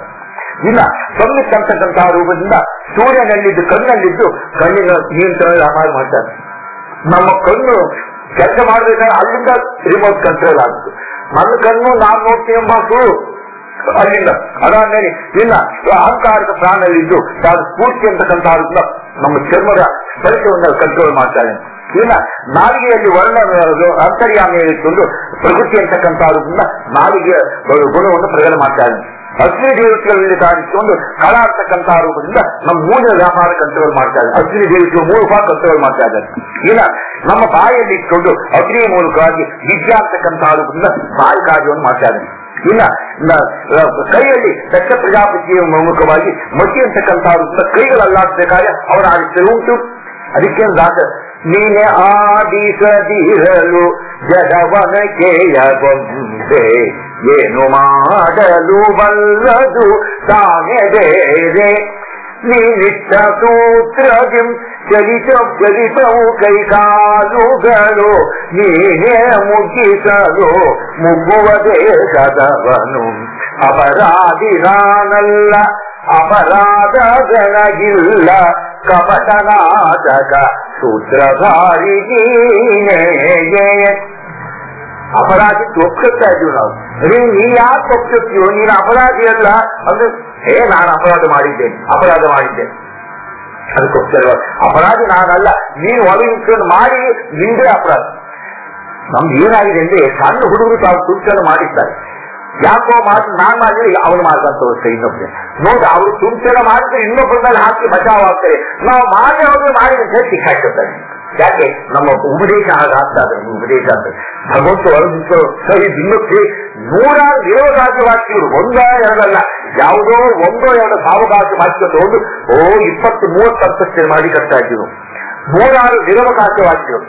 ಇಲ್ಲ ಸಂಗೀತಂತಕ್ಕಂತಹ ರೂಪದಿಂದ ಸೂರ್ಯನಲ್ಲಿದ್ದು ಕಣ್ಣಲ್ಲಿದ್ದು ಕಣ್ಣಿನ ನಿಯಂತ್ರಣ ವ್ಯಾಪಾರ ಮಾಡ್ತಾರೆ. ನಮ್ಮ ಕಣ್ಣು ಕೆಲಸ ಮಾಡಬೇಕಾದ್ರೆ ಅಲ್ಲಿಂದ ರಿಮೋಟ್ ಕಂಟ್ರೋಲ್ ಆಗುತ್ತೆ. ನನ್ನ ಕಣ್ಣು ನಾನು ನೋಡ್ತೀನಿ ಎಂಬ ಸುಳ್ಳು ಅಲ್ಲಿಂದ ಅದಾದ್ಮೇಲೆ ಇಲ್ಲ ಅಹಂಕಾರದ ಪ್ರಾಣಲ್ಲಿದ್ದು ತಾನು ಸ್ಫೂರ್ತಿ ಅಂತಕ್ಕಂತಹ ರೂಪದಿಂದ ನಮ್ಮ ಚರ್ಮದ ಸ್ಪರ್ಶವನ್ನು ಕಂಟ್ರೋಲ್ ಮಾಡ್ತಾನೆ. ಇಲ್ಲ ನಾಲಿಗೆಯಲ್ಲಿ ವರ್ಣ ಅಂತರ್ಯಾಮಿ ಇಟ್ಕೊಂಡು ಪ್ರಕೃತಿ ಅಂತಕ್ಕಂತಹ ರೂಪದಿಂದ ನಾಲಿಗೆಯ ಗುಣವನ್ನು ಪ್ರಕಟ ಮಾಡ್ತಾನೆ. ಅಗ್ನಿ ದೇವತೆಗಳಲ್ಲಿ ತಾನಿಟ್ಕೊಂಡು ಕಳ ಅಂತಕ್ಕಂತಹ ರೂಪದಿಂದ ನಮ್ಮ ಮೂಲ ವ್ಯಾಪಾರ ಕಂಟ್ರೋಲ್ ಮಾಡ್ತಾ ಇದ್ದಾರೆ. ಅಗ್ನಿ ದೇವತೆಗಳು ಮೂಲಕ ಕಂಟ್ರೋಲ್ ಮಾಡ್ತಾ ಇದ್ದಾರೆ. ಇಲ್ಲ ನಮ್ಮ ಬಾಯಲ್ಲಿ ಇಟ್ಕೊಂಡು ಅಗ್ನಿಯ ಮೂಲಕವಾಗಿ ವಿದ್ಯಾ ಅಂತಕ್ಕಂತಹ ರೂಪದಿಂದ ಬಾಯಿ ಕಾರ್ಯವನ್ನು ಮಾಡ್ತಾ ಇದ್ದಾರೆ. ಇಲ್ಲ ಕೈಯಲ್ಲಿ ದಕ್ಷ ಪ್ರಜಾಪತಿಯ ಮೂಲಕವಾಗಿ ಮತಿ ಅಂತಕ್ಕಂತಹ ರೂಪದಿಂದ ಕೈಗಳಲ್ಲಾಗಬೇಕಾದ್ರೆ ಅವರ ಆದಿತ್ಯ ಉಂಟು. ಅದಕ್ಕೆ ದಾಸ ನೀನೆ ಆದಿಸದಿರಲು ಜಗವನಕೆಯ ಗೊಂಬೆ ಏನು ಮಾಡಲು ಬಲ್ಲದು ತಾನೇ ಬೇರೆ ನೀನಿಟ್ಟ ಸೂತ್ರದಿಂ ಚಲಿತ ಚಲಿತವು ಕೈಕಾಲುಗಳು ನೀನೇ ಮುಗಿಸಲು ಮುಗುವದೇ ಸದವನು ಅಪರಾಧಿ ನಾನಲ್ಲ ಅಪರಾಧಗಳಗಿಲ್ಲ ಕಪಟನಾಟಕ ಸೂತ್ರಧಾರಿ ನೀನೇ. ಅಪರಾಧಿ ಒಪ್ಕೊಳ್ತಾ ಇದೀವಿ ನಾವು. ನೀ ಯಾಕೆ ಒಪ್ಕೊಳ್ತೀವೋ ನೀನು ಅಪರಾಧಿ ಅಲ್ಲ ಅಂದ್ರೆ ಏ ನಾನು ಅಪರಾಧ ಮಾಡಿದ್ದೇನೆ ಅಪರಾಧ ಮಾಡಿದ್ದೇನೆ ಅದಕ್ಕೋಸ್ಕರ ಅಪರಾಧಿ ನಾನಲ್ಲ ನೀನು ಒಳಗಿಟ್ಕೊಂಡು ಮಾಡಿ ನಿಂದೇ ಅಪರಾಧ. ನಮ್ದು ಏನಾಗಿದೆ ಅಂದ್ರೆ ಸಣ್ಣ ಹುಡುಗರು ತಾವು ತುಂಚನ್ನು ಮಾಡಿದ್ದಾರೆ. ಯಾಕೋ ಮಾಡಿ ನಾನ್ ಮಾಡಿದ್ರೆ ಅವನು ಮಾಡ್ಕೊಂತ ಹೋಗ್ತಾರೆ ಇನ್ನೊಬ್ಬರೇ ನೋಡಿ ಅವರು ತುಂಚನ ಮಾಡಿದ್ರೆ ಇನ್ನೊಬ್ಬರ ಮೇಲೆ ಹಾಕಿ ಬಚಾವ್ ಆಗ್ತಾರೆ. ನಾವು ಮಾಡಿ ಅವ್ರಿಗೆ ಮಾಡಿದ ಹೆಚ್ಚಿಗೆ ಹಾಕಿರ್ತಾರೆ. ಯಾಕೆ ನಮ್ಮ ಉಪದೇಶ ಹಾಗಾಗ್ತಾ ಇದ್ರೆ ಉಪದೇಶ ಅಂತ ಭಗವಂತ ಹೊರದಿತ್ತು ಸರಿ ದಿನಕ್ಕೆ ನೂರಾರು ನಿರವಕಾಶ ವಾಕ್ಯಗಳು ಒಂದ ಎರಡಲ್ಲ ಯಾವುದೋ ಒಂದೋ ಎರಡು ಸಾವಕಾಶ ವಾಕ್ಯಗಳು ಒಂದು ಓ ಇಪ್ಪತ್ತು ಮೂವತ್ತು ಅರ್ಥಕ್ಕೆ ಮಾಡಿ ಕಟ್ತಾ ಇದ್ದೀವಿ. ನೂರಾರು ನಿರವಕಾಶ ವಾಕ್ಯಗಳು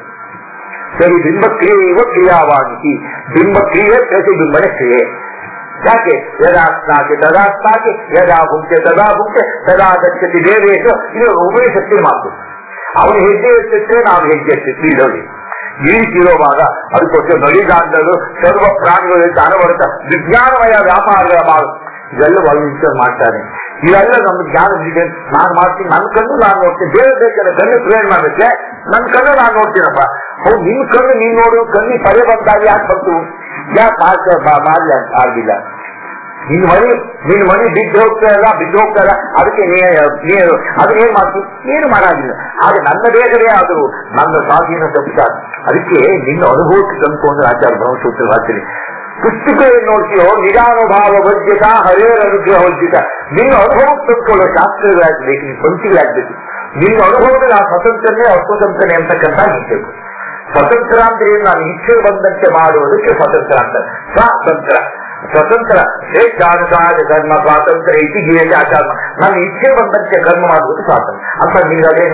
ಸರಿ ಬಿಂಬಕ್ರಿಯೆ ಇವ ಕ್ರಿಯಾವಾಣಿಸಿ ಬಿಂಬಕ್ರಿಯೆ ಪ್ರತಿಬಿಂಬನೆ ಕ್ರಿಯೆ. ಯಾಕೆ ಯದಾಸ್ನಾಕೆ ತದಾಸ್ನಾಕೆ ಯದಾ ಭುಂಕ್ತೆ ತದಾ ಭುಂಕ್ತೆ ತದಾ ಗಚ್ಚತಿ ದೇವೇಶ ಇದು ಉಭಯ ಶಕ್ತಿ ಮಾತು. ಅವನು ಹೆಜ್ಜೆ ಎತ್ತಿದ್ರೆ ನಾವು ಹೆಜ್ಜೆ ಎತ್ತಿತ್ತು ಇರೋದು ಈ ಇರೋವಾಗ ಅದಕ್ಕೋಸ್ಕರ ನಡಿಗಾಂಡಲು ಸರ್ವ ಪ್ರಾಣಿಗಳು ಅನವರತ ವಿಜ್ಞಾನಮಯ ವ್ಯಾಪಾರಗಳ ಮಾಡು ಇವೆಲ್ಲ ಒಳಗಿಂತ ಮಾಡ್ತಾನೆ. ಇವೆಲ್ಲ ನಮ್ಮ ಜ್ಞಾನ ಇದೆ. ನಾನು ಮಾಡ್ತೀನಿ ನನ್ನ ಕಣ್ಣು ನಾನು ನೋಡ್ತೀನಿ. ಬೇರೆ ಬೇಕಲ್ಲ ಕಣ್ಣು ಪ್ರೇರಣೆ ಮಾಡಕ್ಕೆ ನನ್ನ ಕಣ್ಣು ನಾನು ನೋಡ್ತೀನಪ್ಪ. ಹೌದು ನಿನ್ ಕಣ್ಣು ನೀನ್ ನೋಡು ಕಣ್ಣಿ ಪದೇ ಬಂದಾಗ ಯಾಕೆ ಬಂತು ಯಾಕೆ ಮಾಡ್ಲಿ ಅಂತ ಆಗಿಲ್ಲ. ನಿನ್ ಮಣಿ ನಿನ್ ಮಣಿ ಬಿದ್ದು ಹೋಗ್ತಾ ಇಲ್ಲ ಬಿದ್ದು ಹೋಗ್ತಾ ಇಲ್ಲ ಅದಕ್ಕೆ ನೀರು ಅದನ್ನ ಏನ್ ಮಾಡ್ತೀವಿ ಏನು ಮಾಡಾಗಿಲ್ಲ. ಆದ್ರೆ ನನ್ನ ದೇಹವೇ ಆದರೂ ನನ್ನ ಸ್ವಾಧೀನ ತಪ್ಪಿಸ ಅದಕ್ಕೆ ನಿನ್ನ ಅನುಭವಕ್ಕೆ ತಂದು ಅಂದ್ರೆ ಆಚಾರ್ಯ ಬ್ರಹ್ಮಸೂತ್ರ ವಾಕ್ಯದಲ್ಲಿ ಪುಸ್ತಕ ಏನ್ ನೋಡ್ತೀಯೋ ನಿಧಾನುಭಾವ ವರ್ಜಿತ ಹರೇರ ಅನುಗ್ರಹ ವರ್ಜಿತ ನಿನ್ನ ಅನುಭವಕ್ಕೆ ತಂದುಕೊಳ್ಳೋ ಶಾಸ್ತ್ರಗಳಾಗ್ಬೇಕು ನೀನು ಪಂಕ್ತಿಗಳಾಗ್ಬೇಕು. ನಿನ್ನ ಅನುಭವದಲ್ಲಿ ಆ ಸ್ವತಂತ್ರನೇ ಅಸ್ವತಂತ್ರನೇ ಅಂತಕ್ಕಂಥ ನಿಂತಬೇಕು. ಸ್ವತಂತ್ರ ಅಂದ್ರೆ ನಾನು ಇಚ್ಛೆ ಬಂದಂತೆ ಮಾಡುವುದಕ್ಕೆ ಸ್ವತಂತ್ರ ಅಂತಾರೆ. ಸ್ವಾತಂತ್ರ್ಯ ಸ್ವತಂತ್ರ ಶ್ರೇಷ್ಠಾನುಸಾರ ಕರ್ಮ ಸ್ವಾತಂತ್ರ್ಯ ಇತಿಗೀಯಲ್ಲಿ ಆಚಾರ ನಾನು ಇಚ್ಛೆ ಬಂದಂತೆ ಕರ್ಮ ಮಾಡುವುದು ಸ್ವಾತಂತ್ರ್ಯ ಅಂತ ನಿಮಗದೇನು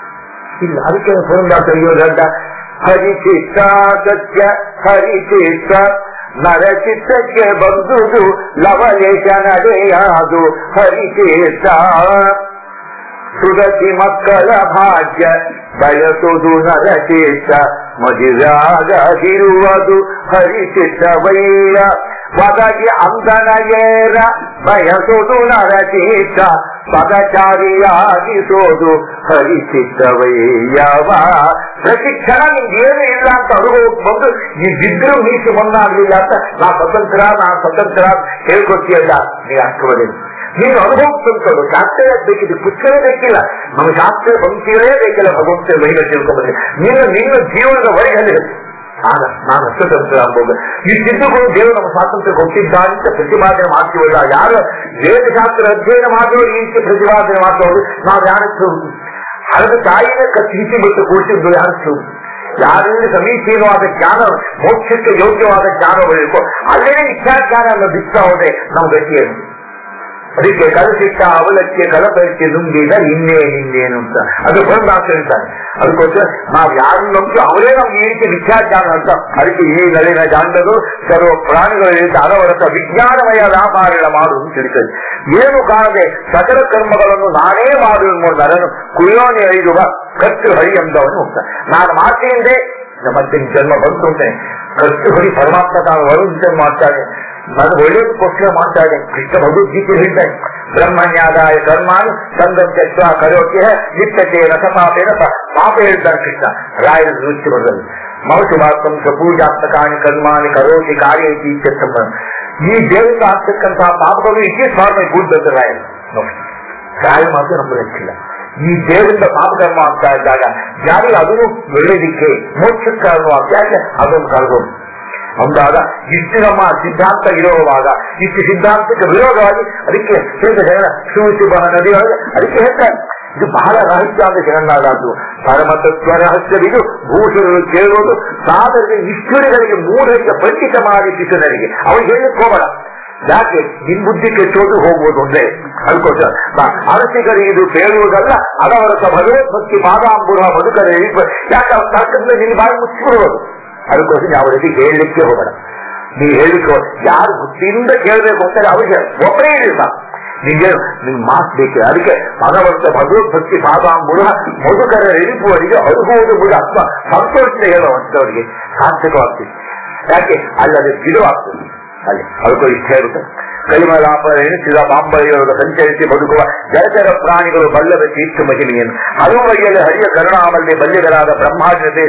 ಇಲ್ಲ. ಅದಕ್ಕೆ ಪುರಂದಾಸ ಗಂಟ ಹರಿಚಿತ್ತ ಸತ್ಯ ಹರಿಚಿತ್ತ ನರಚಿತ್ತಕ್ಕೆ ಬಂದುದು ಲವಲೇಶ ನಡೆಯಾದು ಹರಿಚಿತ್ತ ಸುರತಿ ಮಕ್ಕಳ ಭಾಗ್ಯ ಬಯಸುವುದು ನರಚಿತ್ತ ಮದುವೆಯಾಗದಿರುವುದು ಹರಿಚಿತ್ತವಯ್ಯ ಪದಗಿ ಅಂದನಯೇರ ಬಯಸುವುದು ನರಚಿತ್ತ ಪದಚಾರಿಯಾಗಿಸೋದು ಹರಿಚಿತ್ತವಯ್ಯವ. ಪ್ರತಿ ಕ್ಷಣ ನಿಮ್ಗೇನು ಇಲ್ಲ ಅಂತ ಅನುಭವಕ್ಕೆ ಬಂದು ಈ ಬಿದ್ರು ಮೀಸು ಮಣ್ಣಾಗ್ಲಿಲ್ಲ ಅಂತ ನಾ ಸ್ವತಂತ್ರ ನಾ ಸ್ವತಂತ್ರ ಹೇಳ್ಕೊಡ್ತೀಯಲ್ಲ ನೀವು ಅರ್ಥವದೇನು ನೀನು ಅನುಭವಕ್ಕೆ ತಂದ್ಕೊಂಡು ಶಾಸ್ತ್ರ ಬೇಕಿದ್ದು ಪುಸ್ತಕ ಬೇಕಿಲ್ಲ ನಮ್ಗೆ ಶಾಸ್ತ್ರ ಬಂತೀರೇ ಬೇಕಿಲ್ಲ ಭಗವಂತ ಮಹಿಳೆ ತಿಳ್ಕೊಂಡ್ರೆ ನಿನ್ನ ನಿನ್ನ ಜೀವನದ ವರೆಗೆ ಆಗ ನಾನು ಅಷ್ಟತಂತ್ರ ಅಂಬೋದು ಇಷ್ಟಿದ್ದುಗಳು ದೇವರು ನಮ್ಮ ಸ್ವಾತಂತ್ರ್ಯ ಕೊಟ್ಟಿದ್ದ ಅಂತ ಪ್ರತಿಪಾದನೆ ಮಾಡ್ತೀವಲ್ಲ. ಯಾರು ವೇದಶಾಸ್ತ್ರ ಅಧ್ಯಯನ ಮಾಡಿದ್ರು ಈ ರೀತಿ ಪ್ರತಿಪಾದನೆ ಮಾಡ್ತವ್ರು ನಾವು ಯಾರಕ್ಕೆ ಹಳದ ತಾಯಿನ ಕಚ್ಚಿಸಿ ಬಿಟ್ಟು ಕೂಡಿಸಿದ್ದು ಯಾರಕ್ಕೆ ಯಾರಿಂದ ಸಮೀಚೀನವಾದ ಜ್ಞಾನ ಮೋಕ್ಷಕ್ಕೆ ಯೋಗ್ಯವಾದ ಜ್ಞಾನ ಬರಬೇಕು. ಅಲ್ಲೇನೇ ಇಚ್ಛಾ ಜ್ಞಾನ ಅನ್ನೋ ಬಿಡ್ತಾ ಹೋದ್ರೆ ನಮ್ಮ ಗತಿಯನ್ನು ಅದಕ್ಕೆ ಕಲಸಿಟ್ಟ ಅವಲಕ್ಕೆ ಕಲಪಕ್ಕೆ ನುಂಗಿದ ಇನ್ನೇನಿನ್ನೇನು ಅಂತ ಅದು ಬಂದು ಹೇಳ್ತಾನೆ. ಅದಕ್ಕೋಸ್ಕರ ನಾವು ಯಾರು ನಂಬಿತು ಅವರೇ ನಮ್ಗೆ ಈ ರೀತಿ ವಿದ್ಯಾಜ್ಞಾನ ಅಂತ. ಅದಕ್ಕೆ ಈ ನಳಿನ ಜಾಂಡರು ಸರ್ವ ಪ್ರಾಣಿಗಳಿಂದ ಅನವರತ ವಿಜ್ಞಾನಮಯ ವ್ಯಾಪಾರಗಳ ಮಾಡುವುದು ತಿಳಿಸಲಿ. ಏನು ಕಾಣದೆ ಸಕಲ ಕರ್ಮಗಳನ್ನು ನಾನೇ ಮಾಡುವ ನರನು ಕುಯೋನೆ ಐದುವ ಕತ್ತು ಹರಿ ಎಂದವನು ಅಂತ ನಾನು ಮಾಡ್ತೇನೆ ಮತ್ತೆ ಜನ್ಮ ಬಂತು ಅಂತಾನೆ. ಕತ್ತು ಹರಿ ಪರಮಾತ್ಮ ತಾನು ವರುಣ ಮಾಡ್ತಾನೆ. ನಾನು ಒಳ್ಳೆಯದಕ್ಕೋಸ್ಕರ ಮಾಡ್ತಾ ಇದ್ದೇನೆ. ಕೃಷ್ಣ ಭಗವದ್ಗೀತೆ ಹೇಳ್ತಾನೆ, ಬ್ರಹ್ಮಣ್ಯಾದಾಯ ಕರ್ಮಾನು ಸಂಗಂ ತ್ಯಕ್ತ್ವಾ ಕರೋತಿ ನಿತ್ಯತೆ ರಸಪಾಪೇನ ಪಾಪ ಹೇಳ್ತಾನೆ ಕೃಷ್ಣ ರಾಯರ ದೃಷ್ಟಿ ಬದಲು. ಮೌಸುಮಾತ್ಮಂ ಸ್ವಪೂಜಾತ್ಮಕಾನಿ ಕರ್ಮಾನಿ ಕರೋತಿ ಕಾರ್ಯ ಇತ್ಯರ್ಥ. ಈ ದೇವರಿಂದ ಆಗ್ತಕ್ಕಂತಹ ಪಾಪಗಳು it is for my good ಅಂತ ರಾಯರು ನೋಡಿ. ರಾಯ ಮಾತ್ರ ನಮ್ಮದು ಹೆಚ್ಚಿಲ್ಲ. ಈ ದೇವರಿಂದ ಪಾಪಕರ್ಮ ಆಗ್ತಾ ಇದ್ದಾಗ ಯಾರಿಗೆ ಅದನ್ನು ಒಳ್ಳೇದಿಕ್ಕೆ ಮೋಕ್ಷಕ್ಕೆ ಕಾರಣವಾಗ್ತಾಗೆ ಅದನ್ನು ಕಳ್ಕೊಂಡು ಅಂದಾಗ ಇಷ್ಟು ನಮ್ಮ ಸಿದ್ಧಾಂತ ಇರುವಾಗ ಇಷ್ಟು ಸಿದ್ಧಾಂತಕ್ಕೆ ವಿರೋಧವಾಗಿ ಅದಕ್ಕೆ ಹೇಳಿದ ಜನ ಶಿವಶುಭ ನದಿಯೊಳಗೆ ಅದಕ್ಕೆ ಹೇಳ್ತಾರೆ ಇದು ಬಹಳ ರಹಸ್ಯ ಅಂತ ಜಗನ್ನಾಥದ್ದು. ಪರಮತತ್ವ ರಹಸ್ಯವಿದು ಭೂಷಣಗಳು ಕೇಳುವುದು ಸಾಧನೆಗೆ ಈಶ್ವರಿಗಳಿಗೆ ಮೂರರಿಗೆ ಪಂಡಿತ ಮಾಡಿ ಶಿಷ್ಯನರಿಗೆ ಅವ್ರಿಗೆ ಹೇಳಲಿಕ್ಕೆ ಹೋಗಬೇಡ. ಯಾಕೆ ನಿನ್ ಬುದ್ಧಿ ಕೆಟ್ಟೋದು ಹೋಗ್ಬೋದು ಅಂದ್ರೆ ಅದಕ್ಕೋಸ್ಕರ ಅರಸಿಗರಿಗೆ ಇದು ಕೇಳುವುದಲ್ಲ ಅದವರಸ ಭಗವದ್ಭಕ್ತಿ ಪಾದಾಂಬುರ ಮಧುಕರ ಯಾಕೆ ಅವ್ರ ತರ್ಕದ ನಿನ್ನ ಬಾಯಿ ಮುಚ್ಚಿಬಿಡುವುದು. ಅದಕ್ಕೋಸ್ಕರ ಯಾವ ರೀತಿ ಹೇಳಲಿಕ್ಕೆ ಹೋಗಬೇಡ. ನೀವು ಹೇಳಿಕೋ ಯಾರು ಬುದ್ಧಿಯಿಂದ ಕೇಳಬೇಕು ಅಂತಾರೆ ಅವರಿಗೆ ಒಬ್ಬರೇ ಇಲ್ಲ ನಿಮಗೆ ನಿಮ್ಗೆ ಮಾತು ಬೇಕೆ. ಅದಕ್ಕೆ ಭಗವಂತ ಭಗವದ್ಭಕ್ತಿ ಪಾದಾಂಬುರ ಮಧುಕರ ಎಳಿಪುವರಿಗೆ ಅರುಹುವುದು ಮುದ ಅಥವಾ ಸಂತೋಷ ಹೇಳುವಂಥವರಿಗೆ ಸಾರ್ಥಕವಾಗ್ತದೆ. ಯಾಕೆ ಅಲ್ಲಿ ಅದು ಗಿಡವಾಗ್ತದೆ. ಅಲ್ಲಿ ಅದಕ್ಕೂ ಇಷ್ಟ ಇರುತ್ತೆ. ಕಲಿಮಲಾಪ ಎಣಿಸಿದ ಬಾಂಬರಿಯೊಳಗೆ ಸಂಚರಿಸಿ ಬದುಕುವ ಜಲಚರ ಪ್ರಾಣಿಗಳು ಬಲ್ಲದ ತೀರ್ಥ ಮಹಿಮೆಯನ್ನು ಹಲುವೈಯಲ್ಲಿ ಹರಿಯ ಕರುಣಾಮಲ್ಲಿ ಬಲ್ಯಗಳಾದ ಬ್ರಹ್ಮಾಂಡತೆ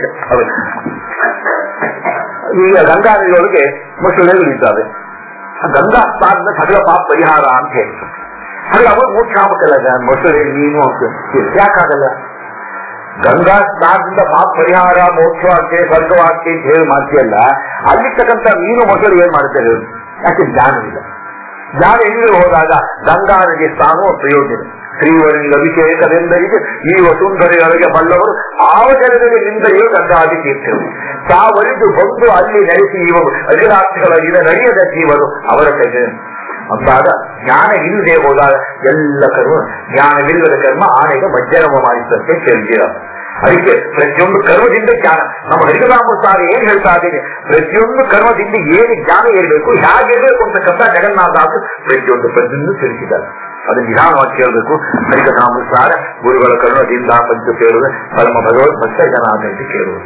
ಈಗ ಗಂಗಾ ನದಿಯೊಳಗೆ ಮೊಸಳೆಗಳಿದ್ದಾವೆ. ಗಂಗಾ ಸ್ನಾನದ ಸಕಲ ಪಾಪ ಪರಿಹಾರ ಅಂತ ಹೇಳಿ ಅಲ್ಲಿ ಅವರು ಮೋಕ್ಷ ಆಗ್ಬೇಕಲ್ಲ ಮೊಸಳೆ ನೀನು ಯಾಕಾಗಲ್ಲ. ಗಂಗಾ ಸ್ನಾನದಿಂದ ಪಾಪ ಪರಿಹಾರ ಮೋಕ್ಷವಾಗ್ತೇ ಸ್ವರ್ಗವಾಗ್ತೇ ಅಂತ ಹೇಳಿ ಮಾಡ್ತೀಯಲ್ಲ, ಅಲ್ಲಿರ್ತಕ್ಕಂಥ ಮೀನು ಮೊಸಳು ಏನ್ ಮಾಡ್ತಾರೆ? ಯಾಕೆ ಜ್ಞಾನವಿಲ್ಲ. ಜ್ಞಾನ ಎಲ್ಲಿ ಹೋದಾಗ ಗಂಗಾ ನದಿ ಸ್ನಾನವ ಪ್ರಯೋಜನ. ಶ್ರೀವರಿಗೆ ಅಭಿಷೇಕವೆಂದರಿಗೆ ಈ ವಸುಂಧರೆಯೊಳಗೆ ಬಲ್ಲವರು ಆವ ಜನರಿಗೆ ನಿಂದೆಯೂ ಗಂಗಾದಿ ತೀರ್ಥರು ತಾವರಿದು ಬಂದು ಅಲ್ಲಿ ನಡೆಸಿ ಇವ ಅಧಿರಾತ್ರಿಗಳ ನಡೆಯದ ಜೀವರು ಅವರ ಕೈ ಅಂದಾಗ ಜ್ಞಾನ ಇಲ್ಲದೆ ಹೋದಾಗ ಎಲ್ಲ ಕರ್ಮ ಜ್ಞಾನವಿಲ್ಲದ ಕರ್ಮ ಆನೆಗೆ ಮಜ್ಜನಮ ಮಾಡಿದಂತೆ ಕೇಳ್ತೀರ. ಅದಕ್ಕೆ ಪ್ರತಿಯೊಂದು ಕರ್ಮದಿಂದ ಜ್ಞಾನ ನಮ್ಮ ಹರಿಕರಾಮಸಾರಿ ಏನ್ ಹೇಳ್ತಾ ಇದ್ದೇನೆ, ಪ್ರತಿಯೊಂದು ಕರ್ಮದಿಂದ ಏನು ಜ್ಞಾನ ಇರಬೇಕು ಹೇಗಿರ್ಬೇಕು ಅಂತಕ್ಕಂಥ ಜಗನ್ನಾಥಾಸು ಪ್ರತಿಯೊಂದು ಪ್ರತಿಯೊಂದು ತಿಳಿಸಿದ್ದಾರೆ. ಅದನ್ನು ನಿಧಾನವಾಗಿ ಕೇಳಬೇಕು. ಹರಿಕರಾಮಸಾರ ಗುರುಗಳ ಕರ್ಮದಿಂದ ಪಂಚ ಕೇಳುವುದು ಪರಮ ಭಗವತ್ ಭಕ್ತ ಜನಾಥ ಅಂತ ಕೇಳುವುದು.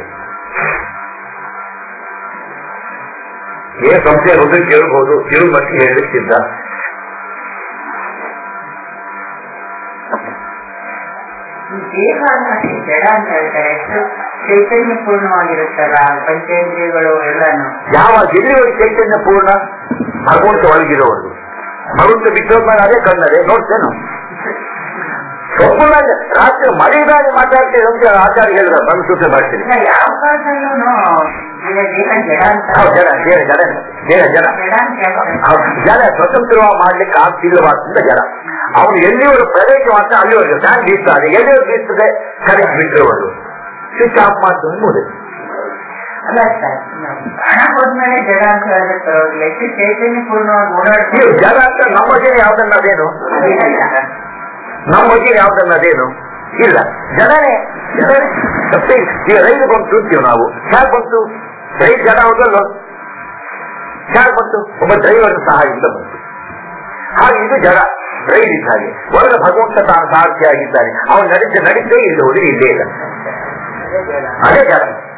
ಏನ್ ಸಂಶಯ ಹೋದ್ರೆ ಕೇಳಬಹುದು, ತಿರು ಮಟ್ಟಿಗೆ ಹೇಳಲಿಕ್ಕಿದ್ದ. ದೇಹ ಜಡ ಅಂತ ಹೇಳ್ತಾರೆ, ಚೈತನ್ಯ ಪೂರ್ಣವಾಗಿರುತ್ತಲ್ಲ ಪಂಚೇಂದ್ರಿಯಗಳು ಎಲ್ಲಾನು. ಯಾವ ಜಿಲ್ಲೆಯೊಳಗೆ ಚೈತನ್ಯ ಪೂರ್ಣ ಭಗವಂತ ಒಳಗಿರೋದು. ಭಗವಂತ ಬಿಟ್ಟೋದ್ಮೇಲೆ ಅದೇ ಕಣ್ಣದೆ ನೋಡ್ತೇನು ಸಂಪೂರ್ಣ ರಾತ್ರಿ ಮಳೆಗಾಗಿ ಮಾತಾಡ್ತೇವೆ ಅಂತ ಆಚಾರ್ಯ ಹೇಳಿದ ಬಂದು ಸೂತ್ರ ಮಾಡ್ತೀನಿ. ಯಾವ ಕಾಲದಲ್ಲೂ ದೇಹ ಜಡ ಅಂತ ಜಡ ಜಡ ಜಡ ದೇಹ ಜಡ ಜಡ ಸ್ವತಂತ್ರವಾಗಿ ಮಾಡ್ಲಿಕ್ಕೆ ಆಗ್ತಿಲ್ಲವಾದ್ರಿಂದ ಜಡ. ಅವನು ಎಲ್ಲಿವರು ಪ್ರವೇಶ ಮಾಡ್ತಾ ಅಲ್ಲಿವರೆಗೆ ಫ್ಯಾನ್ ಬೀಸ್ತಾರೆ, ಎಲ್ಲಿವರು ಬೀಸ್ತದೆ ಕರೆಕ್ಟ್ ಬಿಟ್ಟಿರುವುದು ಸ್ವಿಚ್ ಆಫ್ ಮಾಡ್ತಾರೆ ನೋಡಿ. ಅಲ್ಲ ಸರ್, ಹಣ ಹೋದ್ಮೇಲೆ ಜಡ ಅಂತ ಹೇಳಿದ್ರೆ ಪರವಾಗಿಲ್ಲ, ಎಷ್ಟು ಚೈತನ್ಯ ಪೂರ್ಣವಾಗಿ ಓಡಾಡ್ತೀವಿ. ಜಡ ಅಂತ ನಮ್ಮ ಬಗ್ಗೆ ಯಾವ್ದನ್ನದೇನು ನಮ್ಮ ಬಗ್ಗೆ ಯಾವ್ದನ್ನದೇನು ಇಲ್ಲ, ಜನನೇ ತಪ್ಪೇ. ಈಗ ರೈಲು ಬಂತು ಅಂತೀವಿ ನಾವು, ಹೇಗೆ ಬಂತು? ರೈಲು ಜನ ಹೋಗಲ್ಲ, ಹೇಗೆ ಬಂತು? ಒಬ್ಬ ಡ್ರೈವರ್ ಸಹಾಯದಿಂದ ಬಂತು. ಹಾಗೆ ಇದು ಜಡ ರೈಲ್ ಇದ್ದ ಹಾಗೆ. ಒಳಗೆ ಭಗವಂತ ತಾನು ಸಾಕ್ಷಿಯಾಗಿದ್ದಾನೆ, ಅವನು ನಡೀತ ನಡೀತೇ ಇಲ್ಲಿ ಹೋದ್ರೆ ಇಲ್ಲೇ ಇಲ್ಲ. ಅದೇ ಜಡ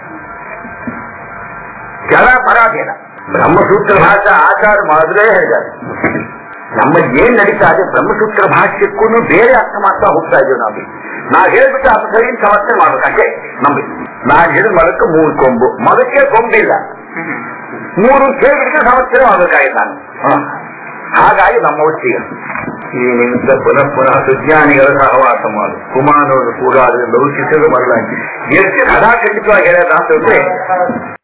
ಜಡ ಪರಾಧೀನ. ಬ್ರಹ್ಮಸೂತ್ರ ಭಾಷೆ ಆಚಾರ ಮೊದಲೇ ಹೇಳಿದ್ದಾರೆ. ನಮ್ಮ ಏನ್ ನಡೀತಾ ಇದೆ ಬ್ರಹ್ಮಸೂತ್ರ ಭಾಷ್ಯಕ್ಕೂ ಬೇರೆ ಅರ್ಥ ಮಾಡ್ತಾ ಹೋಗ್ತಾ ಇದ್ದೇವೆ ನಾವು. ನಾವ್ ಹೇಳ್ಬಿಟ್ಟು ಅದು ಸರಿ ಸಮಸ್ಯೆ ಮಾಡ್ಬೇಕಂತೆ ನಮ್ಗೆ. ನಾನ್ ಹೇಳಿದ ಮರಕ್ಕೆ ಮೂರು ಕೊಂಬು, ಮರಕ್ಕೆ ಕೊಂಬಿಲ್ಲ, ಮೂರು ಕೇಳಿಬಿಟ್ಟು ಸಮಸ್ಯೆ ಮಾಡ್ಬೇಕಾಗಿಲ್ಲ ನಾನು. ಹಾಗಾಗಿ ನಮ್ಮ ಒಟ್ಟಿಗೆ ಈ ನಿಮಿತ್ತ ಪುನಃ ಪುನಃ ಸುಜ್ಞಾನಿಗಳ ಸಹವಾಸ ಮಾಡು. ಕುಮಾರನವರು ಕೂಡ ಅದರಿಂದ ಲೌಕಿಸಲು ಮರಳಾಗಿ ಎಷ್ಟು ಕಥಾ ಖಂಡಿತವಾಗಿ ಹೇಳೋದಂತಂದ್ರೆ